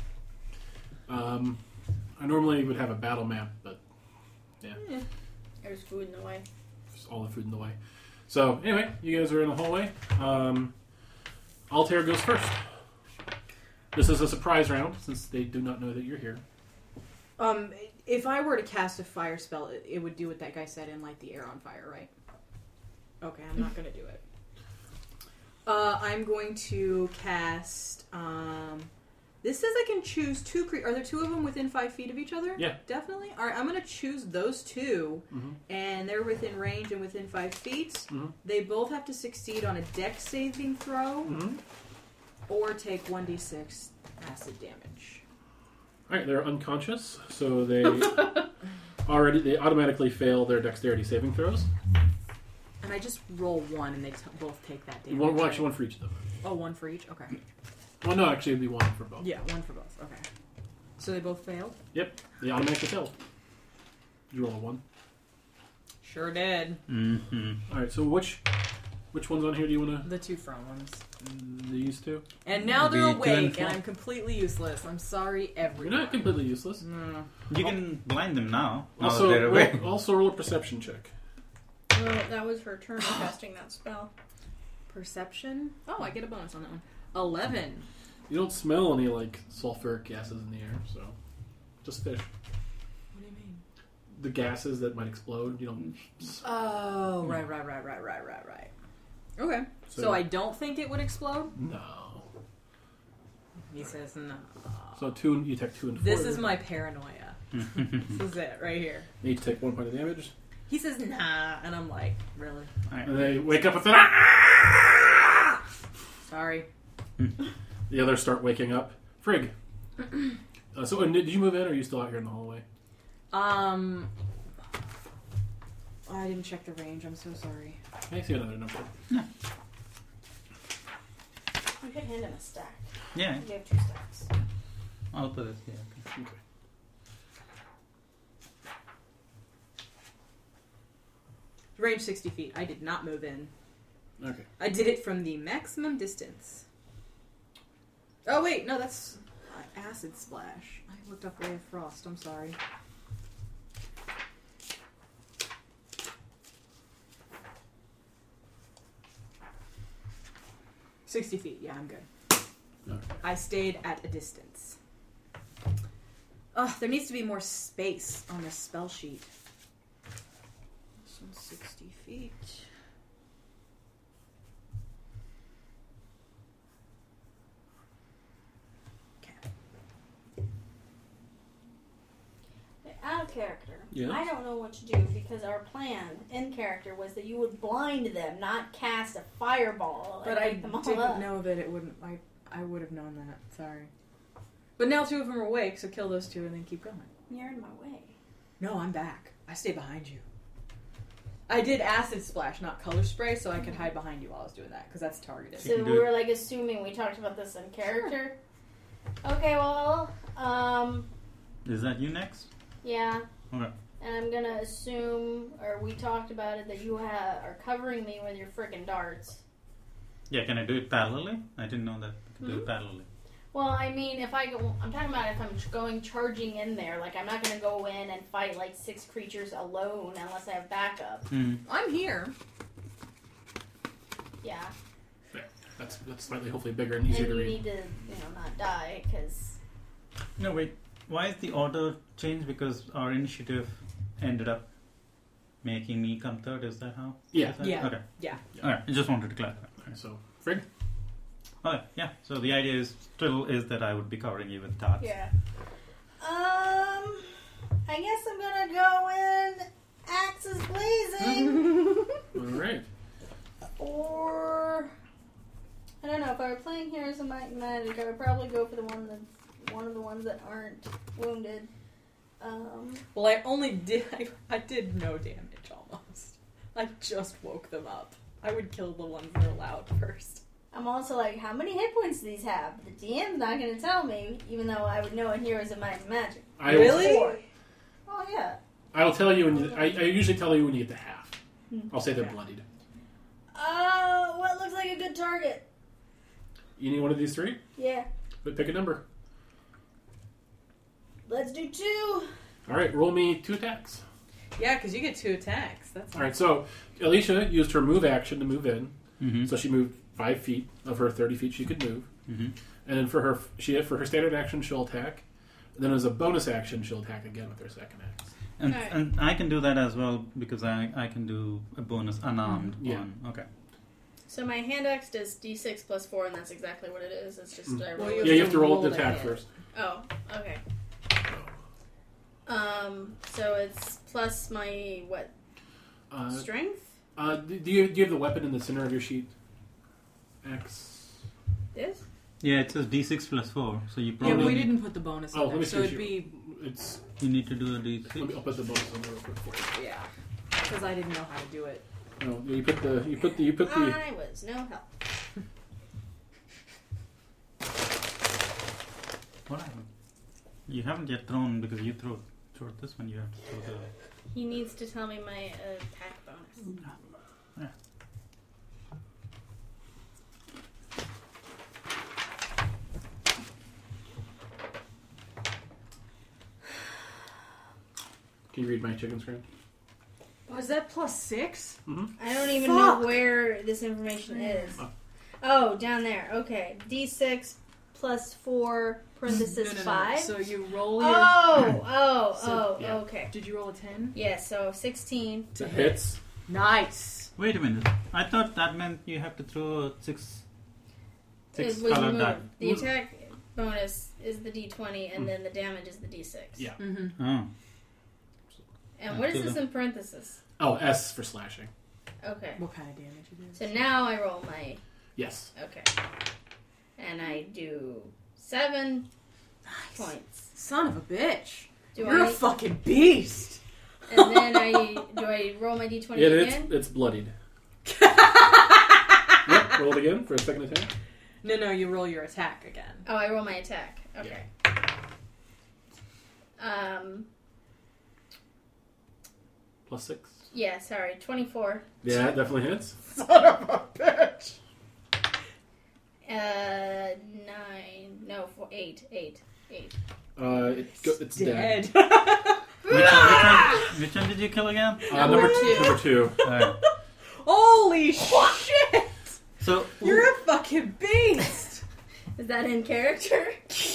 I normally would have a battle map, but There's food in the way. there's all the food in the way. So anyway, you guys are in the hallway. Altair goes first. This is a surprise round since they do not know that you're here. If I were to cast a fire spell, it would do what that guy said and light the air on fire, right? Okay, I'm not gonna do it. I'm going to cast. This says I can choose 2 creatures. Are there 2 of them within 5 feet of each other? Yeah. Definitely. All right, I'm going to choose those 2, Mhm. and they're within range and within 5 feet. Mhm. They both have to succeed on a dex saving throw Mm-hmm. or take 1d6 acid damage. All right, they're unconscious, so they automatically fail their dexterity saving throws. And I just roll 1, and they both take that damage. Well, actually, one for each of them. Oh, 1 for each? Okay. Well, no, actually, it'd be one for both. Yeah, 1 for both. Okay. So they both failed? Yep, they automatically failed. Did you roll a 1? Sure did. Mm-hmm. All right, so which ones on here do you want The 2 front ones. to? These two. And now they're The 2 and awake, 4. and I'm completely useless. I'm sorry, You're everyone. not completely useless. No. You can blind them now. Now Also, that they're awake. also roll a perception check. Well, that was her turn casting that spell. Perception? Oh, I get a bonus on that one. 11. You don't smell any like sulfuric gases in the air, so just fish. What do you mean? The gases that might explode. You don't. Oh, right. Okay. So I don't think it would explode? No. He says no. So you take 2 and 4. This is my paranoia. This is it, right here. You each take 1 point of damage, He says nah, and I'm like, really? and they wake up with an ah! Sorry. The others start waking up. Frigg. So did you move in, or are you still out here in the hallway? I didn't check the range. I'm so sorry. I see another number. You could hand him a stack. Yeah, You have 2 stacks. I'll put it here. Okay. Okay. Range 60 feet. I did not move in. Okay. I did it from the maximum distance. Oh wait, no, that's acid splash? I looked up Ray of Frost. I'm sorry. $60 feet. Yeah, I'm good. Okay. I stayed at a distance. Ugh, there needs to be more space on this spell sheet. This one's 60 feet. Out of character. Yeah. I don't know what to do because our plan in character was that you would blind them, not cast a fireball. But and I wake them all didn't up. know that it wouldn't. I would have known that. Sorry. But now 2 of them are awake, so kill those 2 and then keep going. You're in my way. No, I'm back. I stay behind you. I did acid splash, not color spray, so I could hide behind you while I was doing that, because that's targeted. So can we do were like assuming we talked about this in character. Okay, well, Is that you next? yeah. Okay. And I'm gonna assume, or we talked about it, that you are covering me with your freaking darts. Yeah, can I do it parallelly? I didn't know that. I could do Mhm. it parallelly. Well, I mean, if I go, I'm talking about if I'm going charging in there. Like, I'm not gonna go in and fight like 6 creatures alone unless I have backup. I'm here. Yeah. That's slightly hopefully bigger and easier And to you read. need to, not die, because... No, wait. Why is the order changed? Because our initiative ended up making me come third. Is that how? Yeah. Is that- Yeah. Okay. Yeah. Alright, I just wanted to clarify. Okay, so, Frig? Okay, yeah. So the idea is that I would be covering you with darts. Yeah. I guess I'm gonna go in axes blazing. Alright. Or... I don't know, if I were playing Heroes of Might and Magic, I would probably go for one of the ones that aren't wounded. Well, I did no damage almost. I just woke them up. I would kill the ones that are loud first. I'm also like, how many hit points do these have? The DM's not going to tell me, even though I would know in Heroes of Might and Magic. Really? 4. Oh, yeah. I will tell you when I usually tell you when you get to half. Hmm. I'll say they're Okay. bloodied. What looks like a good target? You need one of these 3? Yeah. But pick a number. Let's do 2. Alright, roll me 2 attacks. Yeah, because you get 2 attacks. That's Alright, so Alicia used her move action to move in. Mm-hmm. So she moved 5 feet of her 30 feet she could move. Mm-hmm. And then for her standard action, she'll attack. And then as a bonus action, she'll attack again with her second axe. And, Alright. and I can do that as well because I can do a bonus unarmed Yeah. one. Okay. So my hand axe does d6 plus 4, and that's exactly what it is. It's just I roll. Well, Yeah, you have to roll the roll attack that. first. Oh, okay. So it's plus my what? Strength? Do you have the weapon in the center of your sheet? X. This? Yeah, it says D6 plus 4, so you Yeah, probably but we didn't put the bonus Oh, in let me there, see so what it'd be... It's. you need to do a I'll D6. put the bonus on there real quick for Yeah. Because I didn't know how to do it. you. No, you put the. I was no help. What happened? You haven't yet thrown because you throw this one. You have to throw the. He needs to tell me my attack bonus. Yeah. Can you read my chicken screen? Was that +6? I don't even Fuck. know where this information is. Oh. Oh, down there. Okay. D6 plus 4 parenthesis 5. So you roll your... yeah. Okay. Did you roll a 10? Yeah, so 16. It hits. Nice. Wait a minute. I thought that meant you have to throw a six Is when you colored move. die. The attack bonus is the D20, and then the damage is the D6. Yeah. Mm-hmm. Oh. And what is this in parenthesis? Oh, S for slashing. Okay. What kind of damage it is? So now I roll my... Yes. Okay. And I do 7 points. Son of a bitch. Do You're I... a fucking beast. And then do I roll my D20 Yeah, again? it's bloodied. Yep, roll it again for a second attack. No, you roll your attack again. Oh, I roll my attack. Okay. +6. Yeah, sorry. 24. Yeah, it definitely hits. Son of a bitch. 9. No, 8. It's dead. Which one did you kill again? Number two. Alright. Holy shit! So You're a fucking beast! Is that in character?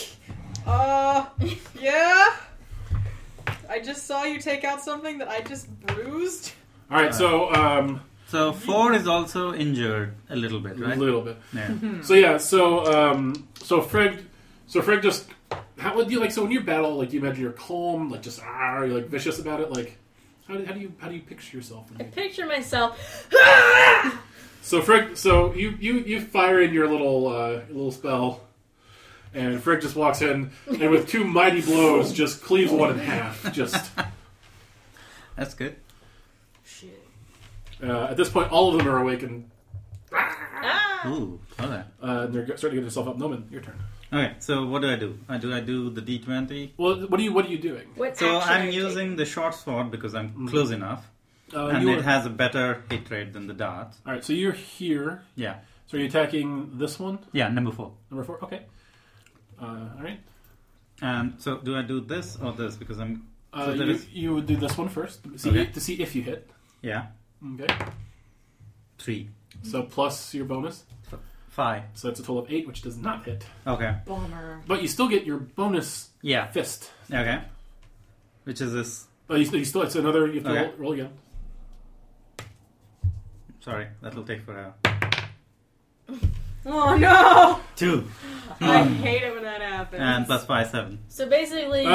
Yeah. I just saw you take out something that I just bruised. All right, so 4 is also injured a little bit, right? a little bit. Yeah. So Frigg just how would you like? So when you battle, like, do you imagine you're calm, like just you're like vicious about it, like how do you picture yourself? I picture myself. So Frigg, you fire in your little spell, and Frigg just walks in and with 2 mighty blows just cleaves one in half. Just That's good. Shit. at this point, all of them are awake and Ooh, okay. they're starting to get themselves up. Noman, your turn. Okay, so what do? I do the D20? Well, what are you doing? What So action are I'm you using the short sword because I'm close enough. And you it has a better hit rate than the dart. all right, so you're here. Yeah. So are you attacking this one? Yeah, number 4. Number 4? Okay. All right. And so do I do this or this? Because I'm... so there is- You would do this one first Okay. to see if you hit. Yeah. Okay. 3. So plus your bonus. 5. So that's a total of 8, which does not hit. Okay. Bummer. But you still get your bonus Yeah. fist. Okay. Which is this... Oh, you still, it's another, you have to Okay. roll again. Sorry, that'll take forever. Oh no! 2. I hate it when that happens. And plus 5, 7. So basically,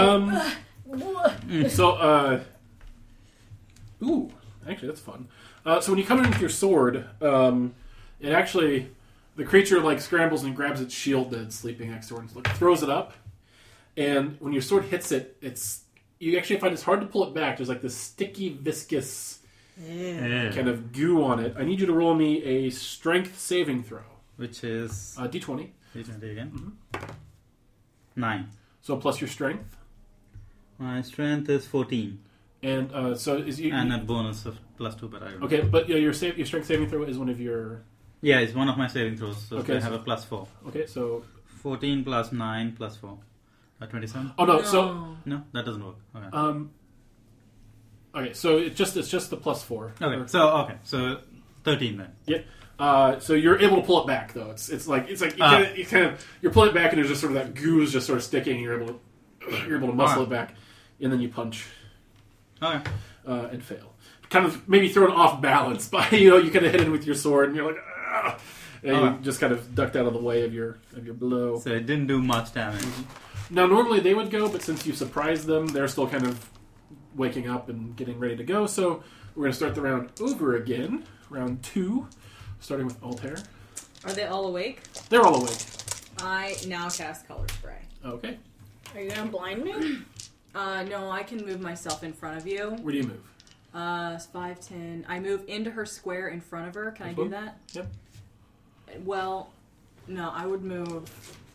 So, ooh, actually, that's fun. So when you come in with your sword, it actually, the creature like scrambles and grabs its shield that it's sleeping next to and like, throws it up. And when your sword hits it, you actually find it's hard to pull it back. There's like this sticky, viscous Yeah. kind of goo on it. I need you to roll me a strength saving throw. Which is... D20. D20 again. 9. So plus your strength. My strength is 14. And so is you... And a bonus of plus 2, but I don't know. Okay, but your strength saving throw is one of your... Yeah, it's one of my saving throws, so Okay, I have so- a plus 4. Okay, so... 14 plus 9 plus 4. 27? Oh, no, so... No, that doesn't work. Okay. Okay, so it's just the plus 4. Okay, so 13 then. Yeah. So you're able to pull it back though. It's like you kind of you're pulling it back and there's just sort of that goo is just sort of sticking. And you're able to muscle it back, and then you punch Okay. and fail. Kind of maybe thrown off balance by you kind of hit it with your sword and you're like, ah! And you just kind of ducked out of the way of your blow. So it didn't do much damage. Now normally they would go, but since you surprised them, they're still kind of waking up and getting ready to go. So we're going to start the round over again. Round 2, starting with Altair. Are they all awake? They're all awake. I now cast Color Spray. Okay. are you gonna blind me? No, I can move myself in front of you. Where do you move? 5, 10. I move into her square in front of her. Can I do that? Yep. Well, no, I would move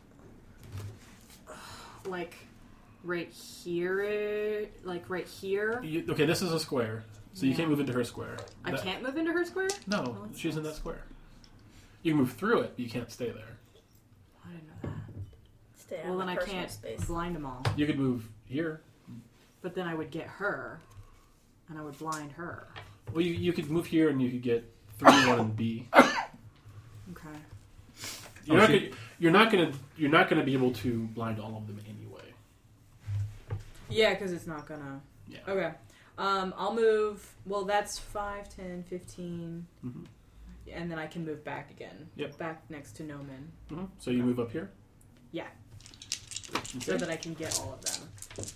like right here. Like right here. Okay, this is a square, so you can't move into her square. I can't move into her square? No, Oh, that she's in that sucks. square. You can move through it, but you can't stay there. I didn't know that. Stay out Well, of then my I personal can't space. blind them all. You could move here. But then I would get her, and I would blind her. Well, you could move here, and you could get 3, 1, and B. Okay. You're not gonna be able to blind all of them anyway. Yeah, because it's not gonna. Yeah. Okay. I'll move. Well, that's 5, 10, 15. Mhm. And then I can move back again. Yep. Back next to Noman. Mm-hmm. So you move up here. Yeah. So that I can get all of them.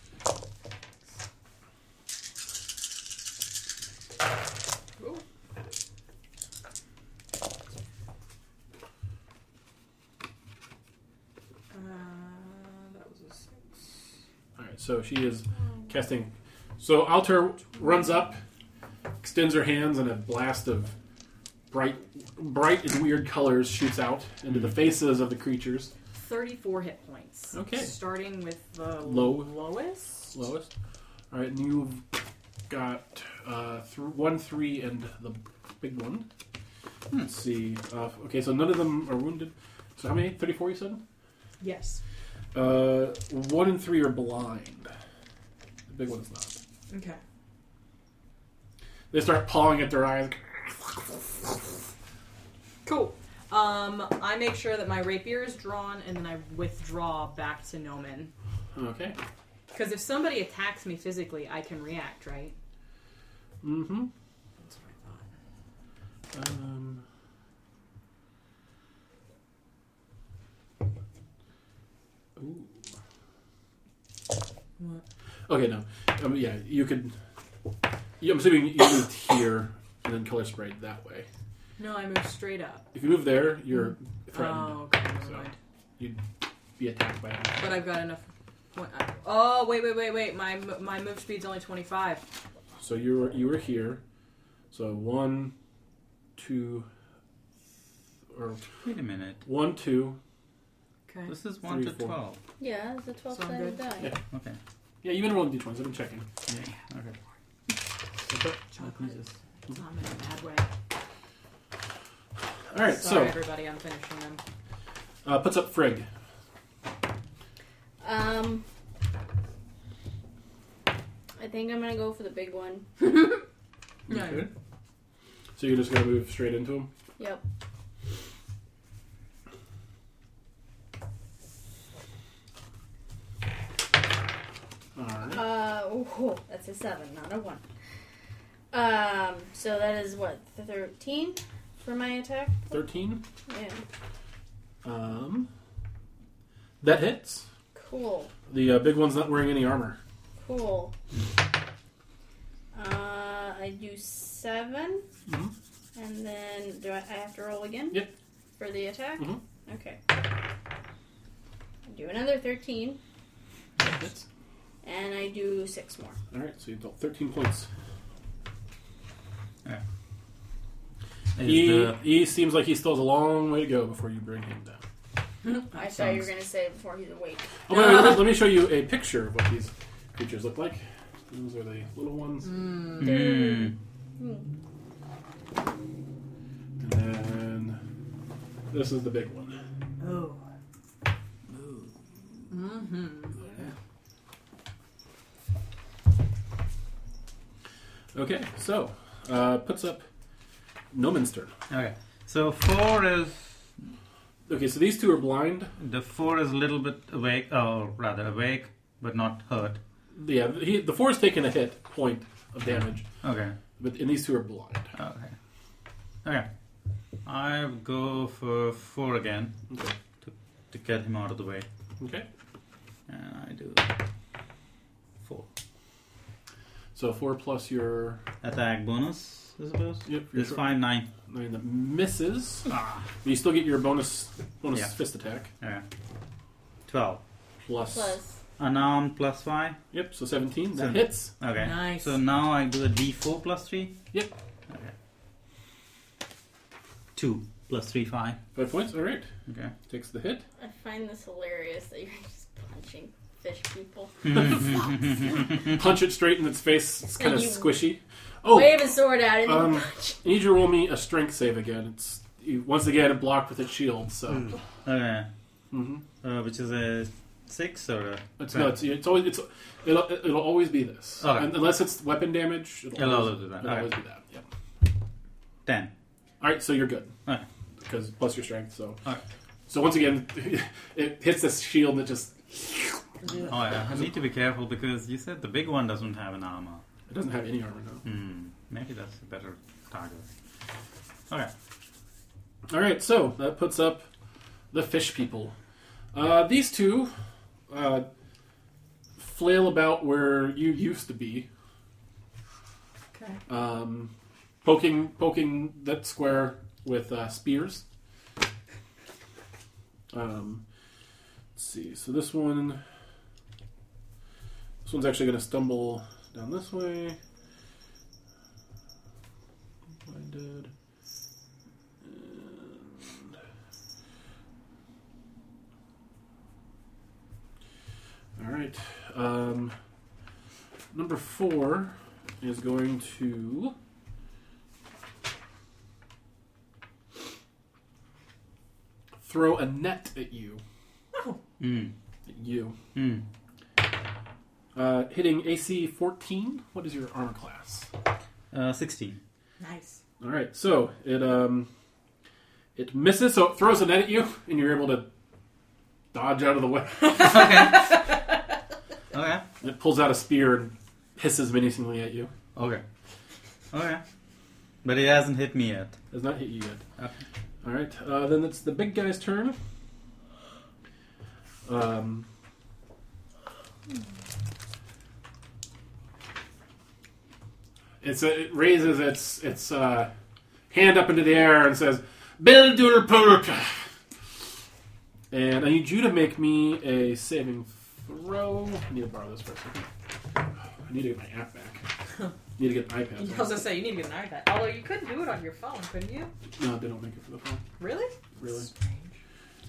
Ooh. That was a 6. All right. So she is casting. So Altair runs up, extends her hands, and a blast of bright and weird colors shoots out into the faces of the creatures. 34 hit points. Okay. Starting with the Lowest. lowest. All right, and you've got 1, 3, and the big one. Let's see. Okay, so none of them are wounded. So how many? 34 you said? Yes. 1 and 3 are blind. The big one is not. Okay. They start pawing at their eyes. Cool. I make sure that my rapier is drawn, and then I withdraw back to Noman. Okay. Because if somebody attacks me physically, I can react, right? Mm-hmm. That's what I thought. Ooh. What? Okay, no. Yeah, you could... I'm assuming you moved here and then color sprayed that way. No, I move straight up. If you move there, you're threatened. Oh, okay, never So- mind. You'd be attacked by it. But I've got enough. Oh, wait. My move speed's only 25. So you were here. So 1, 2, or Wait a minute. 1, 2. Okay. This is 1 to 3, 4. 12. Yeah, it's a 12 So I'm sided good. die. Yeah. Okay. Yeah, you've been rolling d20s. I've been checking. Yeah. Okay. Chocolate. I'm in a bad way. All right, Sorry, so everybody, I'm finishing them. puts up Frigg. I think I'm gonna go for the big one. Yeah. Okay. So you're just gonna move straight into him. Yep. All right. Oh, that's a 7, not a 1. So that is what, 13 for my attack? 13. Yeah. That hits. Cool. The big one's not wearing any armor. Cool. I do 7, Mhm. and then I have to roll again? Yep. For the attack? Mhm. Okay. I do another 13, That hits. and I do 6 more. All right, so you dealt 13 points. He seems like he still has a long way to go before you bring him down. I thought you were going to say before he's awake. Oh, wait, let me show you a picture of what these creatures look like. Those are the little ones. Mm. And then this is the big one. Oh. Mm-hmm. Okay, so puts up Noman's turn. Okay. So 4 is... Okay, so these two are blind. The 4 is a little bit awake, or rather awake, but not hurt. Yeah, the 4 is taking a hit point of damage, Okay. and these two are blind. Okay. Okay. I go for 4 again Okay. to get him out of the way. Okay. And I do 4. So 4 plus your Attack bonus, I suppose? Yep, It's 5, 9. 9 that misses. Ah. But you still get your bonus Yeah. fist attack. Okay. 12. Plus. Unarmed plus 5. Yep, so 17. That So- hits. Okay. Nice. So now I do a d4 plus 3. Yep. Okay. 2 plus 3, 5. 5 points. All right. Okay. Takes the hit. I find this hilarious that you're just punching fish people. Punch it straight in its face. It's kind of you- squishy. Oh, Wave a sword at it and you punch. I need you to roll me a strength save again. Once again blocked with its shield. So, Okay. Mhm. Which is a 6 or a... it'll always be this. Okay. Unless it's weapon damage. It'll always do that. It'll Okay. always be that. Yep. 10. All right, so you're good Okay. because plus your strength. So, Okay. so once again, it hits this shield and it just Oh yeah, I need to be careful because you said the big one doesn't have an armor. it doesn't have any armor now. Maybe that's a better target. Okay. All right, so that puts up the fish people. These two flail about where you used to be, Okay. poking that square with spears. Let's see. So this one's actually going to stumble down this way. Blinded. All right. Number 4 is going to throw a net at you. Mm. At you. Mm. Hitting AC 14. What is your armor class? 16. Nice. All right, so it misses, so it throws a net at you, and you're able to dodge out of the way. Okay. It pulls out a spear and hisses menacingly at you. Okay. Okay. But it hasn't hit me yet. Does not hit you yet. Okay. All right, then it's the big guy's turn. It raises its hand up into the air and says, "Bildur Pulka." And I need you to make me a saving throw. I need to borrow this for a second. I need to get my app back. I need to get an iPad. I was going to say, you need to get an iPad. Although you could do it on your phone, couldn't you? No, they don't make it for the phone. Really? Really. Strange.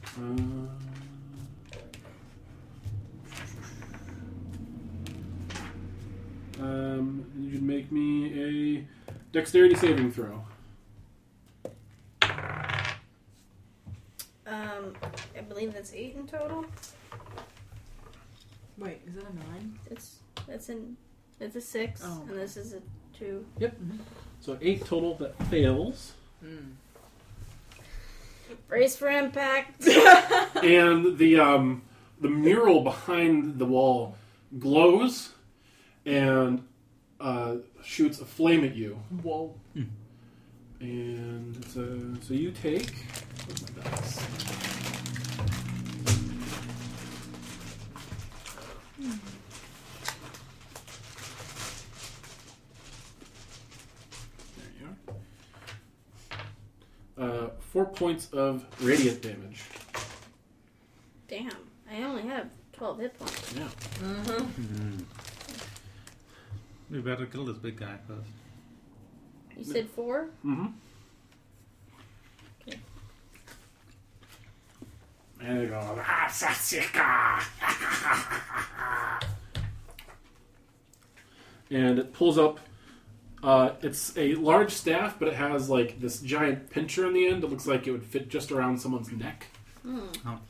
You should make me a dexterity saving throw. I believe that's 8 in total. Wait, is that a 9? It's a 6, Oh. and this is a 2. Yep. So 8 total that fails. Brace for impact. And the mural behind the wall glows and shoots a flame at you. Whoa. And so you take. Where's my dice? There you are. 4 points of radiant damage. Damn, I only have 12 hit points. Yeah. Mm-hmm. We better kill this big guy first. You said 4? Mm-hmm. Okay. And it goes, "Ah, Sasika!" And it pulls up. It's a large staff, but it has like this giant pincher on the end. It looks like it would fit just around someone's neck. Oh.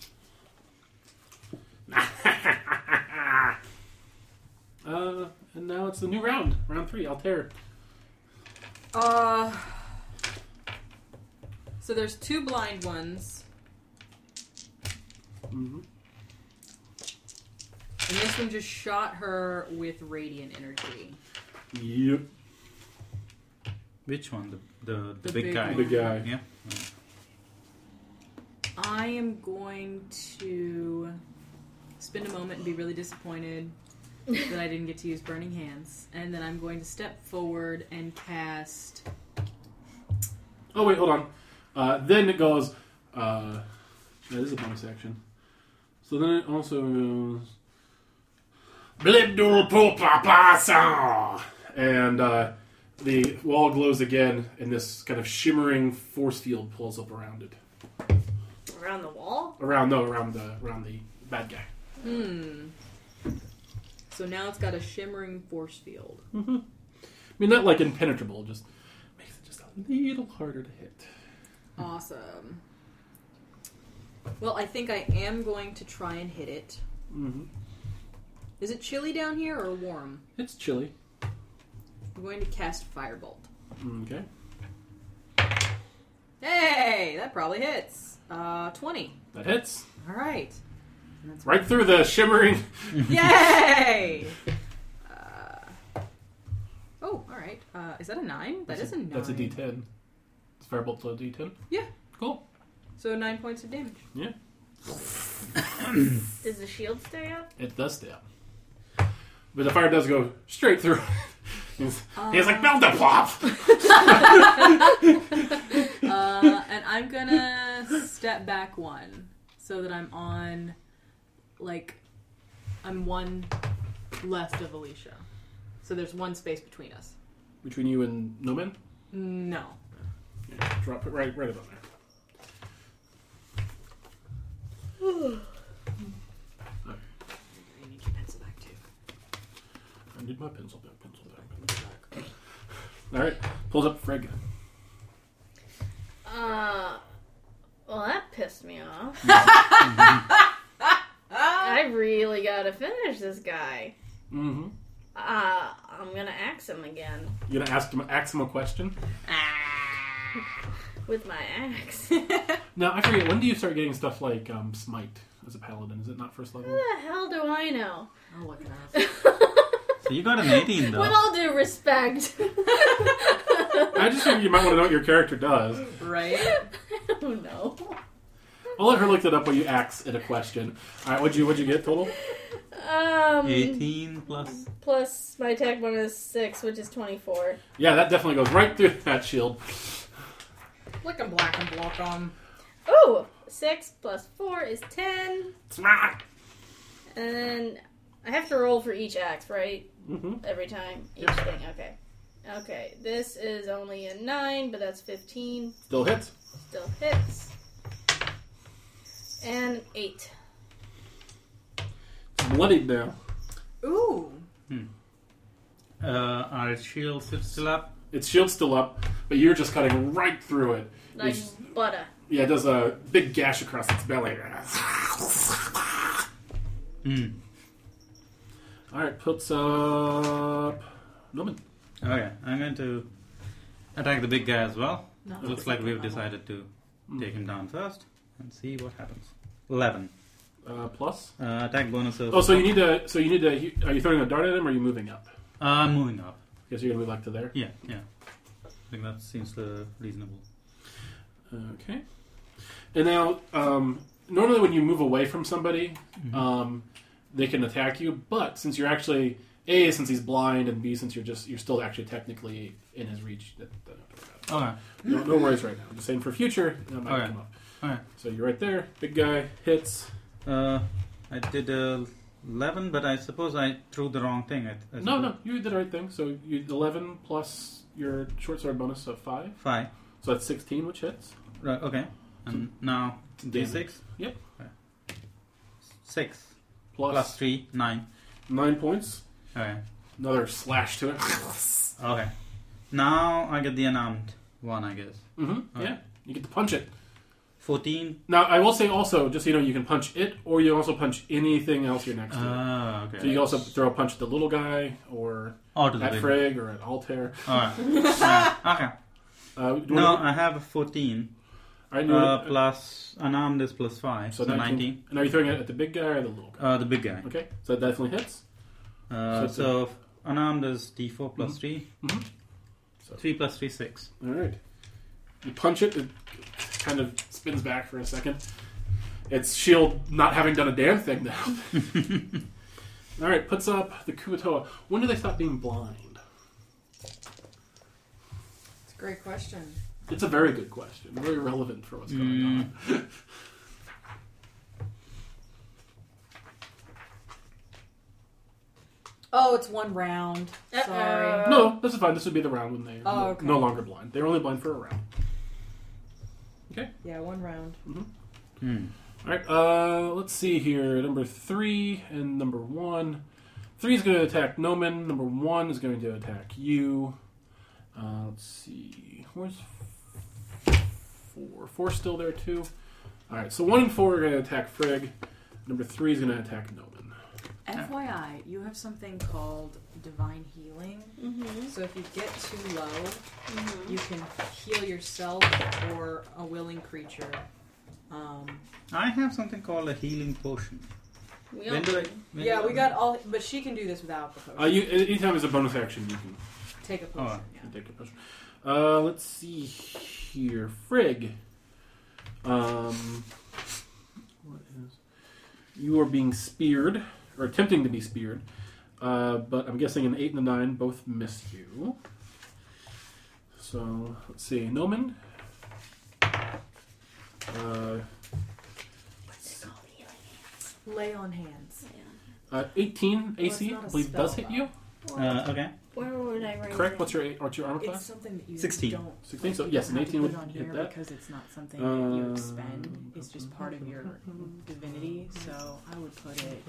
And now it's the new round, round 3, Altair. So there's 2 blind ones. Mm-hmm. And this one just shot her with radiant energy. Yep. Which one? The The big big guy? one. Big guy. Yeah. I am going to spend a moment and be really disappointed that I didn't get to use Burning Hands. And then I'm going to step forward and cast... Oh, wait, hold on. Then it goes... that is a bonus action. So then it also goes... Blibdul Pupapasa! And the wall glows again, and this kind of shimmering force field pulls up around it. Around the wall? Around the bad guy. So now it's got a shimmering force field. Mm-hmm. I mean, not like impenetrable, just makes it just a little harder to hit. Awesome. Well, I think I am going to try and hit it. Mm-hmm. Is it chilly down here or warm? It's chilly. I'm going to cast Firebolt. Okay. Hey, that probably hits. 20. That hits. All right. And that's Right through the shimmering... Yay! All right. Is that a 9? That is a 9. That's a D10. Is Firebolt a D10? Yeah. Cool. So 9 points of damage. Yeah. Does the shield stay up? It does stay up. But the fire does go straight through. He's like, Beldeplop! And I'm gonna step back 1 so that I'm on, I'm 1 left of Alicia. So there's 1 space between us. Between you and Nomen? No. Yeah, drop it right about there. You need your pencil back too. I need my pencil back. Alright, pulls up Freg. Well, that pissed pissed me off. I really gotta finish this guy. Mm-hmm. I'm gonna axe him again. You're gonna ask him a question? With my axe. Oh, Now, I forget, when do you start getting stuff like Smite as a paladin? Is it not first level? Who the hell do I know? I'll look it up. So you got an 18 though. With all due respect. I just think you might want to know what your character does. Right? I don't know. I'll let her look that up while you axe at a question. Alright, what'd you get total? 18 plus. Plus my attack bonus 6, which is 24. Yeah, that definitely goes right through that shield. Look him black and block on. Ooh! 6 plus 4 is 10. Smack! And then I have to roll for each axe, right? Mm-hmm. Every time? Each Yep. thing, okay. Okay, this is only a 9, but that's 15. Still hits. Still hits. And 8. It's bloodied now. Ooh. Our shield still up. Its shield's still up, but you're just cutting right through it. Like It's- butter. Yeah, it does a big gash across its belly. Alright, puts up Noman. Okay, I'm going to attack the big guy as well. No. Looks like we've decided to take him down first and see what happens. 11. Plus. Attack bonus of... Oh, so you need to. Are you throwing a dart at him, or are you moving up? moving up. Guess you're gonna move back to there. Yeah. I think that seems reasonable. Okay. And now, normally when you move away from somebody, they can attack you. But since you're actually A, since he's blind, and B, since you're still actually technically in his reach. Okay. No worries right now. I'm just saying for future, that might Okay. come up. Okay. So you're right there. Big guy hits. I did 11, but I suppose I threw the wrong thing. I No, suppose. you did the right thing. So you 11 plus your short sword bonus of 5. 5. So that's 16, which hits. Right, okay. And now Damage. D6? Yep. Okay. 6 Plus plus 3, 9. 9 points. Okay. Another slash to it. Okay. Now I get the unarmed one, I guess. Mm-hmm. Yeah. You get to punch it. 14. Now, I will say also, just so you know, you can punch it, or you also punch anything else you're next to. Okay. So you can also throw a punch at the little guy, or Or to the at big. Frigg, or at Altair. Alright. Okay. Do you No, wanna- I have a 14. All right, you wanna- Plus unarmed is plus 5. So 19. And are you throwing it at the big guy or the little guy? The big guy. Okay, so that definitely hits. So unarmed is D4 plus 3. Mhm. So- 3 plus 3, 6. All right. You punch it, it kind of spins back for a second. Its shield not having done a damn thing now. All right, puts up the Kuatoa. When do they stop being blind? It's a great question. It's a very good question. Very relevant for what's going on. Oh, it's one round. Sorry. No, this is fine. This would be the round when they're okay. no longer blind. They're only blind for a round. Okay. Yeah, one round. All right. Let's see here. Number 3 and number 1. 3 is going to attack Noman. Number 1 is going to attack you. Let's see. Where's 4? 4's still there too. All right. So 1 and 4 are going to attack Frigg. Number 3 is going to attack Noman. FYI, you have something called Divine Healing. Mm-hmm. So if you get too low, you can heal yourself or a willing creature. I have something called a healing potion. We When all do I? do. when Yeah, do we I- got all, but she can do this without the potion. Anytime as a bonus action, you can Take a potion. Yeah. take a potion. Let's see here. Frigg. What is? You are being speared, or attempting to be speared. But I'm guessing an 8 and a 9 both miss you. So let's see. Noman. Lay on hands. 18 AC, it's I not a believe, does spell, hit you. Okay. Where would I rank Correct? it? What's your armor It's class? something that you 16. don't 16. So yes, an have to 18 would put on hit here that. because it's not something that you expend. It's just part of your divinity. So I would put it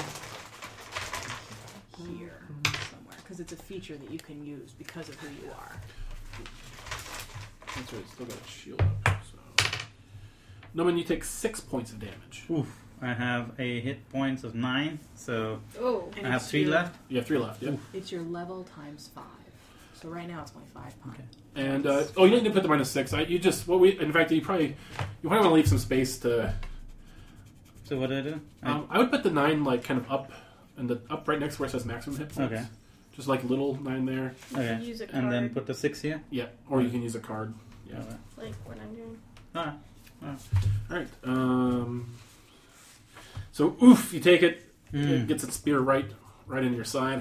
here somewhere because it's a feature that you can use because of who you are. That's right. Still got a shield up. So Noman, you take 6 points of damage. Oof. I have a hit points of 9, so Oh. And I have it's 3 your- left. You have 3 left, yeah. It's your level times 5. So right now it's only 5 points. Okay. And, you don't need to put the -6. You just, in fact, you probably want to leave some space to... So what do I do? I would put the 9, like, kind of up, and up right next to where it says maximum hit points. Okay. Just like little 9 there. Okay. Use a And then card. put the 6 here? Yeah, or you can use a card. Yeah. Alright. Like what I'm doing. Alright. Alright, so, oof, you take it. It Mm. gets its spear right into your side.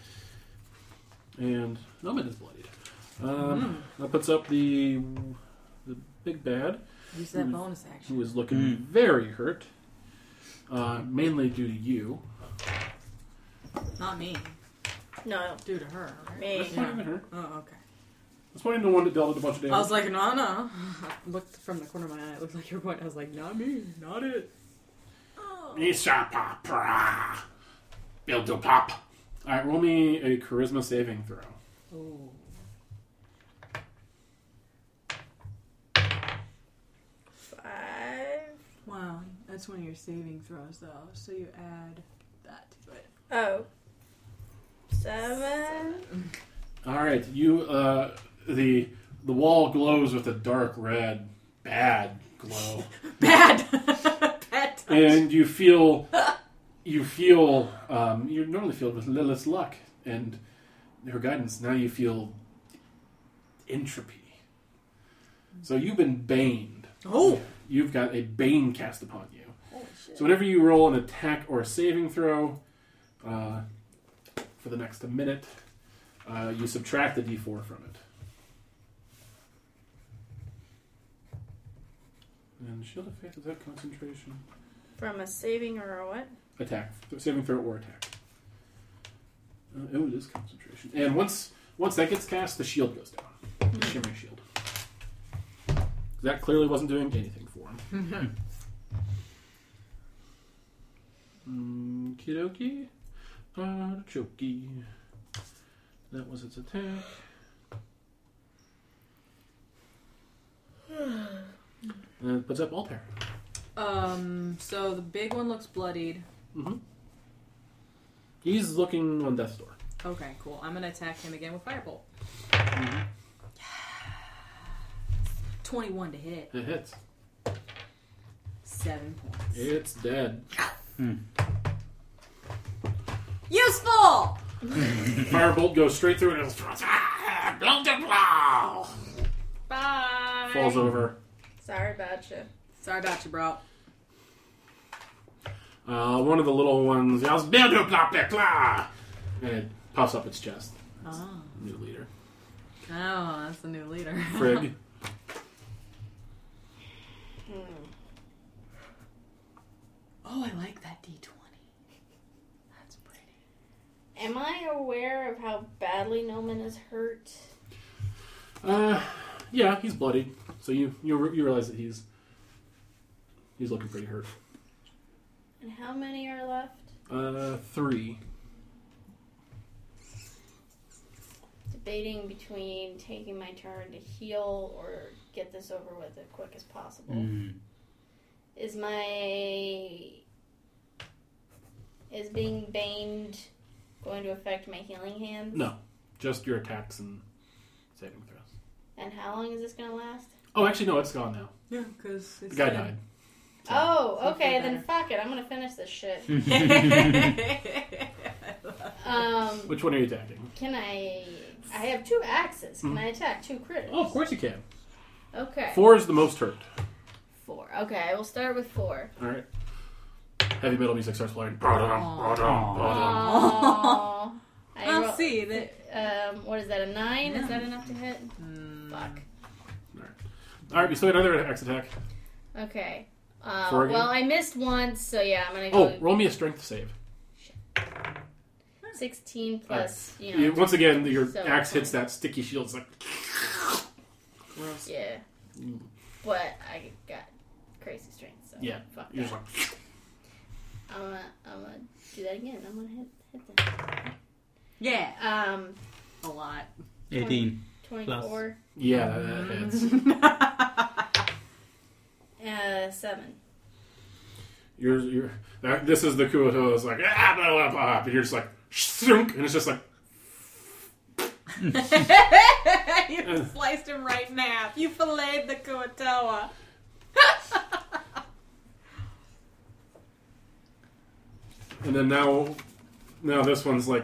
And Noman is bloodied. That puts up the big bad, Use that bonus action. who is looking very hurt. Mainly due to you. Not me. No, Due to her. Right? me. That's not even her. Oh, okay. That's probably the one that dealt a bunch of damage. I was like, no. I looked from the corner of my eye. It looked like your point. I was like, not me. Not it. Build to pop. Alright, roll me a charisma saving throw. Oh. 5. Wow. That's one of your saving throws, though. So you add that to it. Oh. 7. Alright, you, the wall glows with a dark red, bad glow. Bad! Bad touch. And you feel, you're normally filled with Lilith's luck and her guidance. Now you feel entropy. So you've been baned. Oh! You've got a bane cast upon you. Holy shit. So whenever you roll an attack or a saving throw, for the next minute, you subtract the d4 from it. And Shield of Faith, is that concentration? From a saving or a what? Attack. Saving throw or attack. It is concentration. And once that gets cast, the shield goes down. The shimmery shield. That clearly wasn't doing anything for him. Kidoki. Artichoke. That was its attack. And it puts up Altair. So the big one looks bloodied. Mm-hmm. He's looking on death's door. Okay, cool. I'm gonna attack him again with Firebolt. 21 to hit. It hits. 7 points. It's dead. Useful! Firebolt goes straight through it. Bye. Falls over. Sorry about you. Sorry about you, bro. One of the little ones yells, "Blah, blah, blah, blah, blah," and it puffs up its chest. Oh. New leader. Oh, that's the new leader. Frigg. Oh, I like that D20. That's pretty. Am I aware of how badly Noman is hurt? Yeah, he's bloodied. So you realize that he's looking pretty hurt. And how many are left? 3. Debating between taking my turn to heal or get this over with as quick as possible. Is being baned going to affect my healing hands? No, just your attacks and saving throws. And how long is this going to last? Oh, actually, no, it's gone now. Yeah, because The guy died. Oh, So okay, feel then better. fuck it. I'm going to finish this shit. Which one are you attacking? Can I have 2 axes. Can I attack 2 critters? Oh, of course you can. Okay. 4 is the most hurt. 4. Okay, I will start with 4. All right. Heavy metal music starts playing. Aww. I'll see that. What is that, a 9? Is that enough to hit? Fuck. All right, you still got another axe attack. Okay. Four again? Well, I missed once, so yeah, I'm gonna go Oh, roll me a strength save. 16 plus, Once again, your So axe hits 20. that sticky shield. It's like, Gross. Yeah. But I got crazy strength, so yeah. fuck You're that. just like, I'm gonna do that again. I'm gonna hit that. Yeah. A lot. 18. 24. yeah, that hits. has 7. You're this is the Kuoto. It's like blah, blah, blah, and you're just like shunk, and it's just like You sliced him right in half. You filleted the Kuatoa. and then now this one's like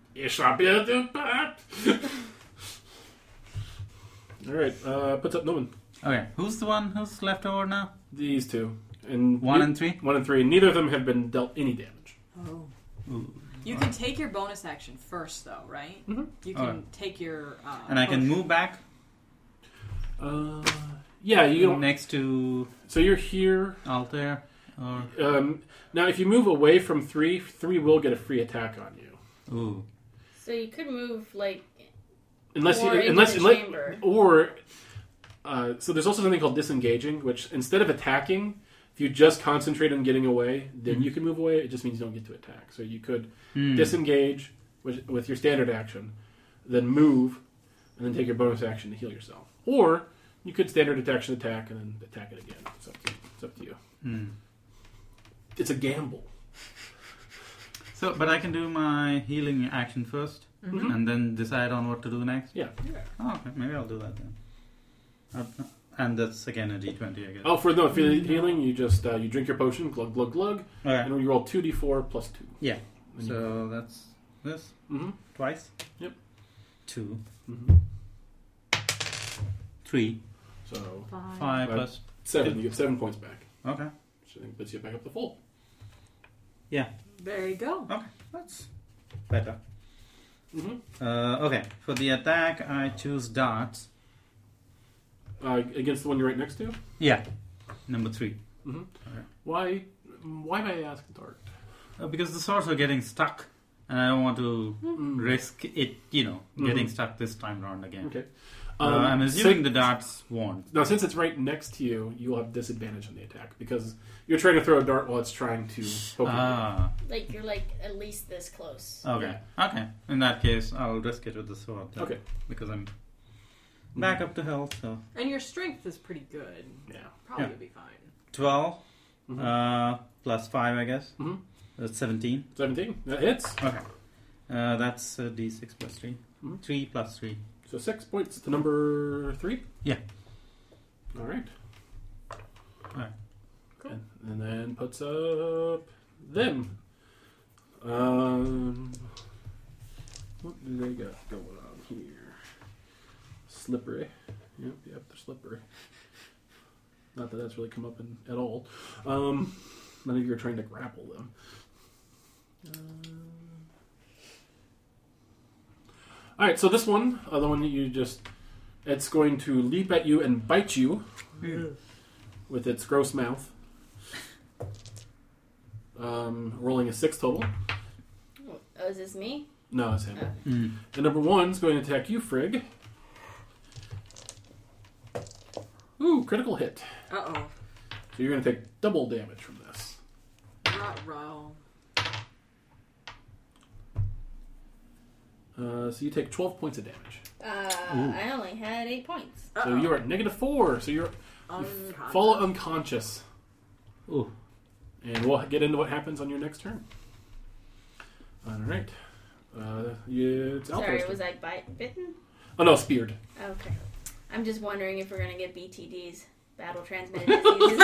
all right, puts up Noman. Okay, who's the one who's left over now? These two. And 1 and 3? 1 and 3. Neither of them have been dealt any damage. Oh. Ooh. You can take your bonus action first, though, right? Mm-hmm. You can take your. And I can potion. move back Yeah, you don't. next to So you're here. Altair? Or... Now, if you move away from 3 will get a free attack on you. Ooh. So you could move, like, Unless more you, into unless, the unless chamber. or so there's also something called disengaging, which instead of attacking, if you just concentrate on getting away, then you can move away. It just means you don't get to attack. So you could disengage with your standard action, then move, and then take your bonus action to heal yourself. Or you could standard attack and then attack it again. It's up to you. It's a gamble. So, but I can do my healing action first, and then decide on what to do next? Yeah. Oh, okay. Maybe I'll do that then. And that's again a d20, I guess. Oh, for healing, you just you drink your potion, glug glug glug, Okay. and you roll 2d4 plus 2. Yeah. And So that's this? Mm-hmm. Twice? Yep. 2. Mm-hmm. 3. So 5 plus... 7. You get 7 points back. Okay. Which I think puts you back up to full. Yeah. There you go. Okay. That's better. Mm-hmm. Okay. For the attack, I choose darts. Against the one you're right next to? Yeah. Number 3. Mm-hmm. Okay. Why may I ask Dart? Because the swords are getting stuck, and I don't want to risk it, getting stuck this time around again. Okay. I'm assuming the darts won't. Now, since it's right next to you, you will have disadvantage on the attack because you're trying to throw a dart while it's trying to poke you. Like, you're, like, at least this close. Okay. Okay. In that case, I'll risk it with the sword. Then, Okay. Because I'm back up to health, so... And your strength is pretty good. Yeah. Probably Yeah. will be fine. 12 Mhm. plus 5, I guess. Mm-hmm. That's 17. 17. That hits. Okay. That's d6 plus 3. Mhm. 3 plus 3. So 6 points to number 3? Yeah. All right. Alright. Cool. And then puts up them. What do they got going on here? Slippery. Yep, they're slippery. Not that that's really come up at all. None of you are trying to grapple them. Alright, so this one, the one that you it's going to leap at you and bite you with its gross mouth. Rolling a 6 total. Oh, is this me? No, it's him. Oh. And number 1's going to attack you, Frigg. Ooh, critical hit. Uh-oh. So you're going to take double damage from this. Row. So you take 12 points of damage. I only had 8 points. So you're at -4. So you fall unconscious. Ooh. And we'll get into what happens on your next turn. All right. It's Sorry, Altair's was turn. I bitten? Oh, no, speared. Okay. I'm just wondering if we're going to get BTDs. Battle transmitted diseases.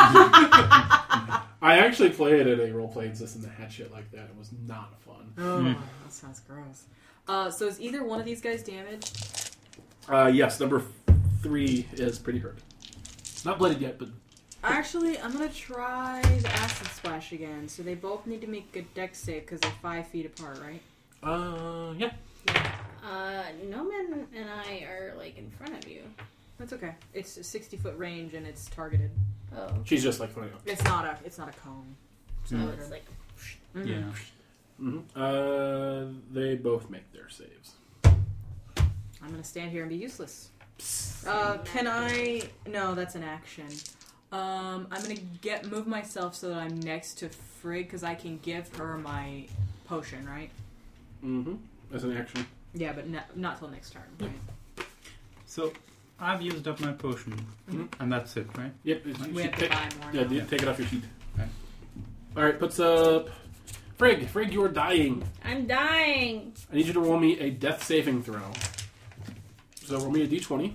I actually played at a role-playing system that had shit like that. It was not fun. Oh, that sounds gross. So is either one of these guys damaged? Yes, number 3 is pretty hurt. Not blooded yet, but... Actually, I'm going to try the Acid Splash again. So they both need to make a dex save because they're 5 feet apart, right? Yeah. Noman and I are, like, in front of you. That's okay. It's a 60-foot range and it's targeted. Oh. She's just like flying up. It's not a cone. So it's like... Mm-hmm. Yeah. Mm-hmm. They both make their saves. I'm going to stand here and be useless. Can I... No, that's an action. I'm going to move myself so that I'm next to Frigg because I can give her my potion, right? Mm-hmm. As an action. Yeah, but not till next turn, right? So, I've used up my potion, and that's it, right? Yep. We you have should to take- buy more. Yeah, now. take it off your sheet. Okay. All right, puts up Frigg. Frigg, you are dying. I'm dying. I need you to roll me a death saving throw. So roll me a d20.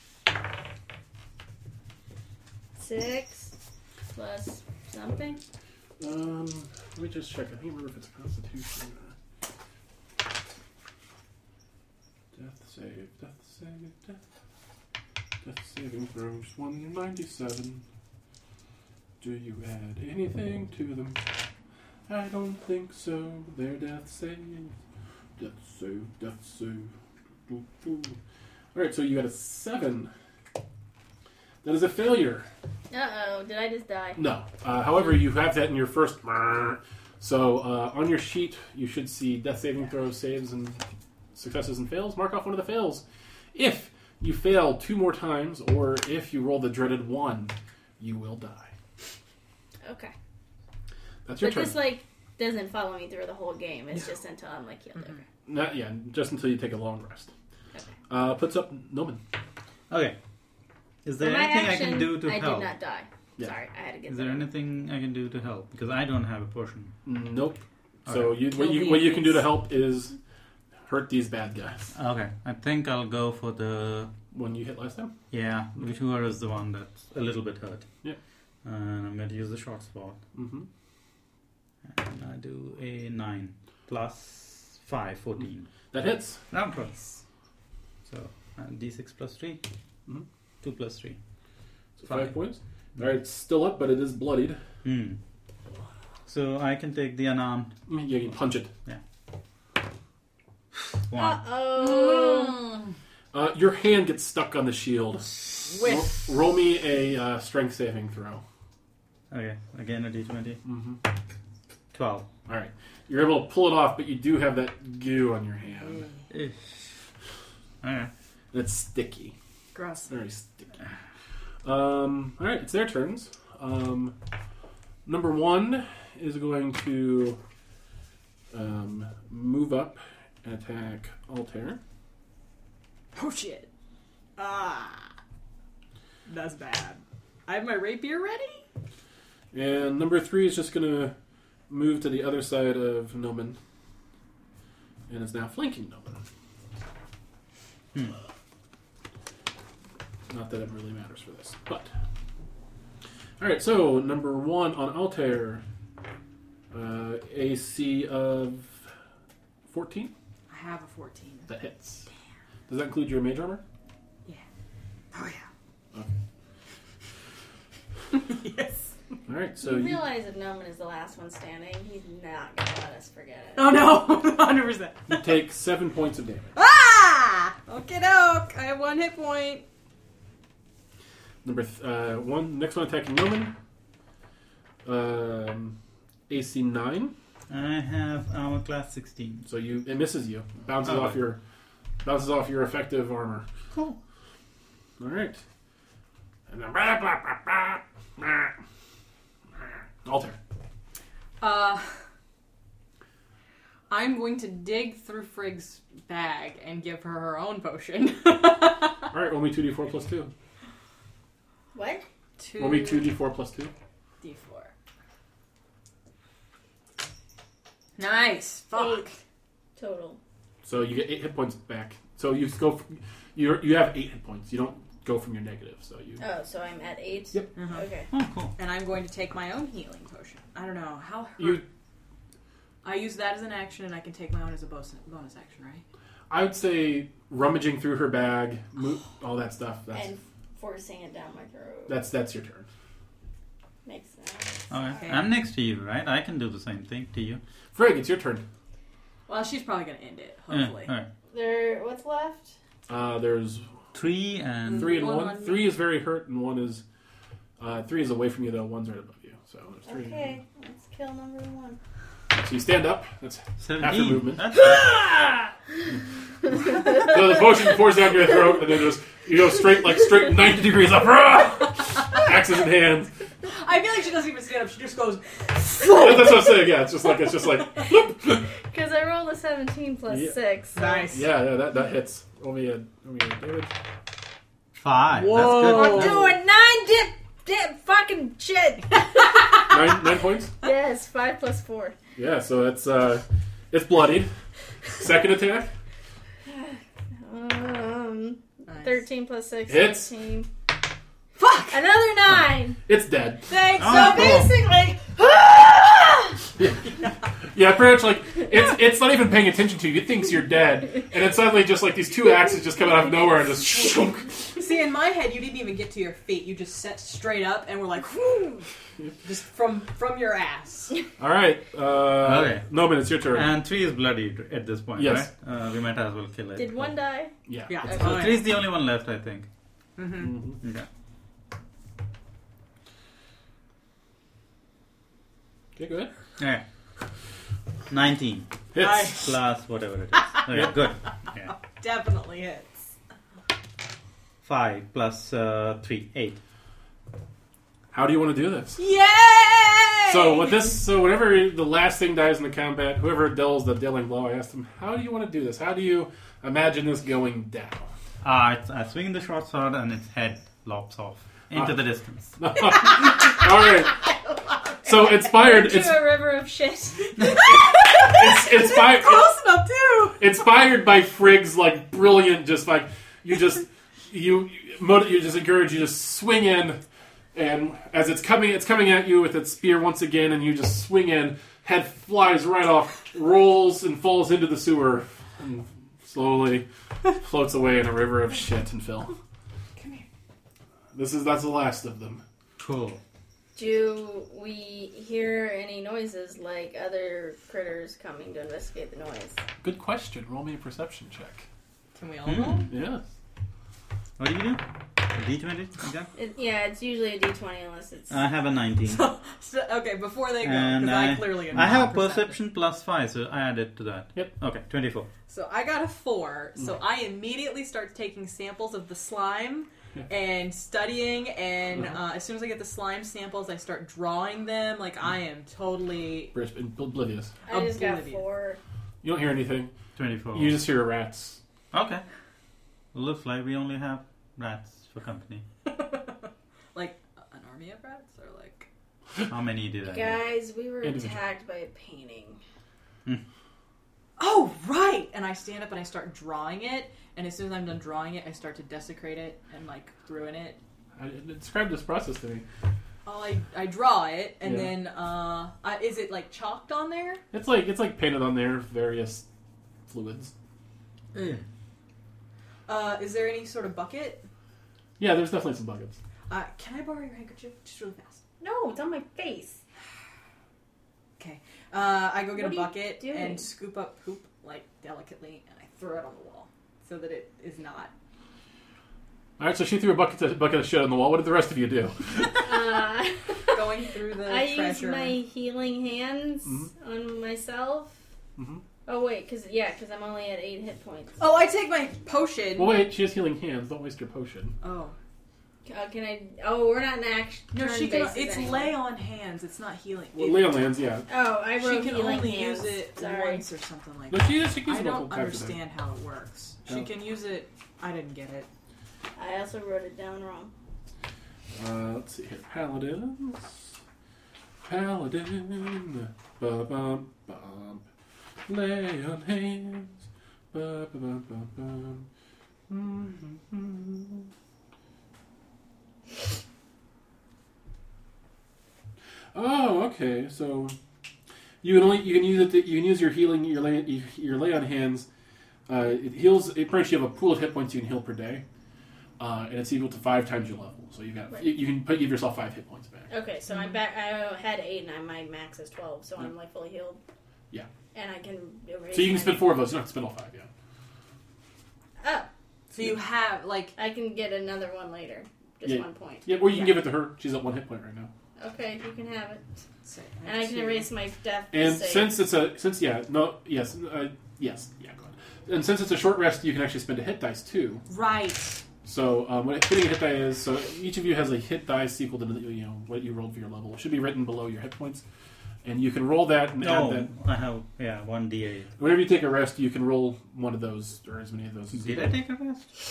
6 plus something. Let me just check. I can't remember if it's Constitution. Death save. Death saving throws 197. Do you add anything to them? I don't think so. They're death saves. Death save. Doo, doo. Alright, so you got a 7. That is a failure. Uh-oh, did I just die? No. However, you have that in your first. So on your sheet, you should see death saving throws, saves, and successes and fails. Mark off one of the fails. If you fail 2 more times, or if you roll the dreaded 1, you will die. Okay. That's your But turn. this, like, doesn't follow me through the whole game. It's just until I'm, like, healed. Okay. Not, yeah, just until you take a long rest. Okay. Puts up Noman. Okay. Is For there my anything action, I can do to I help? did not die. Yeah. Sorry, I had to get Is that there out. anything I can do to help? Because I don't have a potion. Nope. So Okay. what you can do to help is hurt these bad guys. Okay. I think I'll go for the... One you hit last time? Yeah, whoever is the one that's a little bit hurt. Yeah. And I'm going to use the short spot. Mm-hmm. And I do a 9 plus 5, 14. That hits. Round plus. So, d6 plus 3. Mhm. 2 plus 3. So 5 5. points. Alright, it's still up, but it is bloodied. So I can take the unarmed You can punch it. one. Uh-oh. Your hand gets stuck on the shield. With Roll me a strength saving throw. Okay, again a d20. Mm-hmm. 12. Alright. You're able to pull it off, but you do have that goo on your hand. Ish. Alright. And it's sticky. gross. Very sticky. Alright, it's their turns. Number 1 is going to move up and attack Altair. Oh shit. That's bad. I have my rapier ready? And number 3 is just going to move to the other side of Noman. And is now flanking Noman. Not that it really matters for this, but... Alright, so number 1 on Altair. AC of 14. I have a 14. That hits. Does that include your mage armor? Yeah. Oh yeah. Okay. Yes. Alright, so You you realize if Noman is the last one standing, he's not going to let us forget it. Oh no. 100%. take 7 points of damage. Ah! Okay, doke. I have 1 hit point. Number 1, next one attacking Noman. AC 9. I have armor class 16. So it misses you. Bounces Okay. off your effective armor. Cool. Alright. And then Altair. I'm going to dig through Frigg's bag and give her her own potion. Alright, roll me 2d4 plus 2. What? Roll me 2d4 plus 2. D4. Nice. Fuck. 8 total. So you get 8 hit points back. So you go. You have 8 hit points. You don't go from your negative. So you. Oh, so I'm at 8? Yep. Uh-huh. Okay. Oh, cool. And I'm going to take my own healing potion. I don't know how. You. I use that as an action, and I can take my own as a bonus action, right? I would say rummaging through her bag, all that stuff. And forcing it down my throat. That's your turn. Makes sense. Okay. I'm next to you, right? I can do the same thing to you. Frigg, it's your turn. Well, she's probably going to end it. Hopefully. Alright. What's left? There's 3 and... 3 and One 1. on me. 3 is very hurt, and 1 is 3 is away from you though. 1's right above you. So there's 3. Okay, let's kill number 1. So you stand up. That's 17. half your movement. That's So the potion pours down your throat, and then you go straight 90 degrees up. Axes in hand. I feel like she doesn't even stand up. She just goes. That's what I'm saying. Yeah, it's just like Because I rolled a 17 plus Yeah. 6. So. Nice. yeah, that hits. Roll me a damage. 5. 5. Whoa. That's good. Oh. I'm doing 9 fucking shit. 9 points. Yes, 5 plus 4. Yeah, so it's bloodied. Second attack. 13 plus 6. Hits. 17. Fuck! Another 9. It's dead. Thanks. Oh, So cool. basically, Yeah, pretty much like it's not even paying attention to you. It thinks you're dead, and then suddenly just like these 2 axes just come out of nowhere and just shunk. see, in my head, you didn't even get to your feet. You just sat straight up and were like, whoo, just from your ass. All right. Okay. Noman, it's your turn. And 3 is bloodied at this point, Yes. right? We might as well kill it. Did 1 die? Yeah. Yeah. Okay. So 3 is the only one left, I think. Mm-hmm. Okay. Okay, go ahead. Okay. 19 Hits. Nice. plus whatever it is. Okay, good. Yeah. Definitely hits. 5 plus 3, 8. How do you want to do this? Yay! So whenever the last thing dies in the combat, whoever deals the dealing blow, I asked them, how do you want to do this? How do you imagine this going down? I swing the short sword and its head lops off into the distance. All right. So inspired. To a river of shit. It's inspired. Close enough too. Inspired by Frigg's like brilliant, just like you just encourage you to swing in, and as it's coming at you with its spear once again, and you just swing in. Head flies right off, rolls and falls into the sewer, and slowly floats away in a river of shit and filth. Come here. That's the last of them. Cool. Do we hear any noises like other critters coming to investigate the noise? Good question. Roll me a perception check. Can we all roll? Yeah. What do you do? A D20? Okay. It's usually a D20 unless it's... I have a 19. So, okay, before they go, And because I clearly am I have not a perception plus 5, so I add it to that. Yep. Okay, 24. So I got a 4. So I immediately start taking samples of the slime and studying. And as soon as I get the slime samples, I start drawing them. Like I am totally. Oblivious. I just got Oblivious. 4. You don't hear anything. 24. You just hear rats. Okay. Looks like we only have rats for company. Like an army of rats, or like. How many did I get? Guys, we were Individual. attacked by a painting. Oh right! And I stand up and I start drawing it. And as soon as I'm done drawing it, I start to desecrate it and like ruin it. Describe this process to me. I draw it, and Yeah. then is it like chalked on there? It's like painted on there, various fluids. Is there any sort of bucket? Yeah, there's definitely some buckets. Can I borrow your handkerchief just really fast? No, it's on my face. Okay. I go get What a are you bucket doing? and scoop up poop like delicately, and I throw it on the wall so that it is not. All right, so she threw a bucket of shit on the wall. What did the rest of you do? Going through the I use treasure. my healing hands on myself. Mhm. Oh wait, because I'm only at 8 hit points. Oh, I take my potion. Well, wait, she has healing hands. Don't waste your potion. Oh. Can I? Oh, we're not in action. No, she can. It's lay on hands. It's not healing. Well, lay on hands, yeah. Oh, I She wrote can healing only hands. use it Sorry. once or something like No, that. she can use I it multiple don't times a day. understand how it works. She No. can use it. I didn't get it. I also wrote it down wrong. Let's see here. Paladins. Paladin. Ba-bum, bum. Lay on hands. Ba-ba-bum, bum, bum. Mm-hmm. Oh, okay. So you can use it. You can use your healing. Your lay on hands. It heals. It pretty much you have a pool of hit points you can heal per day, and it's equal to 5 times your level. So you got Right. you can give yourself 5 hit points back. Okay, so I'm back. I had 8, and my max is 12, so I'm like fully healed. Yeah. And I can erase. So you can my- spend 4 of those. You don't have to spend all 5. Yeah. Oh, So you have like. I can get another one later. Just Yeah. 1 point. Yeah. Or you can Yeah. give it to her. She's at 1 hit point right now. Okay, you can have it. Say, And I can erase my death. And save. since yeah go ahead. And since it's a short rest, you can actually spend a hit dice too. Right. So what hitting a hit die is, so each of you has a hit dice equal to what you rolled for your level. It should be written below your hit points, and you can roll that and add that. I have 1d8. Whenever you take a rest, you can roll one of those or as many of those. as you Did I want. take a rest?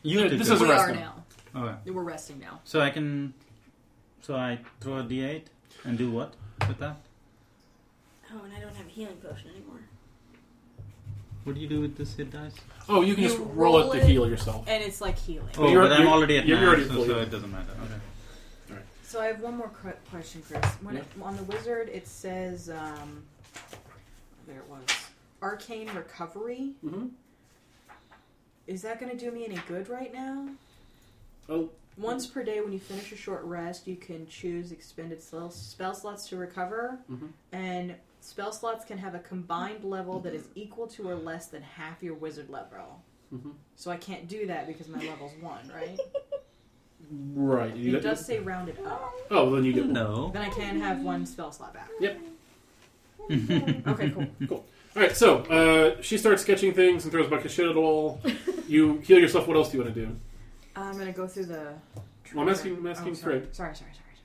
You This took is it. a We are resting. now. Okay. We're resting now. So I can. So I throw a d8 and do what with that? Oh, and I don't have a healing potion anymore. What do you do with this hit dice? Oh, you can You just roll it to roll it. heal yourself. And it's like healing. Oh, you're- but I'm you're- already at you're 9, already so fully- it doesn't matter. Okay. So I have one more question, Chris. When on the wizard, it says, there it was, arcane recovery. Mm-hmm. Is that going to do me any good right now? Oh, Once per day, when you finish a short rest, you can choose expended spell slots to recover, Mhm. and spell slots can have a combined level that is equal to or less than half your wizard level. Mhm. So I can't do that because my level's 1, right? right. It does say rounded up. Oh, well, then you get one. No. Then I can have 1 spell slot back. Yep. Okay, cool. All right. So she starts sketching things and throws a bucket of shit at the wall. You heal yourself. What else do you want to do? I'm going to go through the... Well, I'm asking sorry. Fred. Sorry.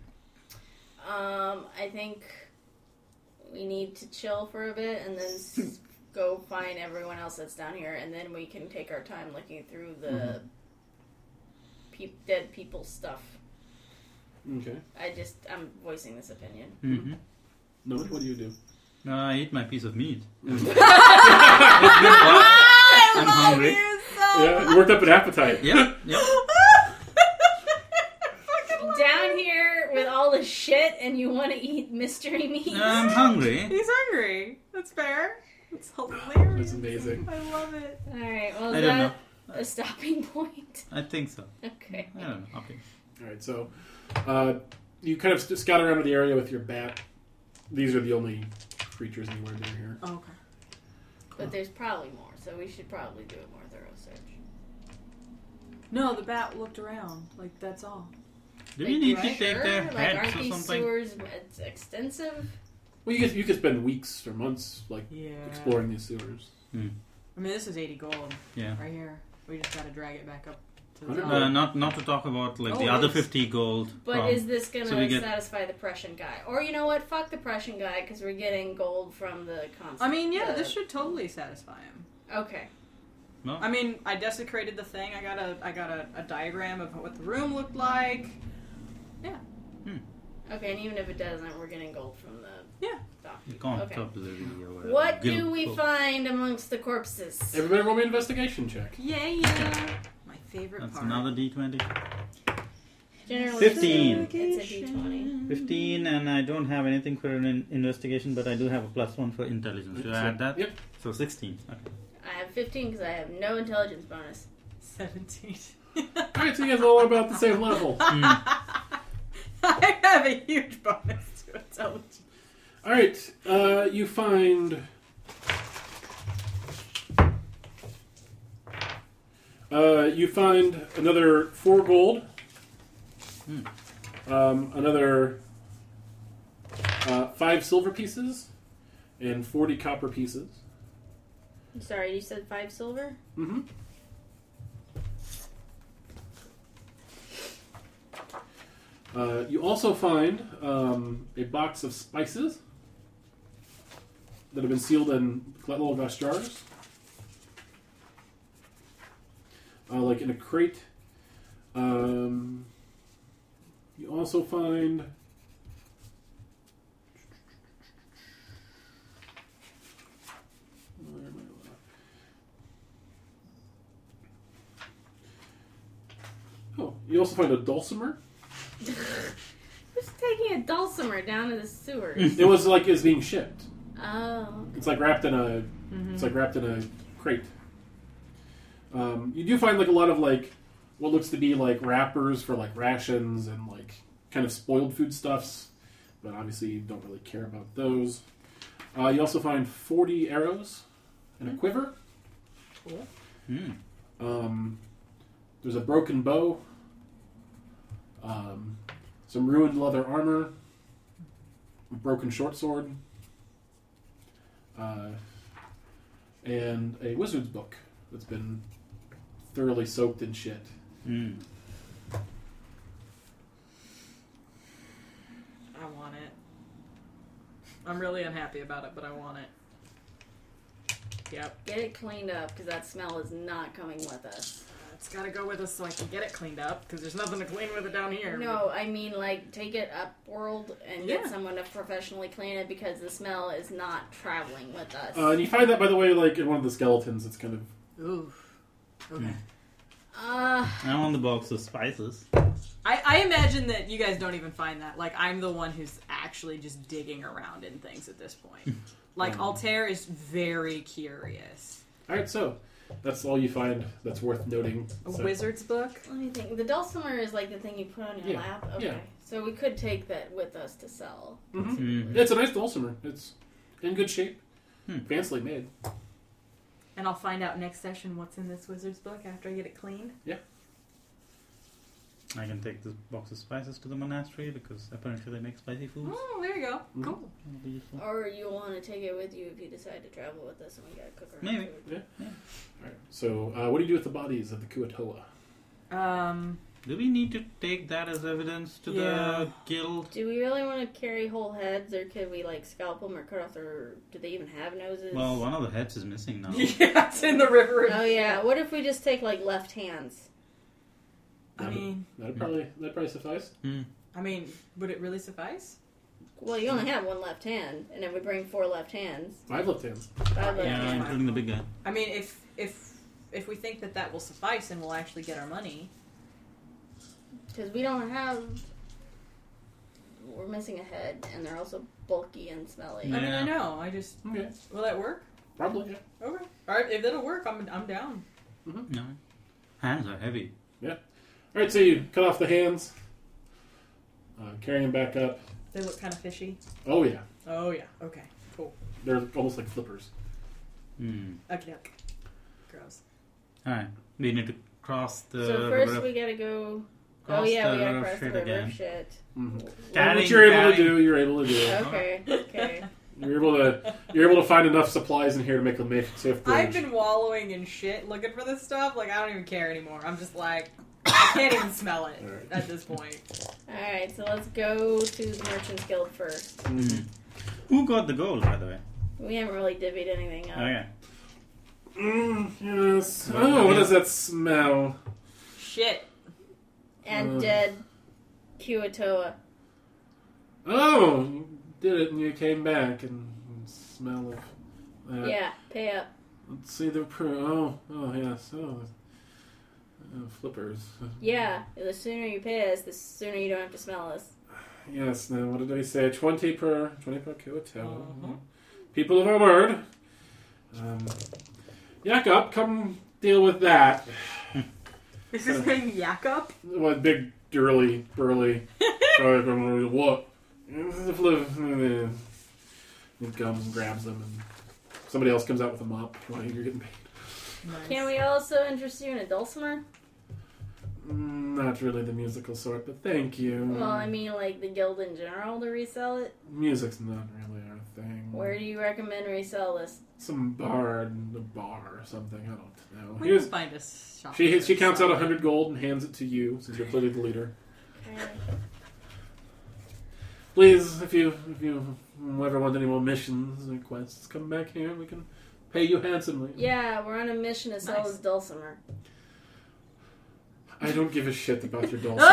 I think we need to chill for a bit and then go find everyone else that's down here, and then we can take our time looking through the dead people stuff. Okay. I'm voicing this opinion. Mm-hmm. No, what do you do? No, I eat my piece of meat. I I'm hungry. Yeah, you worked up an appetite. Yep. Down here with all the shit, and you want to eat mystery meat? I'm hungry. He's hungry. That's fair. It's hilarious. That's amazing. I love it. Alright, well, I is don't that a stopping point? I think so. Okay. I don't know. Okay. All right. So you kind of scout around the area with your bat. These are the only creatures anywhere near here. Oh, okay. But there's probably more, so we should probably do a more thorough search. No, the bat looked around. Like, that's all. Do we need to Right? take Sure? their Like, heads aren't or these something? sewers extensive? Well, you could spend weeks or months like Yeah. exploring these sewers. I mean, this is 80 gold Yeah. right here. We just gotta drag it back up to the 100 top. Not to talk about like Oh, the it other is. 50 gold. But from- is this going so we to get- satisfy the Prussian guy? Or, you know what? Fuck the Prussian guy, because we're getting gold from the concept. I mean, yeah, this should totally satisfy him. Okay. No? I mean, I desecrated the thing. I got a diagram of what the room looked like. Yeah. Okay, and even if it doesn't, we're getting gold from the Yeah. doctor. You can't Okay. talk to the video or whatever. What Guild do we folk. find amongst the corpses? Everybody, roll me an investigation check. Yeah. My favorite That's part. another D20. Generally 15. It's a D20. 15, and I don't have anything for an investigation, but I do have a +1 for intelligence. Should I add that? Yep. So 16. Okay. I have 15 because I have no intelligence bonus. 17. All right, so you guys are all about the same level. I have a huge bonus to intelligence. All right, you find. You find another 4 gold. Another 5 silver pieces, and 40 copper pieces. I'm sorry, you said 5 silver? Mm-hmm. You also find a box of spices that have been sealed in little glass jars, like in a crate. You also find where am I? Oh, you also find a dulcimer. Who's taking a dulcimer down to the sewers? It was like it's being shipped. Oh. It's like wrapped in a. It's like wrapped in a crate. You do find like a lot of like what looks to be like wrappers for like rations and like kind of spoiled foodstuffs, but obviously you don't really care about those. You also find 40 arrows and a quiver. Cool. There's a broken bow. Some ruined leather armor. A broken short sword. And a wizard's book that's been thoroughly soaked in shit. I want it. I'm really unhappy about it, but I want it. Yep. Get it cleaned up, because that smell is not coming with us. It's gotta go with us so I can get it cleaned up, because there's nothing to clean with it down here. No, I mean, like, take it up world and get Yeah. someone to professionally clean it because the smell is not traveling with us. And you find that, by the way, like in one of the skeletons, it's kind of. Ooh. Okay. I want the box of spices. I imagine that you guys don't even find that. Like, I'm the one who's actually just digging around in things at this point. Like, Altair is very curious. All right, so that's all you find that's worth noting. A So- wizard's book? Let me think. The dulcimer is like the thing you put on your Yeah, lap? Okay. yeah. So we could take that with us to sell. Mhm. It's a nice dulcimer. It's in good shape, fancily made. And I'll find out next session what's in this wizard's book after I get it cleaned. I can take this box of spices to the monastery because apparently they make spicy foods. Oh, there you go. Mhm. Cool. That'll be useful. Or you want to take it with you if you decide to travel with us and we gotta cook our own Maybe. food. All right. So, what do you do with the bodies of the Kuatoa? Do we need to take that as evidence to Yeah. the guild? Do we really want to carry whole heads or could we like scalp them or cut off their... Do they even have noses? Well, one of the heads is missing now. Yeah, it's in the river. Oh yeah, what if we just take like left hands? I mean, That'd probably suffice. would it really suffice? Well, you only have one left hand, and if we bring 4 left hands, 5 left hands. 5 left Yeah, hands. including the big guy. I mean, if we think that will suffice and we'll actually get our money. Because we don't have... We're missing a head, and they're also bulky and smelly. Yeah. I mean, I know. I just... Okay. Will that work? Probably, yeah. Okay. Alright, if that'll work, I'm down. No. Hands are heavy. All right, so you cut off the hands, carry them back up. They look kind of fishy. Oh yeah, Oh, yeah. Okay. Cool. they're almost like flippers. Okay. Gross. Alright. We need to cross the So first river. we gotta go... Cross Oh yeah, we the gotta river cross the shit river. again. Shit. Well, what you're able to do, you're able to do. Okay, okay. You're able to find enough supplies in here to make a makeshift bridge. I've been wallowing in shit looking for this stuff. Like, I don't even care anymore. I'm just like, I can't even smell it Alright. at this point. Alright, so let's go to the Merchants Guild first. Mhm. Who got the gold, by the way? We haven't really divvied anything up. Okay. Yes. Oh, what does that smell? Shit. And dead Kuatoa. Oh, you did it and you came back and smell of that. Yeah, pay up. Let's see the oh yes. Flippers. Yeah, the sooner you pay us, the sooner you don't have to smell us. Yes. Now, what did I say? 20 per Kuatoa. Uh-huh. People of our word. Jakob, come deal with that. Is his name Jakob? What big, burly. What? He comes and grabs them, and somebody else comes out with a mop while you're getting paid. Nice. Can we also interest you in a dulcimer? Not really the musical sort, but thank you. Well, I mean, like the guild in general to resell it. Music's not really our thing. Where do you recommend resell this? Some bar in the bar or something. I don't know. We Here's, can find a shop. she counts out 100 gold and hands it to you since you're clearly the leader. Please, if you ever want any more missions or quests, come back here. We can pay you handsomely. Yeah, we're on a mission to sell Nice. this dulcimer. I don't give a shit about your dulcimer.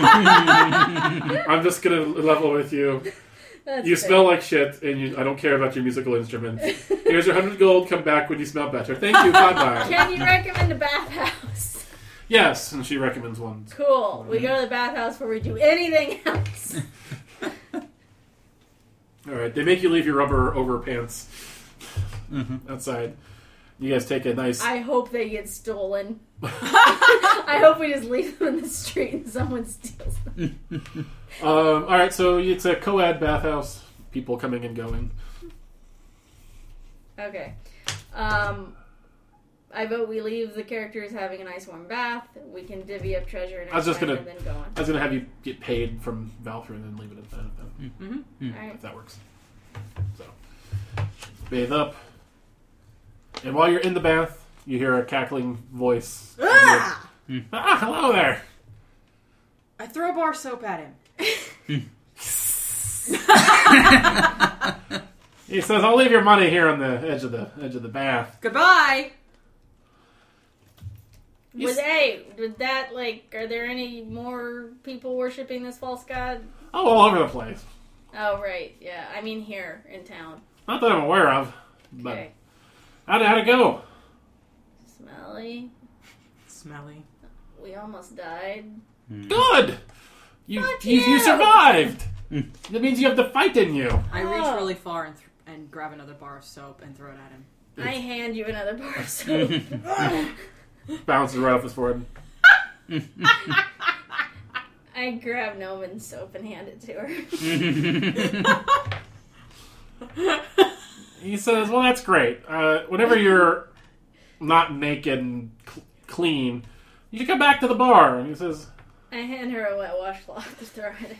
I'm just gonna level with you. That's You fair. smell like shit, and I don't care about your musical instruments. Here's your 100 gold. Come back when you smell better. Thank you. Bye-bye. Can you recommend a bathhouse? Yes, and she recommends one. Cool. We go to the bathhouse before we do anything else. All right, they make you leave your rubber overpants Mm-hmm. outside. You guys take a nice... I hope they get stolen. I hope we just leave them in the street and someone steals them. all right, so it's a co-ed bathhouse. People coming and going. Okay. I vote we leave the characters having a nice warm bath. We can divvy up treasure next I was just time gonna- and then go on. I was gonna have you get paid from Valkyrie and then leave it at that. Mm-hmm. Alright. If that works. So, bathe up. And while you're in the bath, you hear a cackling voice. Ah! Ah, hello there. I throw bar soap at him. He says, "I'll leave your money here on the edge of the bath." Goodbye. He's- Would that, like, are there any more people worshipping this false god? Oh, all over the place. Oh, right, yeah. I mean here, in town. Not that I'm aware of. But Okay. how'd it go? Smelly. Smelly. We almost died. Good! You Fuck you you! survived! That means you have the fight in you. I reach Oh. really far and grab another bar of soap and throw it at him. I hand you another bar of soap. Bounces right off his forehead. I grab Noman's soap and hand it to her. He says, well, that's great. Whenever you're not naked and clean, you should come back to the bar. And he says, I hand her a wet washcloth to throw it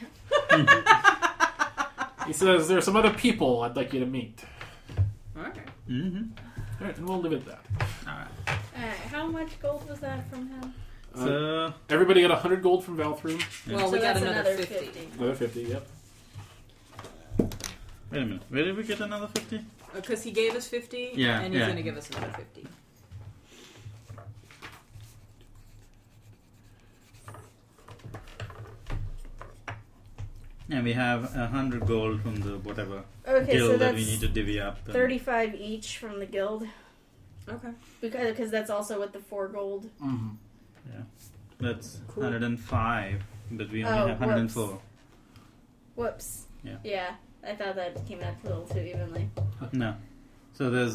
there's some other people I'd like you to meet. Okay. Mm-hmm. All right, and we'll leave it at that. at. How much gold was that from him? So, Everybody got 100 gold from Valthroom. Well, So we got that's another 50. Another 50, yep. wait a minute. Where did we get another 50? Because he gave us 50, Yeah, and he's yeah. going to give us another 50. And we have 100 gold from the whatever Okay, so guild that that's we need to divvy up. and- 35 each from the guild. Okay. Because that's also with the 4 gold. Mm-hmm. That's Cool. 105, but we only Oh, have 104. Whoops. Yeah. Yeah, I thought that came out a little too evenly. No. So there's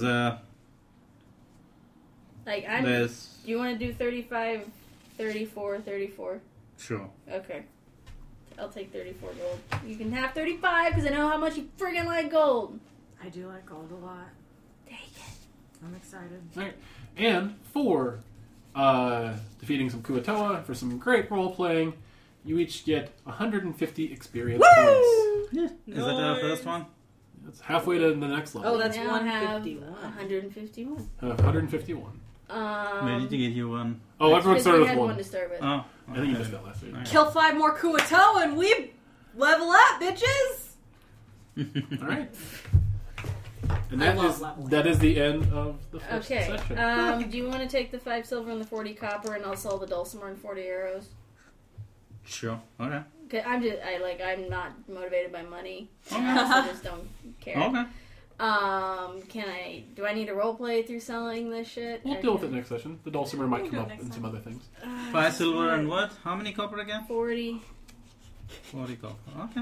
Like, you want to do 35, 34, 34? sure. Okay. I'll take 34 gold. You can have 35 because I know how much you friggin' like gold. I do like gold a lot. Take it. I'm excited. All right. And for defeating some Kuatoa, for some great role-playing, you each get 150 experience points. Yeah. Is that our first one? That's halfway to the next level. Oh, that's We now have 151. 151. 151. Where did you get your one? Oh, everyone Because started we with had one. one to start with. Oh. I think you missed that last week. Alright. Kill 5 more Kuatoa and we level up, bitches! All right. And I that love is leveling. that is the end of the first Okay. section. Do you want to take the 5 silver and the 40 copper, and I'll sell the dulcimer and 40 arrows? Sure. Okay. Okay, I'm not motivated by money. Okay. I also just don't care. Okay. Do I need to roleplay through selling this shit? We'll Or deal with can- it next session. The dulcimer might We can come do it up next in time. some other things. 5 silver and what? How many copper again? 40. 40 copper. Okay.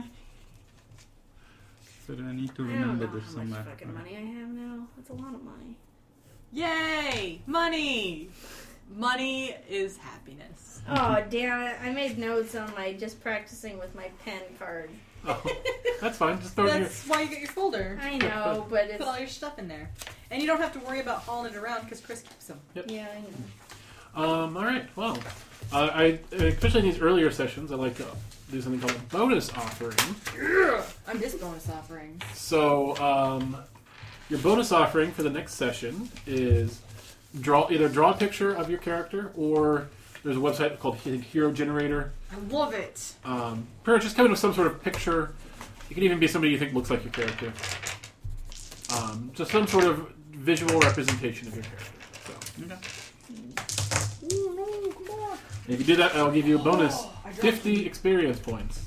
So do I need to I don't remember know this how much somewhere? fucking money I have now. That's a lot of money. Yay! Money! Money is happiness. Oh, damn it. I made notes on my just practicing with my pen card. Oh, that's fine. Just throw it in your... That's why you get your folder. I know, but Put all it's... your stuff in there. And you don't have to worry about hauling it around because Chris keeps them. Yeah, I know. All right. Well, I especially in these earlier sessions, I like to do something called a bonus offering. I'm just bonus offering. So, your bonus offering for the next session is either draw a picture of your character, or there's a website called Hero Generator. I love it. Pretty much just come in with some sort of picture. It can even be somebody you think looks like your character. Just some sort of visual representation of your character. So, Okay. Ooh, no, come on. if you do that, I'll give you a bonus I dropped 50 experience points.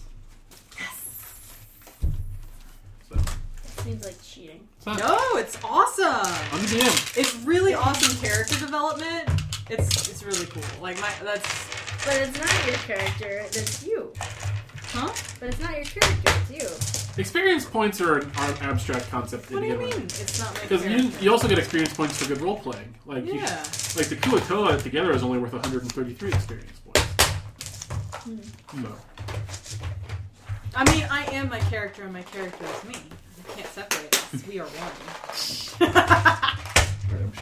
So, Seems like cheating. it's not, No, it's awesome. I'm the DM. It's really awesome character development. It's really cool. Like that's But it's not your character, it's you. huh? But it's not your character, it's you. Experience points are an abstract concept. What do you mean? It's not my Because character. you also get experience points for good role playing. Like Yeah. like the Kuatoa together is only worth 133 experience points. So, I mean, I am my character, and my character is me. You can't separate us. We are one.